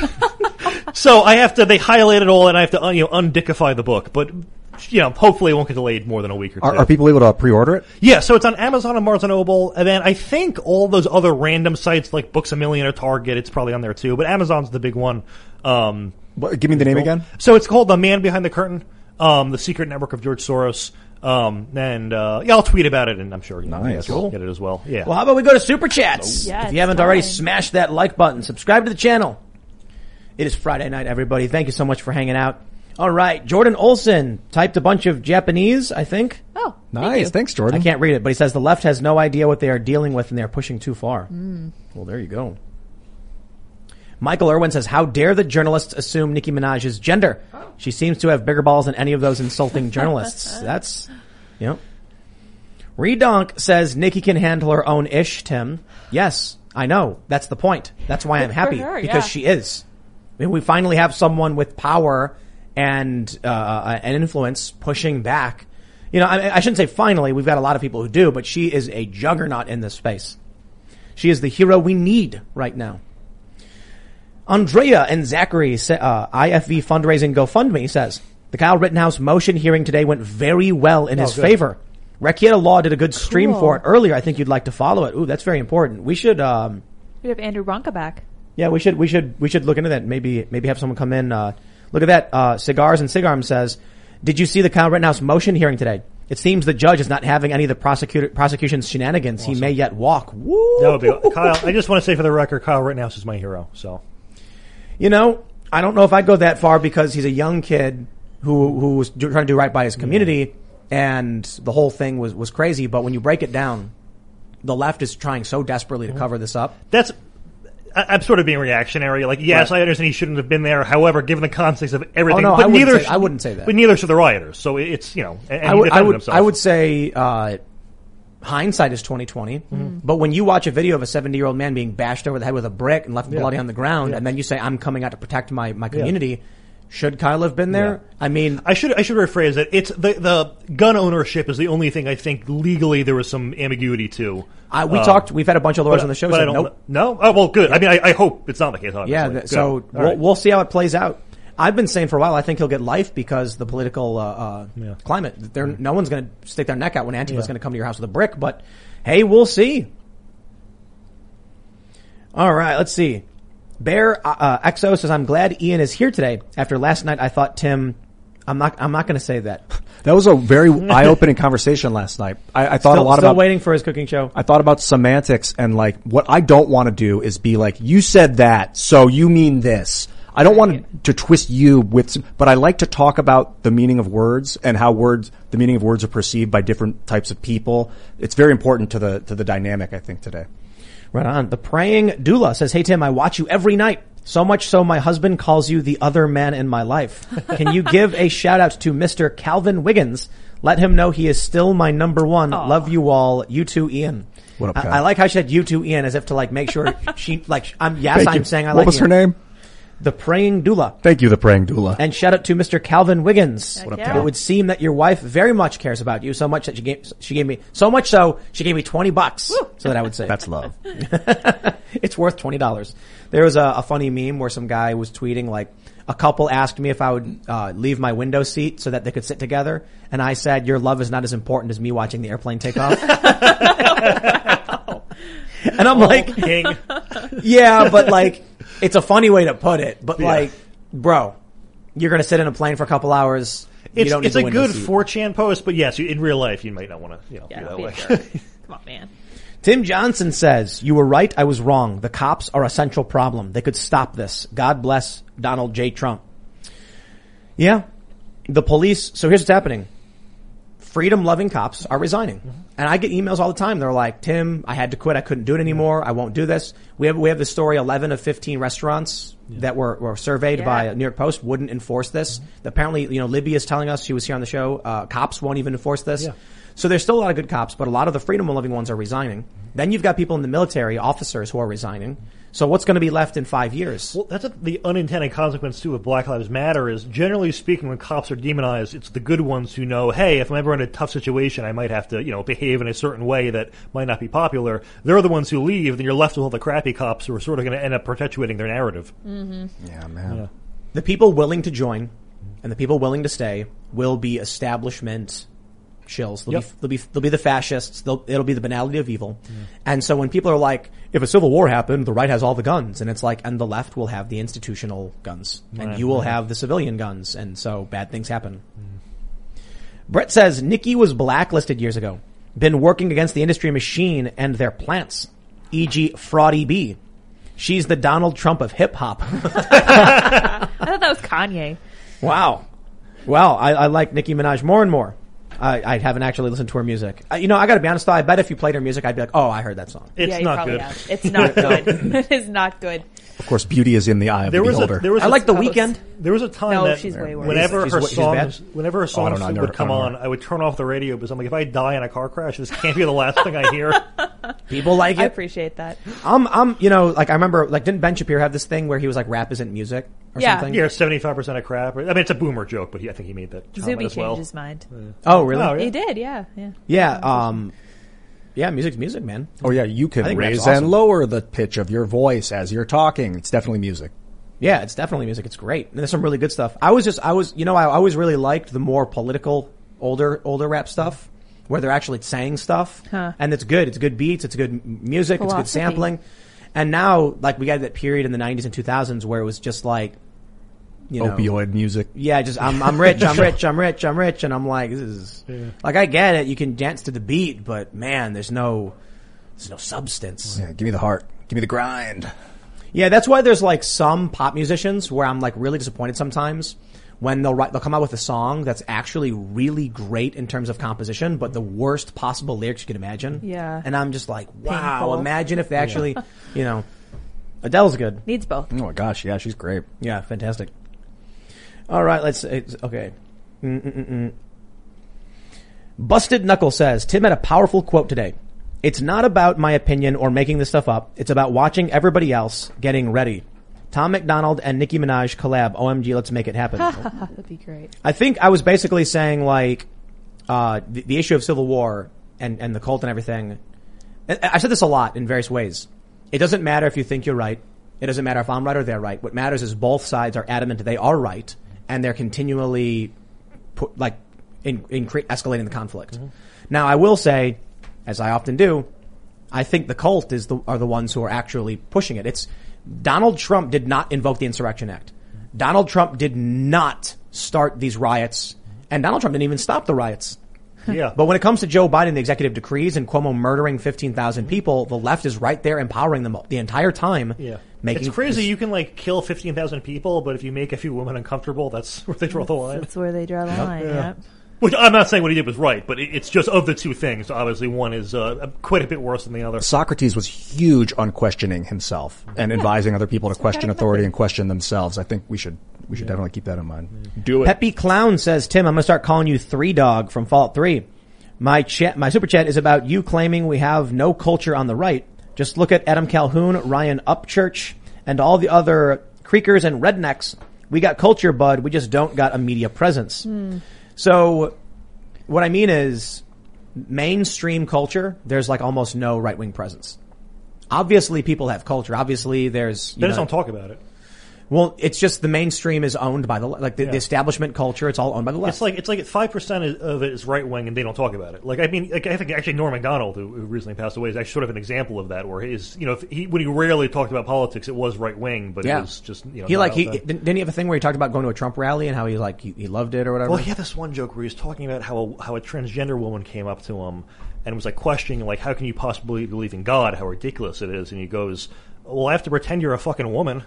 Speaker 5: So I have to, they highlight it all and I have to, you know, undickify the book. But, you know, hopefully it won't get delayed more than a week or two.
Speaker 6: Are, are people able to pre-order it?
Speaker 5: Yeah, so it's on Amazon and Barnes and Noble. And then I think all those other random sites like Books A Million or Target, it's probably on there too. But Amazon's the big one. Um,
Speaker 6: what, give me the name again.
Speaker 5: So it's called The Man Behind the Curtain, um, The Secret Network of George Soros. Um, and, uh, yeah, I'll tweet about it and I'm sure you
Speaker 6: nice.
Speaker 5: will get it as well. Yeah.
Speaker 4: Well, how about we go to Super Chats?
Speaker 7: Oh, yeah,
Speaker 4: if you haven't
Speaker 7: time.
Speaker 4: already, smash that like button. Subscribe to the channel. It is Friday night, everybody. Thank you so much for hanging out. All right. Jordan Olson typed a bunch of Japanese, I think.
Speaker 7: Oh,
Speaker 6: nice.
Speaker 7: thank
Speaker 6: Thanks, Jordan.
Speaker 4: I can't read it, but he says the left has no idea what they are dealing with and they are pushing too far.
Speaker 7: Mm.
Speaker 4: Well, there you go. Michael Irwin says, how dare the journalists assume Nicki Minaj's gender? She seems to have bigger balls than any of those insulting journalists. That's, you know. Redonk says Nicki can handle her own ish, Tim. Yes, I know. That's the point. That's why I'm happy.
Speaker 7: her,
Speaker 4: because
Speaker 7: yeah.
Speaker 4: she is. I mean, we finally have someone with power and, uh, an influence pushing back. You know, I, I shouldn't say finally. We've got a lot of people who do, but she is a juggernaut in this space. She is the hero we need right now. Andrea and Zachary, uh, I F V fundraising GoFundMe says, the Kyle Rittenhouse motion hearing today went very well in oh, his good. favor. Rekieta Law did a good stream
Speaker 7: cool.
Speaker 4: for it earlier. I think you'd like to follow it. Ooh, that's very important. We should, um,
Speaker 7: we have Andrew Ronca back.
Speaker 4: Yeah, we should, we should, we should look into that. Maybe, maybe have someone come in, uh, look at that. Uh, Cigars and Cigarm says, did you see the Kyle Rittenhouse motion hearing today? It seems the judge is not having any of the prosecutor, prosecution's shenanigans. Awesome. He may yet walk. Woo!
Speaker 5: That would be, Kyle, I just want to say for the record, Kyle Rittenhouse is my hero, so.
Speaker 4: You know, I don't know if I'd go that far because he's a young kid who, who was do, trying to do right by his community yeah. and the whole thing was, was crazy. But when you break it down, the left is trying so desperately to cover this up.
Speaker 5: That's, I, I'm sort of being reactionary. Like, yes, right. I understand he shouldn't have been there. However, given the context of everything,
Speaker 4: oh, no,
Speaker 5: but
Speaker 4: I
Speaker 5: neither,
Speaker 4: wouldn't say, I wouldn't say that.
Speaker 5: But neither should the rioters. So it's, you know, and
Speaker 4: I would, I would,
Speaker 5: himself.
Speaker 4: I would say, uh, hindsight is twenty twenty, mm-hmm. but when you watch a video of a seventy year old man being bashed over the head with a brick and left yeah. bloody on the ground, yeah. and then you say, I'm coming out to protect my, my community, yeah. Should Kyle have been there?
Speaker 5: Yeah.
Speaker 4: I mean,
Speaker 5: I should I should rephrase it. It's the the gun ownership is the only thing I think legally there was some ambiguity to.
Speaker 4: I, we
Speaker 5: um,
Speaker 4: talked. We've had a bunch of lawyers
Speaker 5: but,
Speaker 4: on the show.
Speaker 5: But
Speaker 4: Said,
Speaker 5: I don't.
Speaker 4: nope.
Speaker 5: No. Oh well, good. I mean, I, I hope it's not the case. Obviously.
Speaker 4: Yeah. Th-
Speaker 5: Good.
Speaker 4: so we'll,
Speaker 5: right.
Speaker 4: we'll see how it plays out. I've been saying for a while I think he'll get life because the political uh, uh,
Speaker 5: yeah.
Speaker 4: climate. There, no one's going to stick their neck out when Antifa's
Speaker 5: Yeah.
Speaker 4: going to come to your house with a brick. But hey, we'll see. All right. Let's see. Bear uh, X O says, I'm glad Ian is here today. After last night, I thought Tim, I'm not, I'm not going to say that.
Speaker 6: That was a very eye-opening conversation last night. I, I thought
Speaker 4: Still,
Speaker 6: a lot
Speaker 4: still
Speaker 6: about
Speaker 4: waiting for his cooking show.
Speaker 6: I thought about semantics and like what I don't want to do is be like, you said that, so you mean this. I don't want to twist you with, but I like to talk about the meaning of words and how words, the meaning of words are perceived by different types of people. It's very important to the to the dynamic, I think, today.
Speaker 4: Right on. The praying doula says, hey Tim, I watch you every night. So much so my husband calls you the other man in my life. Can you give a shout out to Mister Calvin Wiggins? Let him know he is still my number one.
Speaker 7: Aww.
Speaker 4: Love you all. You too, Ian.
Speaker 6: What up,
Speaker 4: I,
Speaker 6: Cal?
Speaker 4: I like how she said you too, Ian, as if to like make sure she, like, I'm, yes,
Speaker 6: Thank
Speaker 4: I'm
Speaker 6: you.
Speaker 4: saying I
Speaker 6: what
Speaker 4: like
Speaker 6: was
Speaker 4: Ian.
Speaker 6: her name?
Speaker 4: The praying doula.
Speaker 6: Thank you, the praying doula.
Speaker 4: And shout out to Mister Calvin Wiggins.
Speaker 7: What up,
Speaker 4: It
Speaker 7: Cal?
Speaker 4: would seem that your wife very much cares about you, so much that she gave, she gave me, so much so, she gave me twenty bucks. So that I would say.
Speaker 6: That's love.
Speaker 4: It's worth twenty dollars. There was a, a funny meme where some guy was tweeting like, a couple asked me if I would uh, leave my window seat so that they could sit together. And I said, your love is not as important as me watching the airplane take off. And I'm like,
Speaker 5: King.
Speaker 4: yeah, but like, it's a funny way to put it. But
Speaker 5: Yeah.
Speaker 4: like, bro, you're going to sit in a plane for a couple hours. You
Speaker 5: It's
Speaker 4: don't need
Speaker 5: it's
Speaker 4: the
Speaker 5: a
Speaker 4: window
Speaker 5: good
Speaker 4: seat.
Speaker 5: four chan post, but yes, you, in real life you might not want to, you know,
Speaker 7: Yeah,
Speaker 5: do that
Speaker 7: be a
Speaker 5: way.
Speaker 7: jerk. Come on, man.
Speaker 4: Tim Johnson says, you were right, I was wrong. The cops are a central problem. They could stop this. God bless Donald J. Trump. Yeah. The police, so here's what's happening. Freedom-loving cops are resigning. Mm-hmm. And I get emails all the time. They're like, Tim, I had to quit. I couldn't do it anymore. I won't do this. We have, we have the story, eleven of fifteen restaurants yeah. that were, were surveyed
Speaker 7: yeah.
Speaker 4: by New York Post wouldn't enforce this. Mm-hmm. Apparently, you know, Libby is telling us, she was here on the show, uh, cops won't even enforce this. Yeah. So there's still a lot of good cops, but a lot of the freedom-loving ones are resigning. Mm-hmm. Then you've got people in the military, officers who are resigning. So what's going to be left in five years?
Speaker 5: Well, that's a, the unintended consequence, too, of Black Lives Matter is, generally speaking, when cops are demonized, it's the good ones who know, hey, if I'm ever in a tough situation, I might have to, you know, behave in a certain way that might not be popular. They're the ones who leave, then you're left with all the crappy cops who are sort of going to end up perpetuating their narrative.
Speaker 7: Mm-hmm.
Speaker 6: Yeah, man.
Speaker 5: Yeah.
Speaker 4: The people willing to join and the people willing to stay will be establishment shills. They'll,
Speaker 5: yep.
Speaker 4: be, they'll be they'll be the fascists. They'll, it'll be the banality of evil. Yeah. And so when people are like, if a civil war happened, the right has all the guns, and it's like, and the left will have the institutional guns, and
Speaker 5: right.
Speaker 4: you will have the civilian guns, and so bad things happen. Mm. Brett says Nikki was blacklisted years ago. Been working against the industry machine and their plants, for example, Fraudy B. She's the Donald Trump of hip hop.
Speaker 7: I thought that was Kanye.
Speaker 4: Wow. Well, I, I like Nicki Minaj more and more. I, I haven't actually listened to her music. I, you know, I got to be honest though. I bet if you played her music, I'd be like, "Oh, I heard that song."
Speaker 5: It's
Speaker 7: yeah, you
Speaker 5: not
Speaker 7: probably
Speaker 5: good.
Speaker 7: Have. It's not good. It is not good.
Speaker 6: Of course, beauty is in the eye of
Speaker 5: there
Speaker 6: the
Speaker 5: was
Speaker 6: beholder.
Speaker 5: A, there was
Speaker 4: I
Speaker 5: a,
Speaker 4: like The
Speaker 5: uh,
Speaker 4: Weeknd.
Speaker 5: There was a time
Speaker 7: No,
Speaker 5: that
Speaker 7: she's way worse.
Speaker 5: whenever
Speaker 4: She's-
Speaker 5: her
Speaker 4: she's- she's
Speaker 5: songs,
Speaker 4: bad?
Speaker 5: whenever her
Speaker 6: Oh, I
Speaker 5: songs
Speaker 6: don't know. I never-
Speaker 5: would come
Speaker 6: I don't
Speaker 5: on,
Speaker 6: know.
Speaker 5: I would turn off the radio because I'm like, if I die in a car crash, this can't be the last thing I hear.
Speaker 4: People like
Speaker 7: I
Speaker 4: it.
Speaker 7: appreciate that.
Speaker 4: I'm, I'm, you know, like I remember, like didn't Ben Shapiro have this thing where he was like, "Rap isn't music" or
Speaker 7: Yeah.
Speaker 4: something?
Speaker 5: Yeah, seventy-five percent of crap. I mean, it's a boomer joke, but he, I think he made that comment
Speaker 7: Zuby
Speaker 5: as well.
Speaker 7: changed his mind.
Speaker 4: Oh, really?
Speaker 5: Oh, yeah.
Speaker 7: He did, yeah, yeah.
Speaker 4: Yeah. Um. Yeah, music's music, man.
Speaker 6: Oh yeah, you
Speaker 4: I
Speaker 6: can
Speaker 4: think rap's
Speaker 6: raise
Speaker 4: awesome.
Speaker 6: and lower the pitch of your voice as you're talking. It's definitely music.
Speaker 4: Yeah, it's definitely music. It's great. And there's some really good stuff. I was just, I was, you know, I always really liked the more political, older, older rap stuff where they're actually saying stuff.
Speaker 7: Huh.
Speaker 4: And it's good. It's good beats. It's good m- music. It's good
Speaker 7: Philosophy.
Speaker 4: sampling. And now, like, we got that period in the nineties and two thousands where it was just like, you know.
Speaker 6: Opioid music.
Speaker 4: Yeah, just, I'm, I'm rich, I'm rich, I'm rich, I'm rich. And I'm like, this is,
Speaker 5: Yeah.
Speaker 4: like, I get it. You can dance to the beat, but man, there's no, there's no substance.
Speaker 6: Yeah, give me the heart. Give me the grind.
Speaker 4: Yeah, that's why there's like some pop musicians where I'm like really disappointed sometimes when they'll write, they'll come out with a song that's actually really great in terms of composition, but the worst possible lyrics you can imagine.
Speaker 7: Yeah.
Speaker 4: And I'm just like, wow,
Speaker 7: Painful.
Speaker 4: imagine if they actually, you know, Adele's good.
Speaker 7: Needs both.
Speaker 6: Oh my gosh, yeah, she's great.
Speaker 4: Yeah, fantastic. All right, let's, it's, okay. Mm-mm-mm. Busted Knuckle says, Tim had a powerful quote today. It's not about my opinion or making this stuff up. It's about watching everybody else getting ready. Tom McDonald and Nicki Minaj collab. O M G, let's make it happen.
Speaker 7: That'd be great.
Speaker 4: I think I was basically saying like, uh, the, the issue of civil war and, and the cult and everything. I said this a lot in various ways. It doesn't matter if you think you're right. It doesn't matter if I'm right or they're right. What matters is both sides are adamant they are right, and they're continually put, like in, in escalating the conflict. Mm-hmm. Now, I will say, as I often do, I think the cult is the, are the ones who are actually pushing it. It's Donald Trump did not invoke the Insurrection Act. Donald Trump did not start these riots, and Donald Trump didn't even stop the riots.
Speaker 5: Yeah.
Speaker 4: But when it comes to Joe Biden, the executive decrees, and Cuomo murdering fifteen thousand people, the left is right there empowering them the entire time.
Speaker 5: Yeah.
Speaker 4: Making
Speaker 5: it's crazy.
Speaker 4: This,
Speaker 5: you can like kill fifteen thousand people, but if you make a few women uncomfortable, that's where they draw the line.
Speaker 7: That's where they draw the
Speaker 5: Yep.
Speaker 7: line.
Speaker 5: Yeah.
Speaker 7: Yep.
Speaker 5: Which I'm not saying what he did was right, but it's just of the two things. Obviously, one is uh, quite a bit worse than the other.
Speaker 6: Socrates was huge on questioning himself and advising other people to question authority and question themselves. I think we should we should yeah. definitely keep that in mind. Yeah. Do it.
Speaker 4: Peppy Clown says, Tim, I'm going to start calling you Three Dog from Fallout three. My chat, my super chat is about you claiming we have no culture on the right. Just look at Adam Calhoun, Ryan Upchurch, and all the other creekers and rednecks. We got culture, bud. We just don't got a media presence.
Speaker 7: Mm.
Speaker 4: So what I mean is mainstream culture, there's like almost no right-wing presence. Obviously people have culture. Obviously there's... You
Speaker 5: they
Speaker 4: know,
Speaker 5: just don't talk about it.
Speaker 4: Well, it's just the mainstream is owned by the, like the,
Speaker 5: yeah.
Speaker 4: the establishment culture, it's all owned by the left.
Speaker 5: It's like, it's like five percent of it is right-wing and they don't talk about it. Like, I mean, like, I think actually Norm Macdonald, who, who recently passed away, is actually sort of an example of that, where his, you know, if he, when he rarely talked about politics, it was right-wing, but
Speaker 4: yeah.
Speaker 5: it was just, you know.
Speaker 4: He like, he, didn't he have a thing where he talked about going to a Trump rally and how he like, he, he loved it or whatever?
Speaker 5: Well, he had this one joke where he was talking about how a, how a transgender woman came up to him and was like questioning, like, how can you possibly believe in God? How ridiculous it is. And he goes, well, I have to pretend you're a fucking woman.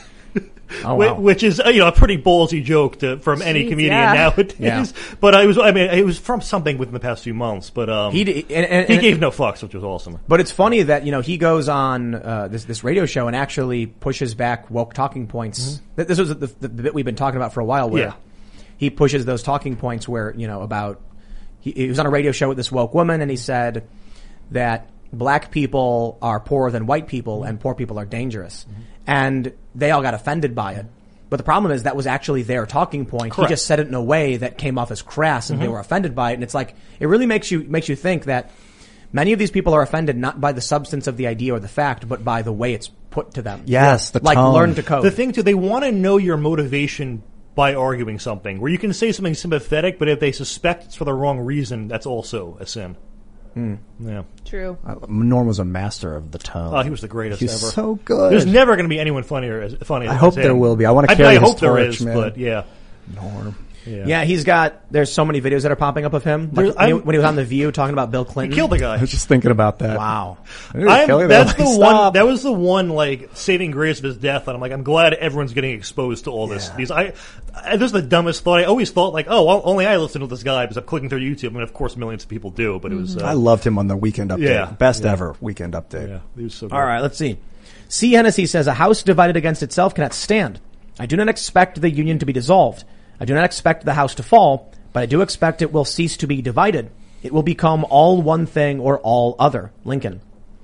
Speaker 4: Oh, wow.
Speaker 5: Which is, you know, a pretty ballsy joke to, from any
Speaker 7: Jeez,
Speaker 5: comedian
Speaker 7: yeah.
Speaker 5: nowadays.
Speaker 4: Yeah.
Speaker 5: But I was, I mean, it was from something within the past few months. But um,
Speaker 4: he did, and, and,
Speaker 5: he
Speaker 4: and,
Speaker 5: gave no fucks, which was awesome.
Speaker 4: But it's funny that you know he goes on uh, this this radio show and actually pushes back woke talking points. Mm-hmm. This was the, the, the bit we've been talking about for a while, where
Speaker 5: yeah.
Speaker 4: he pushes those talking points where you know about he, he was on a radio show with this woke woman and he said that black people are poorer than white people and poor people are dangerous, mm-hmm. and they all got offended by it. But the problem is that was actually their talking point.
Speaker 5: Correct.
Speaker 4: He just said it in a way that came off as crass and mm-hmm. they were offended by it. And it's like, it really makes you, makes you think that many of these people are offended not by the substance of the idea or the fact, but by the way it's put to them.
Speaker 6: Yes, the
Speaker 4: Like
Speaker 6: tone.
Speaker 4: learn to code.
Speaker 5: The thing too, they want to know your motivation by arguing something, where you can say something sympathetic, but if they suspect it's for the wrong reason, that's also a sin.
Speaker 6: Mm.
Speaker 5: Yeah.
Speaker 7: True.
Speaker 6: Uh, Norm was a master of the tone.
Speaker 5: Oh, he was the greatest
Speaker 6: He's
Speaker 5: ever.
Speaker 6: so good.
Speaker 5: There's never going to be anyone funnier as funny.
Speaker 6: I
Speaker 5: as
Speaker 6: hope
Speaker 5: him.
Speaker 6: there will be. I want to
Speaker 5: I,
Speaker 6: carry
Speaker 5: I
Speaker 6: his
Speaker 5: hope there
Speaker 6: torch,
Speaker 5: is,
Speaker 6: man.
Speaker 5: but yeah.
Speaker 6: Norm.
Speaker 5: Yeah.
Speaker 4: Yeah, he's got, there's so many videos that are popping up of him. Like when, he, when he was on The View talking about Bill Clinton.
Speaker 5: He killed the guy.
Speaker 6: I was just thinking about that.
Speaker 4: Wow.
Speaker 5: I'm,
Speaker 6: Kelly,
Speaker 5: that's the
Speaker 6: like,
Speaker 5: one,
Speaker 6: stop.
Speaker 5: that was the one, like, saving grace of his death, and I'm like, I'm glad everyone's getting exposed to all this.
Speaker 6: Yeah.
Speaker 5: These, I, I, this is the dumbest thought. I always thought, like, oh, well, only I listen to this guy because I'm clicking through YouTube. I mean, of course, millions of people do, but it was, uh,
Speaker 6: I loved him on the Weekend Update.
Speaker 5: Yeah.
Speaker 6: Best
Speaker 5: Yeah.
Speaker 6: ever Weekend Update.
Speaker 5: yeah, he was so good.
Speaker 4: All right, let's see. C. Hennessy says, a house divided against itself cannot stand. I do not expect the union to be dissolved. I do not expect the house to fall, but I do expect it will cease to be divided. It will become all one thing or all other. Lincoln.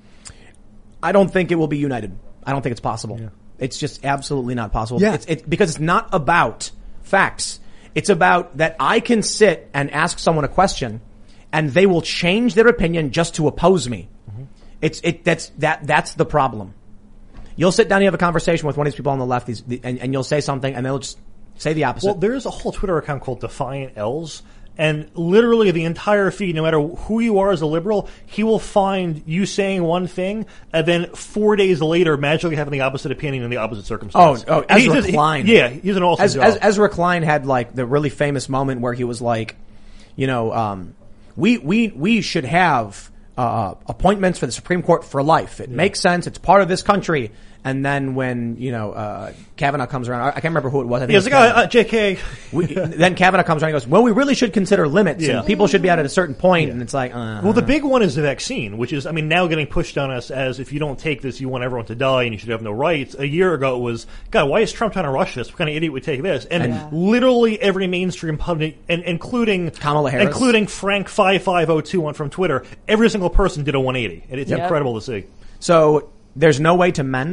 Speaker 4: I don't think it will be united. I don't think it's possible.
Speaker 5: Yeah.
Speaker 4: It's just absolutely not possible.
Speaker 6: Yeah.
Speaker 4: It's, it, because it's not about facts. It's about that I can sit and ask someone a question and they will change their opinion just to oppose me. Mm-hmm. It's, it, that's, that, that's the problem. You'll sit down and have a conversation with one of these people on the left, these, and, and you'll say something and they'll just say the opposite.
Speaker 5: Well, there's a whole Twitter account called Defiant L's, and literally the entire feed, no matter who you are as a liberal, he will find you saying one thing, and then four days later, magically having the opposite opinion in the opposite circumstance.
Speaker 4: Oh, oh,
Speaker 5: And he's
Speaker 4: Ezra
Speaker 5: just-
Speaker 4: Klein.
Speaker 5: He, yeah, he's an awesome
Speaker 4: As,
Speaker 5: job.
Speaker 4: as, Ezra Klein had like the really famous moment where he was like, you know, um, we, we, we should have, uh, appointments for the Supreme Court for life. It yeah. makes sense. It's part of this country. And then when, you know, uh, Kavanaugh comes around, I can't remember who it was. I think
Speaker 5: he
Speaker 4: it was
Speaker 5: was like,
Speaker 4: Kavanaugh.
Speaker 5: uh, J K.
Speaker 4: we, then Kavanaugh comes around and goes, well, we really should consider limits
Speaker 5: Yeah.
Speaker 4: and people should be out at a certain point.
Speaker 5: Yeah.
Speaker 4: And it's like, uh,
Speaker 5: Well, the big one is the vaccine, which is, I mean, now getting pushed on us as if you don't take this, you want everyone to die and you should have no rights. A year ago it was, God, why is Trump trying to rush this? What kind of idiot would take this? And
Speaker 4: Yeah.
Speaker 5: literally every mainstream public, and including
Speaker 4: Kamala Harris.
Speaker 5: including Frank five five oh two on from Twitter, every single person did a one eighty. And it's
Speaker 7: Yep.
Speaker 5: incredible to see.
Speaker 4: So there's no way to mend.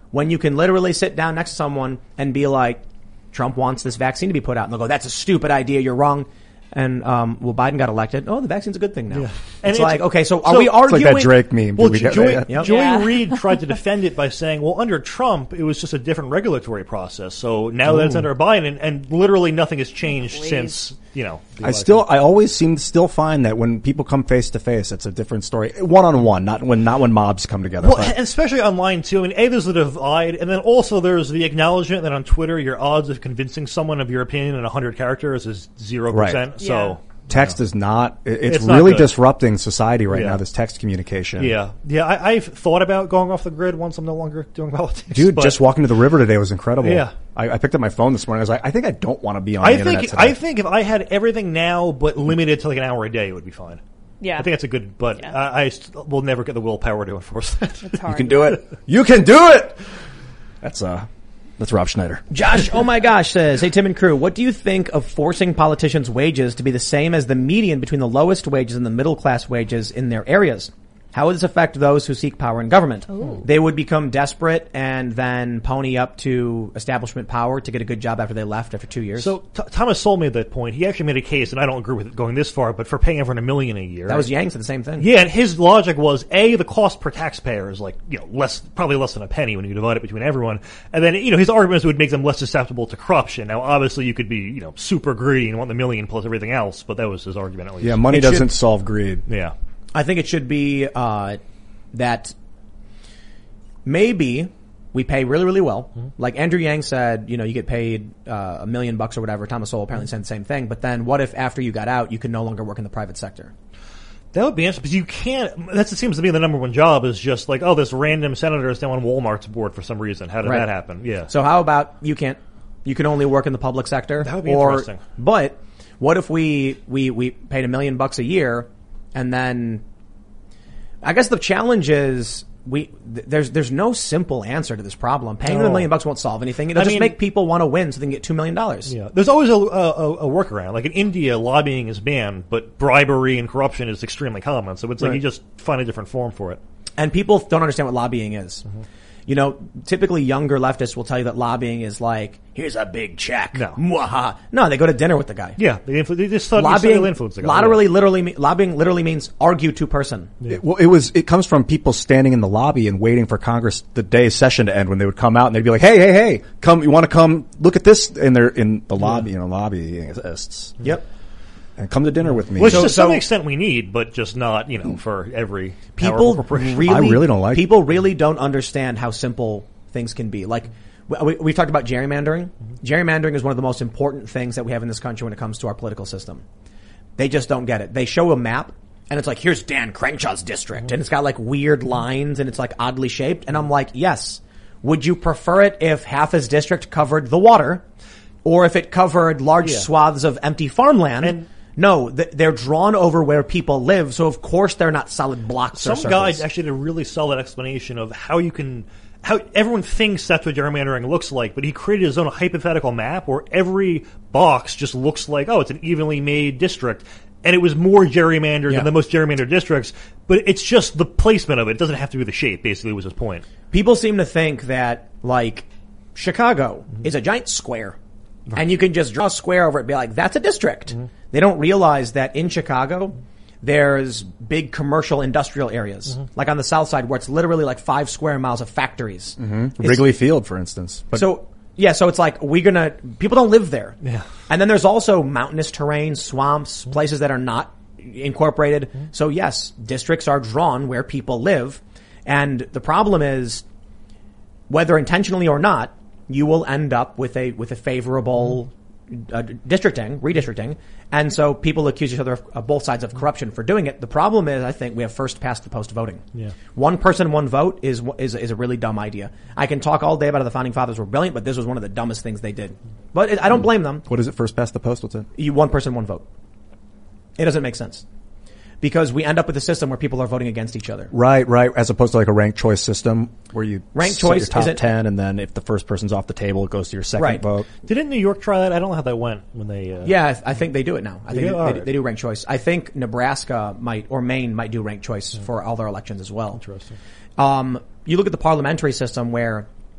Speaker 4: when you can literally sit down next to someone and be like, Trump wants this vaccine to be put out. And they'll go, that's a stupid idea. You're wrong. And, um, well, Biden got elected. Oh, the vaccine's a good thing now. Yeah. And it's, it's like, okay, so are
Speaker 5: so
Speaker 4: we arguing?
Speaker 6: It's like that Drake meme.
Speaker 5: Well,
Speaker 6: we
Speaker 5: Joy,
Speaker 6: get,
Speaker 5: yep. Joy yeah. Reid tried to defend it by saying, well, under Trump, it was just a different regulatory process. So now Ooh. that it's under Biden, and, and literally nothing has changed Please. since, you know.
Speaker 6: I still, I always seem to still find that when people come face to face, it's a different story. One on one, not when, not when mobs come together.
Speaker 5: Well, and especially online too. I mean, A, there's the divide, and then also there's the acknowledgement that on Twitter, your odds of convincing someone of your opinion in one hundred characters is zero percent.
Speaker 6: Right.
Speaker 5: So.
Speaker 6: Yeah. Text is not, it's,
Speaker 5: it's
Speaker 6: really
Speaker 5: not
Speaker 6: disrupting society right
Speaker 5: yeah.
Speaker 6: now, this text communication.
Speaker 5: Yeah. Yeah, I, I've thought about going off the grid once I'm no longer doing politics.
Speaker 6: Dude, just walking to the river today was incredible.
Speaker 5: Yeah.
Speaker 6: I, I picked up my phone this morning. I was like, I think I don't want to be on
Speaker 5: I
Speaker 6: the
Speaker 5: think,
Speaker 6: internet today.
Speaker 5: I think if I had everything now but limited to like an hour a day, it would be fine.
Speaker 7: Yeah.
Speaker 5: I think that's a good, but yeah. I, I st- will never get the willpower to enforce that.
Speaker 7: It's hard.
Speaker 6: You can do it. You can do it! That's, uh... That's Rob Schneider.
Speaker 4: Josh, oh my gosh, says, hey, Tim and crew, what do you think of forcing politicians' wages to be the same as the median between the lowest wages and the middle class wages in their areas? How would this affect those who seek power in government? Ooh. They would become desperate and then pony up to establishment power to get a good job after they left after two years.
Speaker 5: So T- Thomas Sowell made that point. He actually made a case, and I don't agree with it going this far, but for paying everyone a million a year.
Speaker 4: That was Yang said the same thing.
Speaker 5: Yeah, and his logic was, A, the cost per taxpayer is like, you know, less, probably less than a penny when you divide it between everyone. And then, you know, his arguments would make them less susceptible to corruption. Now, obviously, you could be, you know, super greedy and want the million plus everything else, but that was his argument at least.
Speaker 6: Yeah, money
Speaker 4: it
Speaker 6: doesn't
Speaker 4: should,
Speaker 6: solve greed.
Speaker 5: Yeah.
Speaker 4: I think it should be, uh, that maybe we pay really, really well. Mm-hmm. Like Andrew Yang said, you know, you get paid uh, a million bucks or whatever. Thomas Sowell apparently said the same thing. But then what if after you got out, you could no longer work in the private sector?
Speaker 5: That would be interesting because you can't, that seems to be the number one job is just like, oh, this random senator is now on Walmart's board for some reason. How did right. that happen? Yeah.
Speaker 4: So how about you can't, you can only work in the public sector?
Speaker 5: That would be
Speaker 4: or,
Speaker 5: interesting.
Speaker 4: But what if we, we, we paid a million bucks a year and then I guess the challenge is we th- there's there's no simple answer to this problem. Paying
Speaker 5: no.
Speaker 4: them a million bucks won't solve anything. It'll I just
Speaker 5: mean,
Speaker 4: make people want to win so they can get two million dollars.
Speaker 5: Yeah, there's always a, a, a workaround. Like in India, lobbying is banned, but bribery and corruption is extremely common. So it's like right. you just find a different form for it.
Speaker 4: And people don't understand what lobbying is. Mm-hmm. You know, typically younger leftists will tell you that lobbying is like, here's a big check.
Speaker 5: No.
Speaker 4: Mwaha. No, they go to dinner with the guy.
Speaker 5: Yeah. They, influ- they just thought
Speaker 4: lobbying,
Speaker 5: influence the guy.
Speaker 4: Lottery
Speaker 5: yeah.
Speaker 4: literally, lobbying literally means argue to person.
Speaker 6: Yeah. It, well, it was, it comes from people standing in the lobby and waiting for Congress, the day's session to end when they would come out and they'd be like, hey, hey, hey, come, you want to come look at this? And they're in the lobby, yeah. you know, lobbyists.
Speaker 4: Yep.
Speaker 6: And come to dinner with me.
Speaker 5: Which
Speaker 4: so,
Speaker 5: to some
Speaker 4: so,
Speaker 5: extent we need, but just not, you know, for every
Speaker 4: people really,
Speaker 6: I really don't like
Speaker 4: people really don't understand how simple things can be. Like, we, we've talked about gerrymandering. Mm-hmm. Gerrymandering is one of the most important things that we have in this country when it comes to our political system. They just don't get it. They show a map, and it's like, here's Dan Crenshaw's district, mm-hmm. and it's got like weird lines, and it's like oddly shaped, and I'm like, yes. Would you prefer it if half his district covered the water, or if it covered large yeah. swaths of empty farmland? And no, they're drawn over where people live, so of course they're not solid blocks or circles.
Speaker 5: Some guys actually did a really solid explanation of how you can, how everyone thinks that's what gerrymandering looks like, but he created his own hypothetical map where every box just looks like, oh, it's an evenly made district. And it was more gerrymandered
Speaker 4: yeah.
Speaker 5: than the most gerrymandered districts, but it's just the placement of it. It doesn't have to be the shape, basically, was his point.
Speaker 4: People seem to think that, like, Chicago mm-hmm. is a giant square. Right. And you can just draw a square over it and be like, that's a district. Mm-hmm. They don't realize that in Chicago, there's big commercial industrial areas. Mm-hmm. Like on the south side where it's literally like five square miles of factories.
Speaker 6: Mm-hmm. Wrigley Field, for instance.
Speaker 4: But so, yeah, so it's like we're gonna, people don't live there.
Speaker 5: Yeah.
Speaker 4: And then there's also mountainous terrain, swamps, mm-hmm. places that are not incorporated. Mm-hmm. So yes, districts are drawn where people live. And the problem is, whether intentionally or not, you will end up with a, with a favorable uh, districting, redistricting. And so people accuse each other of uh, both sides of corruption for doing it. The problem is, I think we have first past the post voting.
Speaker 5: Yeah.
Speaker 4: One person, one vote is, is, is a really dumb idea. I can talk all day about how the founding fathers were brilliant, but this was one of the dumbest things they did. But it, I don't blame them.
Speaker 6: What is it, first past the post? What's it?
Speaker 4: You, one person, one vote. It doesn't make sense. Because we end up with a system where people are voting against each other.
Speaker 6: Right, right. As opposed to like a ranked choice system where you
Speaker 4: ranked
Speaker 6: set
Speaker 4: choice
Speaker 6: your top
Speaker 4: is it,
Speaker 6: ten, and then if the first person's off the table, it goes to your second
Speaker 4: right.
Speaker 6: vote.
Speaker 5: Didn't New York try that? I don't know how that went when they. Uh,
Speaker 4: yeah, I think they do it now. I
Speaker 5: they
Speaker 4: think
Speaker 5: do?
Speaker 4: they,
Speaker 5: Right.
Speaker 4: they, they do ranked choice. I think Nebraska might or Maine might do ranked choice yeah. for all their elections as well.
Speaker 5: Interesting.
Speaker 4: Um, you look at the parliamentary system where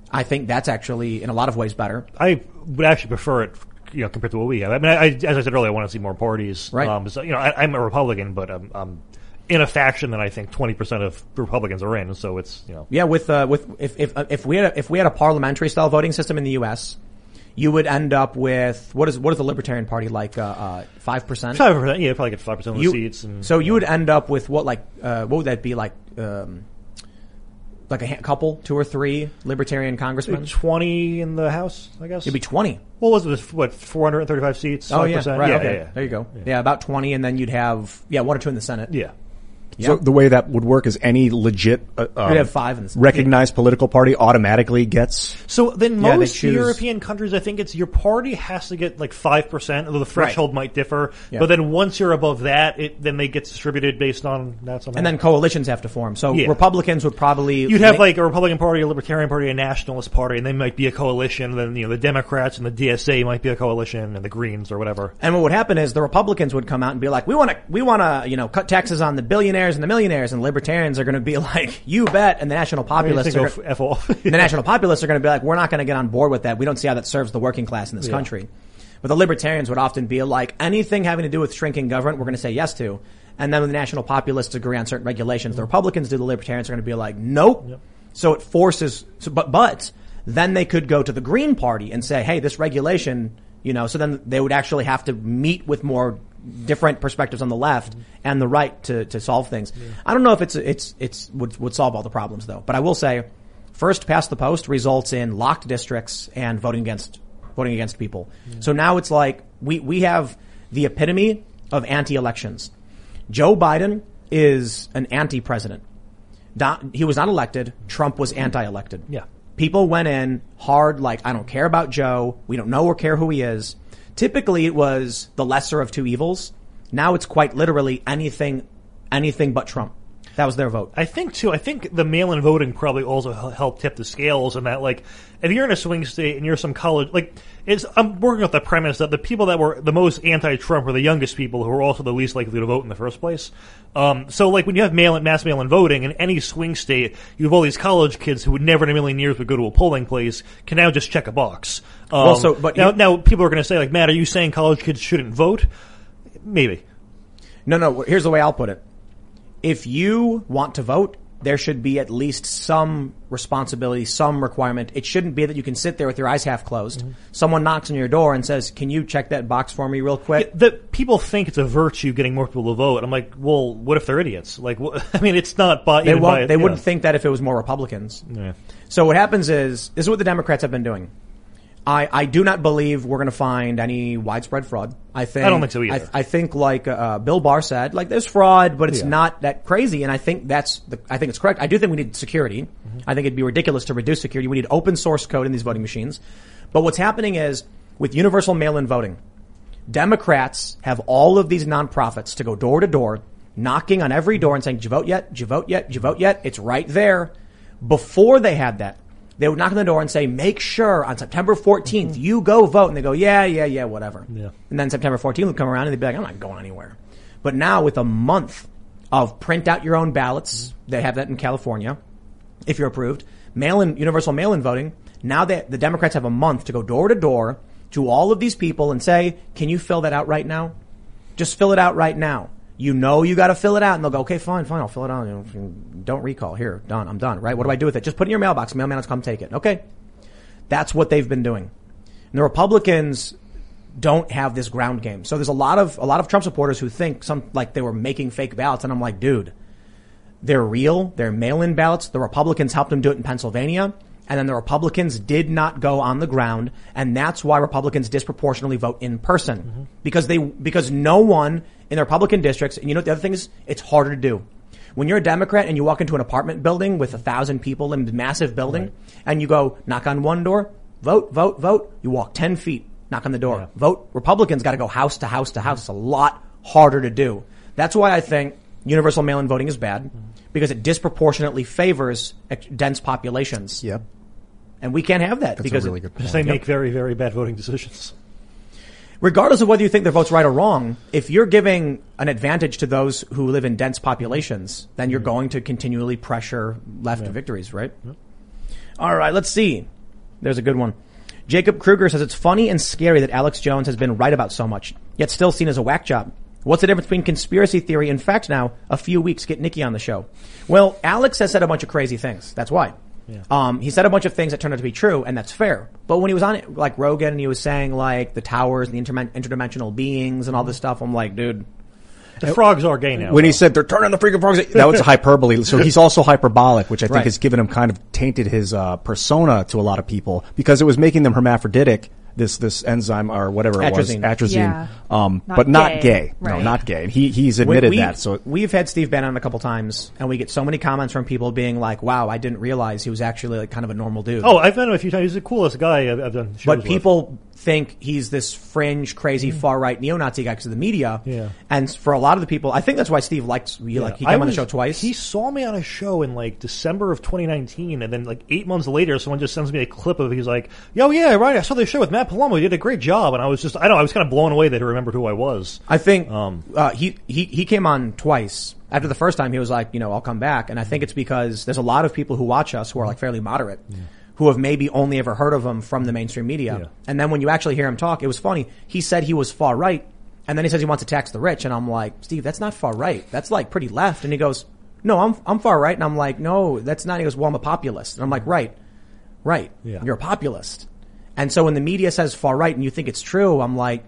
Speaker 4: I think that's actually in a lot of ways better.
Speaker 5: I would actually prefer it, you know, compared to what we have. I mean, I, as I said earlier, I want to see more parties.
Speaker 4: Right.
Speaker 5: Um, so, you know, I, I'm a Republican, but I'm, I'm in a faction that I think twenty percent of Republicans are in. So it's, you know.
Speaker 4: Yeah, with uh, with if if if we had a, if we had a parliamentary style voting system in the U S, you would end up with what is what is the Libertarian Party like? Uh, uh, five percent.
Speaker 5: Five percent. Yeah, probably get five percent of the
Speaker 4: you,
Speaker 5: seats. And,
Speaker 4: so you would end up with what like uh, what would that be like? Um, Like a ha- couple, two or three libertarian congressmen?
Speaker 5: twenty in the House, I guess.
Speaker 4: It'd be twenty.
Speaker 5: What was it? What, four hundred thirty-five seats?
Speaker 4: Oh,
Speaker 5: five
Speaker 4: yeah.
Speaker 5: percent?
Speaker 4: Right,
Speaker 5: yeah,
Speaker 4: okay.
Speaker 5: yeah, yeah.
Speaker 4: There you go.
Speaker 5: Yeah.
Speaker 4: Yeah, about twenty, and then you'd have, yeah, one or two in the Senate.
Speaker 5: Yeah.
Speaker 6: So the way that would work is any legit uh, um,
Speaker 4: You'd have five in the Senate.
Speaker 6: recognized political party automatically gets.
Speaker 5: So then
Speaker 4: Yeah, they
Speaker 5: most
Speaker 4: choose-
Speaker 5: European countries, I think it's your party has to get like five percent, although the threshold might differ.
Speaker 4: Yeah.
Speaker 5: But then once you're above that, it then they get distributed based on that somehow.
Speaker 4: And then coalitions have to form. So
Speaker 5: Yeah.
Speaker 4: Republicans would probably...
Speaker 5: You'd have
Speaker 4: make-
Speaker 5: like a Republican Party, a Libertarian Party, a Nationalist Party, and they might be a coalition. Then, you know, the Democrats and the D S A might be a coalition, and the Greens or whatever.
Speaker 4: And what would happen is the Republicans would come out and be like, we want to, we want to, you know, cut taxes on the billionaires and the millionaires, and the Libertarians are going to be like, you bet, and the National Populists
Speaker 5: Go
Speaker 4: are,
Speaker 5: f- F off.
Speaker 4: the National Populists are going to be like, we're not going to get on board with that. We don't see how that serves the working class in this
Speaker 5: Yeah.
Speaker 4: country. But the Libertarians would often be like, anything having to do with shrinking government, we're going to say yes to. And then when the National Populists agree on certain regulations, the Republicans do, the Libertarians are going to be like, nope.
Speaker 5: Yep.
Speaker 4: So it forces, so, but, but then they could go to the Green Party and say, hey, this regulation, you know, so then they would actually have to meet with more different perspectives on the left mm-hmm. and the right to, to solve things. Yeah. I don't know if it's, it's, it's, would, would solve all the problems though, but I will say first past the post results in locked districts and voting against, voting against people. Yeah. So now it's like we, we have the epitome of anti-elections. Joe Biden is an anti-president. Don, he was not elected. Trump was anti-elected.
Speaker 5: Yeah.
Speaker 4: People went in hard, like, I don't care about Joe. We don't know or care who he is. Typically it was the lesser of two evils. Now it's quite literally anything, anything but Trump. That was their vote.
Speaker 5: I think too, I think the mail-in voting probably also helped tip the scales in that, like, if you're in a swing state and you're some college, like, it's, I'm working with the premise that the people that were the most anti-Trump were the youngest people who were also the least likely to vote in the first place. Um, so like when you have mail-in, mass mail-in voting in any swing state, you have all these college kids who would never in a million years would go to a polling place can now just check a box. Um,
Speaker 4: well, so, but
Speaker 5: now,
Speaker 4: you,
Speaker 5: now people are going to say like, Matt, are you saying college kids shouldn't vote? Maybe.
Speaker 4: No, no, here's the way I'll put it. If you want to vote, there should be at least some responsibility, some requirement. It shouldn't be that you can sit there with your eyes half closed. Mm-hmm. Someone knocks on your door and says, can you check that box for me real quick?
Speaker 5: Yeah, the people think it's a virtue getting more people to vote. I'm like, well, what if they're idiots? Like, wh- I mean, it's not by,
Speaker 4: they
Speaker 5: even
Speaker 4: won't,
Speaker 5: by,
Speaker 4: they wouldn't
Speaker 5: know.
Speaker 4: think that if it was more Republicans.
Speaker 5: Yeah.
Speaker 4: So what happens is, this is what the Democrats have been doing. I, I do not believe we're going to find any widespread fraud. I think
Speaker 5: I don't think so either.
Speaker 4: I, I think, like uh, Bill Barr said, like there's fraud, but it's
Speaker 5: yeah.
Speaker 4: not that crazy. And I think that's the. I think it's correct. I do think we need security. Mm-hmm. I think it'd be ridiculous to reduce security. We need open source code in these voting machines. But what's happening is with universal mail-in voting, Democrats have all of these nonprofits to go door to door, knocking on every door and saying, "Did you vote yet? Did you vote yet? Did you vote yet?" It's right there. Before they had that, they would knock on the door and say, make sure on September fourteenth, mm-hmm. you go vote. And they go, yeah, yeah, yeah, whatever.
Speaker 5: Yeah.
Speaker 4: And then September fourteenth would come around and they'd be like, I'm not going anywhere. But now with a month of print out your own ballots, mm-hmm. they have that in California, if you're approved, mail-in, universal mail-in voting, now that the Democrats have a month to go door to door to all of these people and say, can you fill that out right now? Just fill it out right now. You know you got to fill it out, and they'll go, okay, fine, fine, I'll fill it out. You know, don't recall. Here, done. I'm done. Right? What do I do with it? Just put it in your mailbox. Mailman will come take it. Okay. That's what they've been doing. And the Republicans don't have this ground game. So there's a lot of a lot of Trump supporters who think some like they were making fake ballots, and I'm like, dude, they're real. They're mail-in ballots. The Republicans helped them do it in Pennsylvania. And then the Republicans did not go on the ground, and that's why Republicans disproportionately vote in person. Mm-hmm. Because they, because no one in the Republican districts, and you know what the other thing is? It's harder to do. When you're a Democrat and you walk into an apartment building with a thousand people in a massive building, right. and you go knock on one door, vote, vote, vote, you walk ten feet, knock on the door, yeah. vote. Republicans got to go house to house to house. It's a lot harder to do. That's why I think universal mail-in voting is bad, mm-hmm. because it disproportionately favors dense populations.
Speaker 6: Yep.
Speaker 4: And we can't have that
Speaker 6: That's
Speaker 4: because
Speaker 6: a really good point.
Speaker 5: they
Speaker 6: yep.
Speaker 5: make very, very bad voting decisions.
Speaker 4: Regardless of whether you think their vote's right or wrong, if you're giving an advantage to those who live in dense populations, then you're mm-hmm. going to continually pressure left yeah. victories, right? Yeah. All right, let's see. There's a good one. Jacob Kruger says it's funny and scary that Alex Jones has been right about so much, yet still seen as a whack job. What's the difference between conspiracy theory and fact now? A few weeks, get Nikki on the show. Well, Alex has said a bunch of crazy things. That's why. Yeah. Um, he said a bunch of things that turned out to be true, and that's fair. But when he was on it, like Rogan, and he was saying like the towers and the interme- interdimensional beings and all this stuff, I'm like, dude.
Speaker 5: The frogs are gay now.
Speaker 6: When
Speaker 5: though.
Speaker 6: he said they're turning the freaking frogs, that was hyperbole. So he's also hyperbolic, which I think
Speaker 4: Right.
Speaker 6: has given him kind of tainted his uh, persona to a lot of people because it was making them hermaphroditic. This this enzyme or whatever it was,
Speaker 4: Atrazine.
Speaker 6: atrazine,
Speaker 7: Yeah.
Speaker 6: um,
Speaker 7: Not
Speaker 6: but not
Speaker 7: gay.
Speaker 6: gay.
Speaker 7: Right.
Speaker 6: No, not gay. He he's admitted
Speaker 4: we,
Speaker 6: that. So
Speaker 4: we've had Steve Bannon on a couple times, and we get so many comments from people being like, "Wow, I didn't realize he was actually like kind of a normal dude."
Speaker 5: Oh, I've met him a few times. He's the coolest guy I've, I've done shows
Speaker 4: But
Speaker 5: with.
Speaker 4: people think he's this fringe, crazy, far-right neo-Nazi guy because of the media.
Speaker 5: Yeah.
Speaker 4: And for a lot of the people, I think that's why Steve liked, he,
Speaker 5: Yeah.
Speaker 4: like, he
Speaker 5: I
Speaker 4: came on the
Speaker 5: was-
Speaker 4: show twice.
Speaker 5: He saw me on a show in like December of twenty nineteen, and then like eight months later, someone just sends me a clip of. He's like, "Yo, yeah, right. I saw this show with Matt Palumbo. He did a great job." And I was just, I don't know, I was kind of blown away that he remembered who I was.
Speaker 4: I think
Speaker 5: Um,
Speaker 4: uh, he, he he came on twice. After the first time, he was like, you know, I'll come back. And I think it's because there's a lot of people who watch us who are like fairly moderate, who have maybe only ever heard of him from the mainstream media.
Speaker 5: Yeah.
Speaker 4: And then when you actually hear him talk, it was funny. He said he was far right, and then he says he wants to tax the rich. And I'm like, Steve, that's not far right. That's like pretty left. And he goes, no, I'm I'm far right. And I'm like, no, that's not. He goes, well, I'm a populist. And I'm like, right, right.
Speaker 5: Yeah.
Speaker 4: You're a populist. And so when the media says far right and you think it's true, I'm like,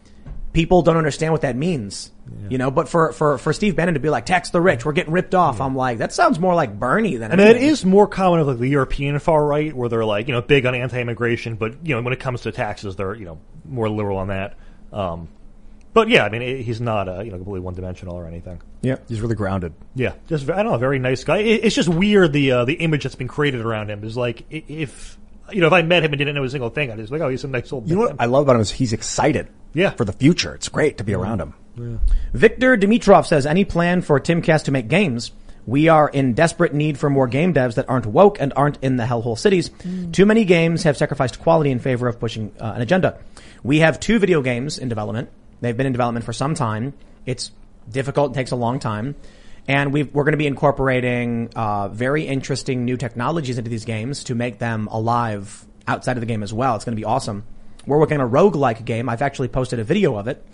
Speaker 4: people don't understand what that means. You know, but for, for, for Steve Bannon to be like, tax the rich, we're getting ripped off. I'm like, that sounds more like Bernie than
Speaker 5: I mean, it
Speaker 4: anything.
Speaker 5: is more common with like the European far right, where they're like, you know, big on anti-immigration, but you know, when it comes to taxes, they're you know more liberal on that. Um, but yeah, I mean, it, he's not uh, you know completely one-dimensional or anything.
Speaker 6: yeah, he's really grounded.
Speaker 5: Yeah, just I don't know, a very nice guy. It, it's just weird the uh, the image that's been created around him is like i- if you know if I met him and didn't know a single thing, I'd just be like, oh, he's a nice old.
Speaker 6: You know
Speaker 5: man.
Speaker 6: what I love about him is he's excited.
Speaker 5: Yeah.
Speaker 6: For the future, it's great to be around him.
Speaker 4: Victor Dimitrov says, any plan for Timcast to make games? We are in desperate need for more game devs that aren't woke and aren't in the hellhole cities. Too many games have sacrificed quality in favor of pushing uh, an agenda. We have two video games in development. They've been in development for some time. It's difficult, it takes a long time. And we've, we're going to be incorporating uh, very interesting new technologies into these games to make them alive outside of the game as well. It's going to be awesome. We're working on a roguelike game. I've actually posted a video of it.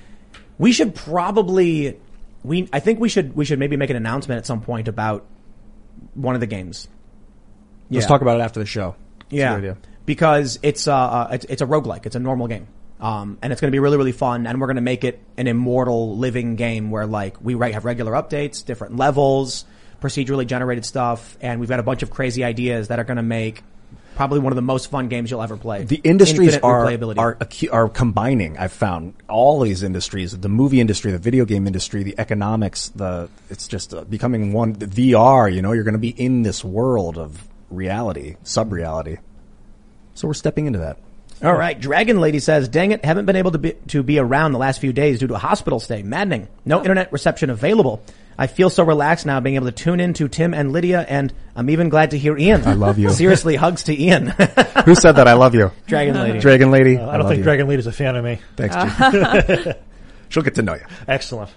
Speaker 4: We should probably, we, I think we should, we should maybe make an announcement at some point about one of the games.
Speaker 6: Let's
Speaker 4: Yeah.
Speaker 6: talk about it after the show. That's a
Speaker 4: Yeah.
Speaker 6: good idea.
Speaker 4: Because it's, uh, uh, it's, it's a roguelike. It's a normal game. Um, and it's going to be really, really fun. And we're going to make it an immortal living game where like we re- have regular updates, different levels, procedurally generated stuff. And we've got a bunch of crazy ideas that are going to make probably one of the most fun games you'll ever play.
Speaker 6: The industries
Speaker 4: Infinite
Speaker 6: are,
Speaker 4: replayability.
Speaker 6: are acu- are combining. I've found all these industries: the movie industry, the video game industry, the economics. The it's just uh, becoming one. The V R. You know, you're going to be in this world of reality, sub-reality. So we're stepping into that.
Speaker 4: All right. Dragon Lady says, dang it, haven't been able to be, to be around the last few days due to a hospital stay. Maddening. No internet reception available. I feel so relaxed now being able to tune in to Tim and Lydia, and I'm even glad to hear Ian.
Speaker 6: I love you.
Speaker 4: Seriously, hugs to Ian.
Speaker 6: Who said that? I love you.
Speaker 4: Dragon Lady.
Speaker 6: Dragon Lady.
Speaker 5: Uh, I don't
Speaker 6: love
Speaker 5: think
Speaker 6: you.
Speaker 5: Dragon Lady's a fan of me.
Speaker 6: Thanks, Jim. She'll get to know you.
Speaker 5: Excellent.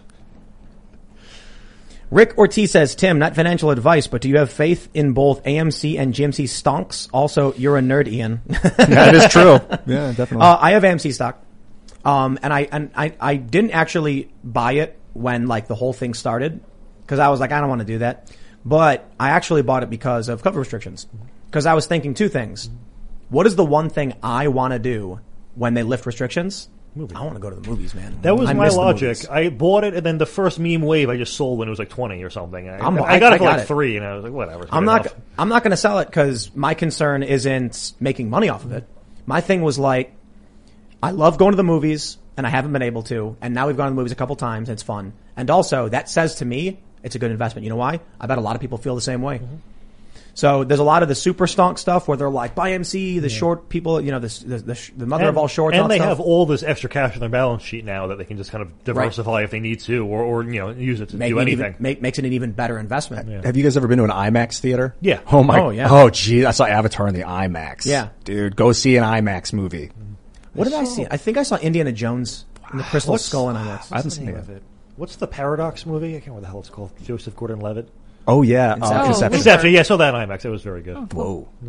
Speaker 4: Rick Ortiz says, Tim, not financial advice, but do you have faith in both A M C and G M C stonks? Also, you're a nerd, Ian.
Speaker 6: That is true. Yeah, definitely.
Speaker 4: Uh, I have A M C stock. Um, and I, and I, I didn't actually buy it when like the whole thing started. Cause I was like, I don't want to do that. But I actually bought it because of cover restrictions. Cause I was thinking two things. What is the one thing I want to do when they lift restrictions?
Speaker 5: Movie.
Speaker 4: I want to go to the movies, man.
Speaker 5: That was
Speaker 4: I
Speaker 5: my
Speaker 4: miss the
Speaker 5: logic.
Speaker 4: movies.
Speaker 5: I bought it, and then the first meme wave I just sold when it was like twenty or something. I,
Speaker 4: I'm-
Speaker 5: I got
Speaker 4: I-
Speaker 5: it for
Speaker 4: I got
Speaker 5: like
Speaker 4: it.
Speaker 5: three, and I was like, whatever.
Speaker 4: I'm
Speaker 5: good
Speaker 4: not.
Speaker 5: enough.
Speaker 4: I'm not going to sell it because my concern isn't making money off of it. My thing was like, I love going to the movies, and I haven't been able to. And now we've gone to the movies a couple times, and it's fun. And also, that says to me, it's a good investment. You know why? I bet a lot of people feel the same way.
Speaker 5: Mm-hmm.
Speaker 4: So there's a lot of the super stonk stuff where they're like, buy M C, the short people, you know, the the, the, the mother
Speaker 5: and,
Speaker 4: of all shorts.
Speaker 5: and
Speaker 4: all
Speaker 5: they
Speaker 4: stuff.
Speaker 5: have all this extra cash on their balance sheet now that they can just kind of diversify if they need to, or, or you know, use it to
Speaker 4: Make
Speaker 5: do
Speaker 4: it
Speaker 5: anything.
Speaker 4: even, make, makes it an even better investment.
Speaker 5: Yeah.
Speaker 6: Have you guys ever been to an IMAX theater?
Speaker 5: Yeah.
Speaker 6: Oh my.
Speaker 4: Oh, yeah.
Speaker 6: Oh gee, I saw Avatar in the IMAX.
Speaker 4: Yeah.
Speaker 6: Dude, go see an IMAX movie.
Speaker 4: What did I see? I think I saw Indiana Jones in the Crystal
Speaker 5: What's-
Speaker 4: Skull in IMAX.
Speaker 6: I haven't
Speaker 5: What's the
Speaker 6: seen
Speaker 5: name
Speaker 6: it.
Speaker 5: of it? What's the Paradox movie? I can't remember what the hell it's called. Joseph Gordon-Levitt.
Speaker 6: Oh yeah, uh,
Speaker 4: Inception.
Speaker 6: Inception.
Speaker 5: Inception. Yeah, I saw that in IMAX. It was very good.
Speaker 6: Whoa.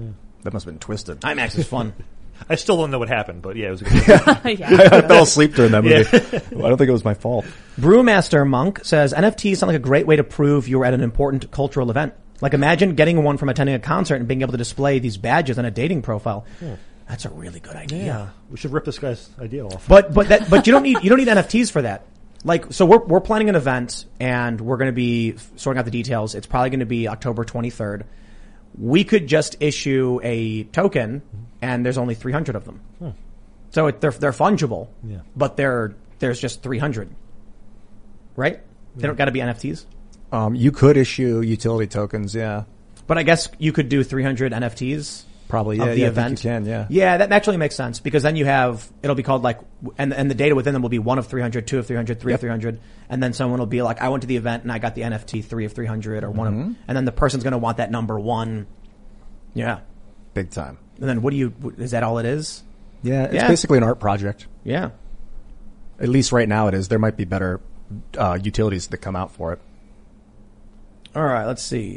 Speaker 6: That must have been twisted.
Speaker 4: IMAX is fun.
Speaker 5: I still don't know what happened, but yeah, it was a good movie.
Speaker 6: yeah. I fell asleep during that movie. Yeah. I don't think it was my fault.
Speaker 4: Brewmaster Monk says, N F Ts sound like a great way to prove you were at an important cultural event. Like imagine getting one from attending a concert and being able to display these badges on a dating profile. Hmm. That's a really good idea.
Speaker 5: Yeah. We should rip this guy's idea off.
Speaker 4: But but that but you don't need you don't need N F Ts for that. Like so we're we're planning an event and we're going to be sorting out the details. It's probably going to be October twenty-third. We could just issue a token and there's only three hundred of them. Hmm. So it, they're they're fungible.
Speaker 5: Yeah.
Speaker 4: But they're there's just three hundred. Right? They yeah. don't got to be N F Ts.
Speaker 6: Um you could issue utility tokens, yeah.
Speaker 4: But I guess you could do three hundred N F Ts.
Speaker 6: Probably, yeah,
Speaker 4: of the
Speaker 6: yeah,
Speaker 4: event.
Speaker 6: I think you can, yeah.
Speaker 4: Yeah, that actually makes sense because then you have, it'll be called like, and and the data within them will be one of three hundred, two of three hundred, three yep. of three hundred, and then someone will be like, I went to the event and I got the N F T three of three hundred or one mm-hmm. of, and then the person's going to want that number one. Yeah.
Speaker 6: Big time.
Speaker 4: And then what do you, is that all it is?
Speaker 6: Yeah, it's yeah. basically an art project.
Speaker 4: Yeah.
Speaker 6: At least right now it is. There might be better uh, utilities that come out for it.
Speaker 4: All right, let's see.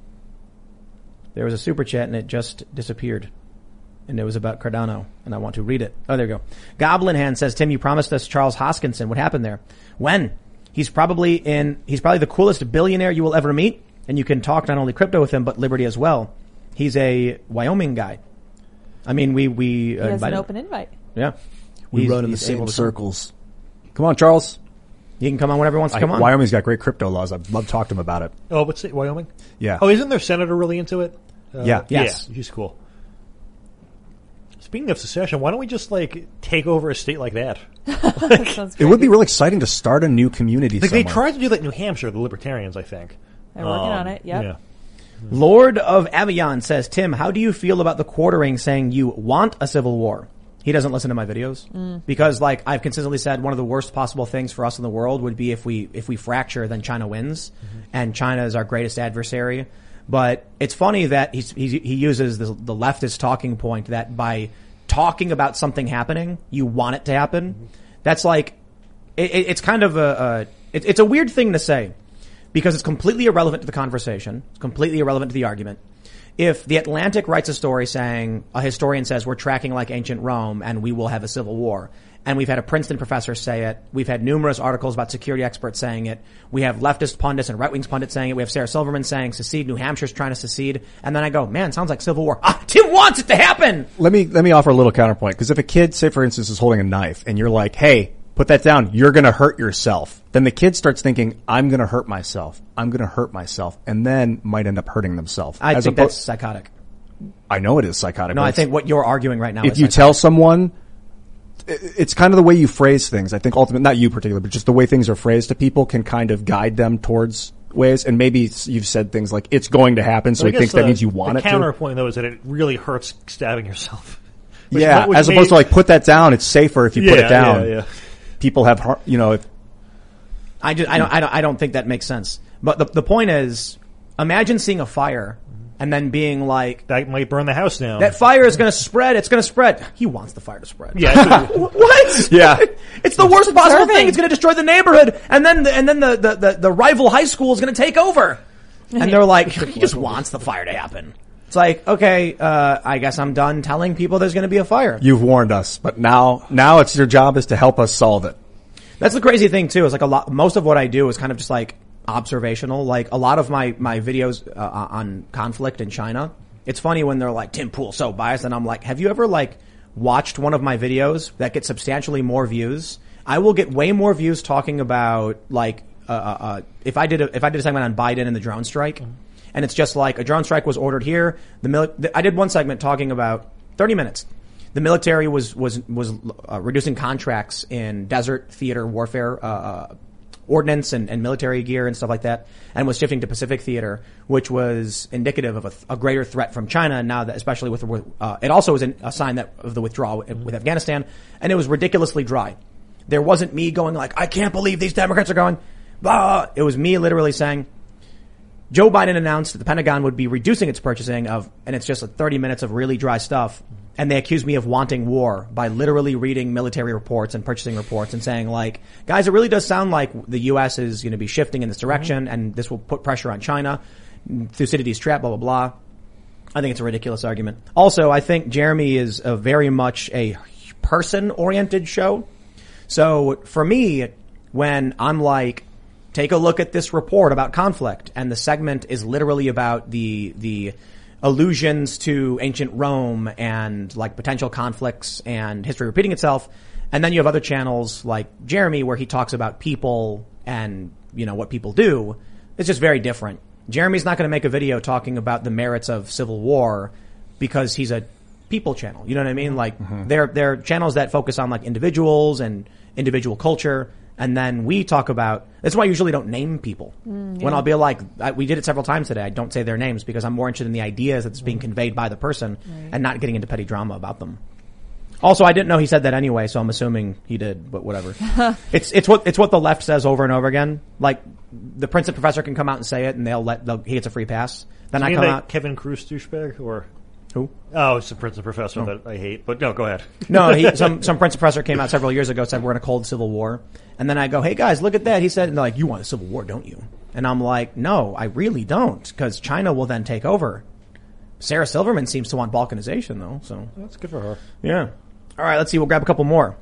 Speaker 4: There was a super chat and it just disappeared. And it was about Cardano, and I want to read it. Oh, there you go. Goblin Hand says, Tim, you promised us Charles Hoskinson. What happened there? When? He's probably in, he's probably the coolest billionaire you will ever meet, and you can talk not only crypto with him, but liberty as well. He's a Wyoming guy. I mean, we, we, uh,
Speaker 7: he has an open invite.
Speaker 4: Yeah.
Speaker 6: We
Speaker 4: he's,
Speaker 6: run in the same circles. Come on, Charles.
Speaker 4: He can come on whenever he wants to
Speaker 6: I,
Speaker 4: come on.
Speaker 6: Wyoming's got great crypto laws. I'd love to talk to him about it.
Speaker 5: Oh, what's it, Wyoming?
Speaker 6: Yeah.
Speaker 5: Oh, isn't their senator really into it? Uh,
Speaker 6: yeah.
Speaker 4: Yes.
Speaker 5: Yeah, he's cool. Speaking of secession, why don't we just like take over a state like that?
Speaker 7: Like, that
Speaker 6: it would be real exciting to start a new community.
Speaker 5: Like
Speaker 6: somewhere.
Speaker 5: they tried to do that in New Hampshire, the Libertarians, I think.
Speaker 7: They're working
Speaker 5: um,
Speaker 7: on it. Yep.
Speaker 5: Yeah.
Speaker 4: Lord of Avion says, Tim, how do you feel about the quartering saying you want a civil war? He doesn't listen to my videos mm. because, like, I've consistently said one of the worst possible things for us in the world would be if we if we fracture, then China wins, mm-hmm. and China is our greatest adversary. But it's funny that he's, he's, he uses the, the leftist talking point that by talking about something happening, you want it to happen. Mm-hmm. That's like, it, it's kind of a, a it, it's a weird thing to say because it's completely irrelevant to the conversation. It's completely irrelevant to the argument. If The Atlantic writes a story saying, a historian says we're tracking like ancient Rome and we will have a civil war, and we've had a Princeton professor say it, we've had numerous articles about security experts saying it, we have leftist pundits and right-wing pundits saying it, we have Sarah Silverman saying secede, New Hampshire's trying to secede, and then I go, man, sounds like civil war. Ah, Tim wants it to happen!
Speaker 6: Let me, let me offer a little counterpoint, because if a kid, say for instance, is holding a knife, and you're like, hey, put that down, you're gonna hurt yourself. Then the kid starts thinking, I'm gonna hurt myself, I'm gonna hurt myself, and then might end up hurting themselves.
Speaker 4: I
Speaker 6: As
Speaker 4: think
Speaker 6: oppo-
Speaker 4: that's psychotic.
Speaker 6: I know it is psychotic.
Speaker 4: No, I think what you're arguing right now
Speaker 6: if
Speaker 4: is
Speaker 6: you
Speaker 4: psychotic.
Speaker 6: tell someone, it's kind of the way you phrase things. I think ultimately, not you particularly, but just the way things are phrased to people can kind of guide them towards ways. And maybe you've said things like, it's going to happen, so I think that means you want it to.
Speaker 5: The counterpoint, though, is that it really hurts stabbing yourself. Which,
Speaker 6: yeah,
Speaker 5: which
Speaker 6: as
Speaker 5: made,
Speaker 6: opposed to like, put that down, it's safer if you
Speaker 5: yeah,
Speaker 6: put it down.
Speaker 5: Yeah, yeah.
Speaker 6: People have, you know. If,
Speaker 4: I, just, I, don't, I, don't, I don't think that makes sense. But the, the point is, imagine seeing a fire and then being like,
Speaker 5: that might burn the house down.
Speaker 4: That fire is going to spread. It's going to spread. He wants the fire to spread.
Speaker 5: Yeah.
Speaker 4: What?
Speaker 6: Yeah.
Speaker 4: It's the worst possible thing. It's going to destroy the neighborhood, and then the, and then the, the, the, the rival high school is going to take over. And they're like, he just wants the fire to happen. It's like, okay, uh, I guess I'm done telling people there's going to be a fire.
Speaker 6: You've warned us, but now, now it's your job is to help us solve it.
Speaker 4: That's the crazy thing too, is like a lot, most of what I do is kind of just like observational. Like a lot of my, my videos uh, on conflict in China, it's funny when they're like, Tim Pool so biased, and I'm like, have you ever like watched one of my videos that gets substantially more views? I will get way more views talking about like, uh, uh, if I did a, if I did a segment on Biden and the drone strike, mm-hmm. and it's just like a drone strike was ordered here. The mili- I did one segment talking about thirty minutes. The military was was was uh, reducing contracts in desert theater warfare, uh, uh ordnance and, and military gear and stuff like that, and was shifting to Pacific theater, which was indicative of a, th- a greater threat from China. Now that, especially with, the, uh, it also was an, a sign that of the withdrawal with, with Afghanistan, and it was ridiculously dry. There wasn't me going like, I can't believe these Democrats are going, blah. It was me literally saying, Joe Biden announced that the Pentagon would be reducing its purchasing of, and it's just like thirty minutes of really dry stuff. And they accused me of wanting war by literally reading military reports and purchasing reports and saying like, guys, it really does sound like the U S is going to be shifting in this direction, mm-hmm. and this will put pressure on China. Thucydides trap, blah, blah, blah. I think it's a ridiculous argument. Also, I think Jeremy is a very much a person-oriented show. So for me, when I'm like, take a look at this report about conflict, and the segment is literally about the the allusions to ancient Rome and like potential conflicts and history repeating itself, and then you have other channels like Jeremy where he talks about people and, you know, what people do. It's just very different. Jeremy's not going to make a video talking about the merits of civil war because he's a people channel. You know what I mean? Like mm-hmm. they're they're channels that focus on like individuals and individual culture. And then we talk about, that's why I usually don't name people. Mm, yeah. When I'll be like, I, we did it several times today, I don't say their names because I'm more interested in the ideas that's being conveyed by the person right. and not getting into petty drama about them. Also, I didn't know he said that anyway, so I'm assuming he did, but whatever. it's, it's what, it's what the left says over and over again. Like, the Princeton professor can come out and say it and they'll let, they'll, he gets a free pass. Then
Speaker 5: Do you
Speaker 4: I
Speaker 5: mean
Speaker 4: come
Speaker 5: like
Speaker 4: out.
Speaker 5: Kevin Cruz douchebag or?
Speaker 4: Who?
Speaker 5: Oh, it's a Princeton professor oh. that I hate, but no, go ahead.
Speaker 4: No, he, some, some Princeton professor came out several years ago and said we're in a cold civil war. And then I go, hey guys, look at that. He said, and they're like, you want a civil war, don't you? And I'm like, no, I really don't, because China will then take over. Sarah Silverman seems to want balkanization though, so.
Speaker 5: That's good for her.
Speaker 4: Yeah. All right, let's see. We'll grab a couple more.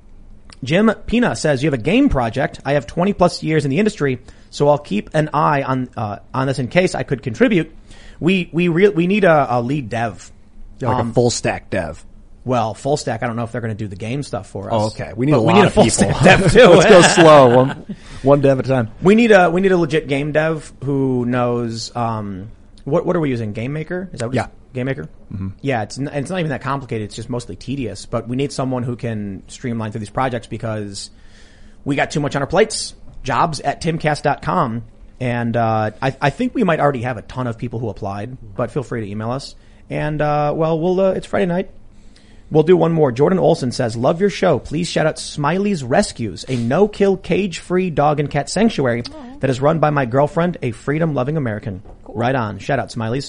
Speaker 4: Jim Pina says, you have a game project. I have twenty plus years in the industry, so I'll keep an eye on, uh, on this in case I could contribute. We, we re- we need a, a lead dev.
Speaker 6: Yeah, like
Speaker 4: um,
Speaker 6: a full stack dev.
Speaker 4: Well, full stack, I don't know if they're going to do the game stuff for us.
Speaker 6: Oh, okay. We need
Speaker 4: but
Speaker 6: a lot
Speaker 4: we need a
Speaker 6: of
Speaker 4: full
Speaker 6: people.
Speaker 4: Stack dev too.
Speaker 6: Let's go slow. One, one dev at a time.
Speaker 4: We need a, we need a legit game dev who knows, um, what, what are we using? Game Maker? Is that what
Speaker 6: yeah.
Speaker 4: it's, Game Maker?
Speaker 6: Mm-hmm.
Speaker 4: Yeah, it's, n- it's not even that complicated. It's just mostly tedious, but we need someone who can streamline through these projects because we got too much on our plates. Jobs at timcast dot com. And, uh, I, I think we might already have a ton of people who applied, but feel free to email us. And, uh, well, we'll, uh, it's Friday night. We'll do one more. Jordan Olson says, love your show. Please shout out Smiley's Rescues, a no-kill, cage-free dog and cat sanctuary Aww. That is run by my girlfriend, a freedom-loving American. Cool. Right on. Shout out, Smiley's.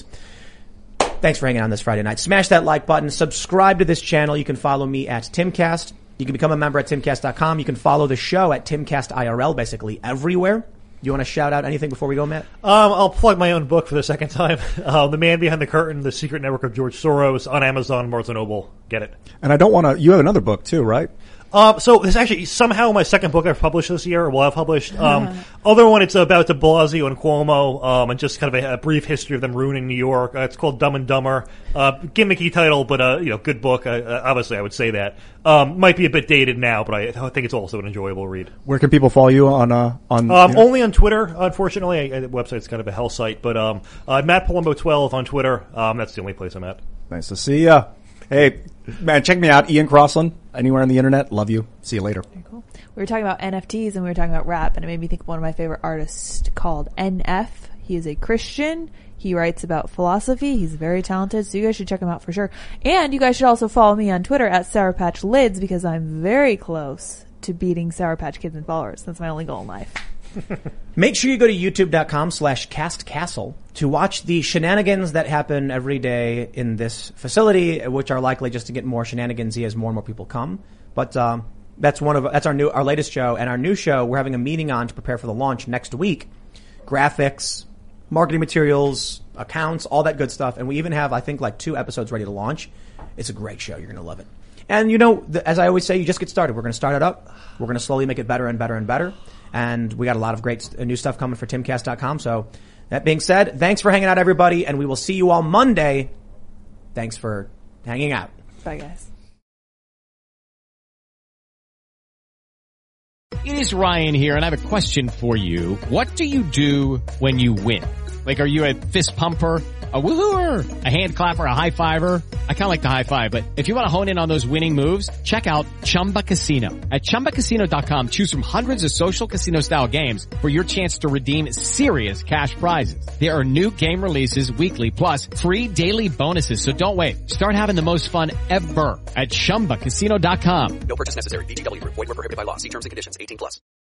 Speaker 4: Thanks for hanging on this Friday night. Smash that like button. Subscribe to this channel. You can follow me at Timcast. You can become a member at timcast dot com. You can follow the show at Timcast I R L, basically everywhere. You want to shout out anything before we go, Matt?
Speaker 5: Um, I'll plug my own book for the second time. Uh, The Man Behind the Curtain, The Secret Network of George Soros, on Amazon, Barnes and Noble. Get it.
Speaker 6: And I don't want to, you have another book too, right?
Speaker 5: Um, so this is actually somehow my second book I've published this year, or will have published. Um, other one, it's about de Blasio and Cuomo, um, and just kind of a, a brief history of them ruining New York. Uh, it's called Dumb and Dumber. Uh, gimmicky title, but, uh, you know, good book. Uh, obviously, I would say that. Um, might be a bit dated now, but I, I think it's also an enjoyable read.
Speaker 6: Where can people follow you on, uh, on?
Speaker 5: Um,
Speaker 6: you know?
Speaker 5: Only on Twitter, unfortunately. I, the website's kind of a hell site, but, um, uh, Matt Palumbo twelve on Twitter. Um, that's the only place I'm at.
Speaker 6: Nice to see ya. Hey, man, check me out, Ian Crossland. Anywhere on the internet. Love you. See you later.
Speaker 7: Very cool. We were talking about N F Ts and we were talking about rap, and it made me think of one of my favorite artists called N F. He is a Christian. He writes about philosophy. He's very talented, so you guys should check him out for sure. And you guys should also follow me on Twitter at Sour Patch Lids because I'm very close to beating Sour Patch Kids and followers. That's my only goal in life.
Speaker 4: Make sure you go to youtube dot com slash cast castle to watch the shenanigans that happen every day in this facility, which are likely just to get more shenanigansy as more and more people come. But um, that's one of that's our new our latest show, and our new show we're having a meeting on to prepare for the launch next week. Graphics, marketing materials, accounts, all that good stuff, and we even have I think like two episodes ready to launch. It's a great show. You're going to love it. And you know, the, as I always say, you just get started. We're going to start it up. We're going to slowly make it better and better and better. And we got a lot of great st- new stuff coming for timcast dot com. So that being said, thanks for hanging out, everybody. And we will see you all Monday. Thanks for hanging out.
Speaker 7: Bye, guys.
Speaker 12: It is Ryan here, and I have a question for you. What do you do when you win? Like, are you a fist pumper, a woo-hooer, a hand clapper, a high fiver? I kind of like the high five, but if you want to hone in on those winning moves, check out Chumba Casino. At chumba casino dot com, choose from hundreds of social casino style games for your chance to redeem serious cash prizes. There are new game releases weekly, plus free daily bonuses. So don't wait. Start having the most fun ever at chumba casino dot com.
Speaker 3: No purchase necessary. V G W Group. Void where prohibited by law. See terms and conditions. eighteen plus.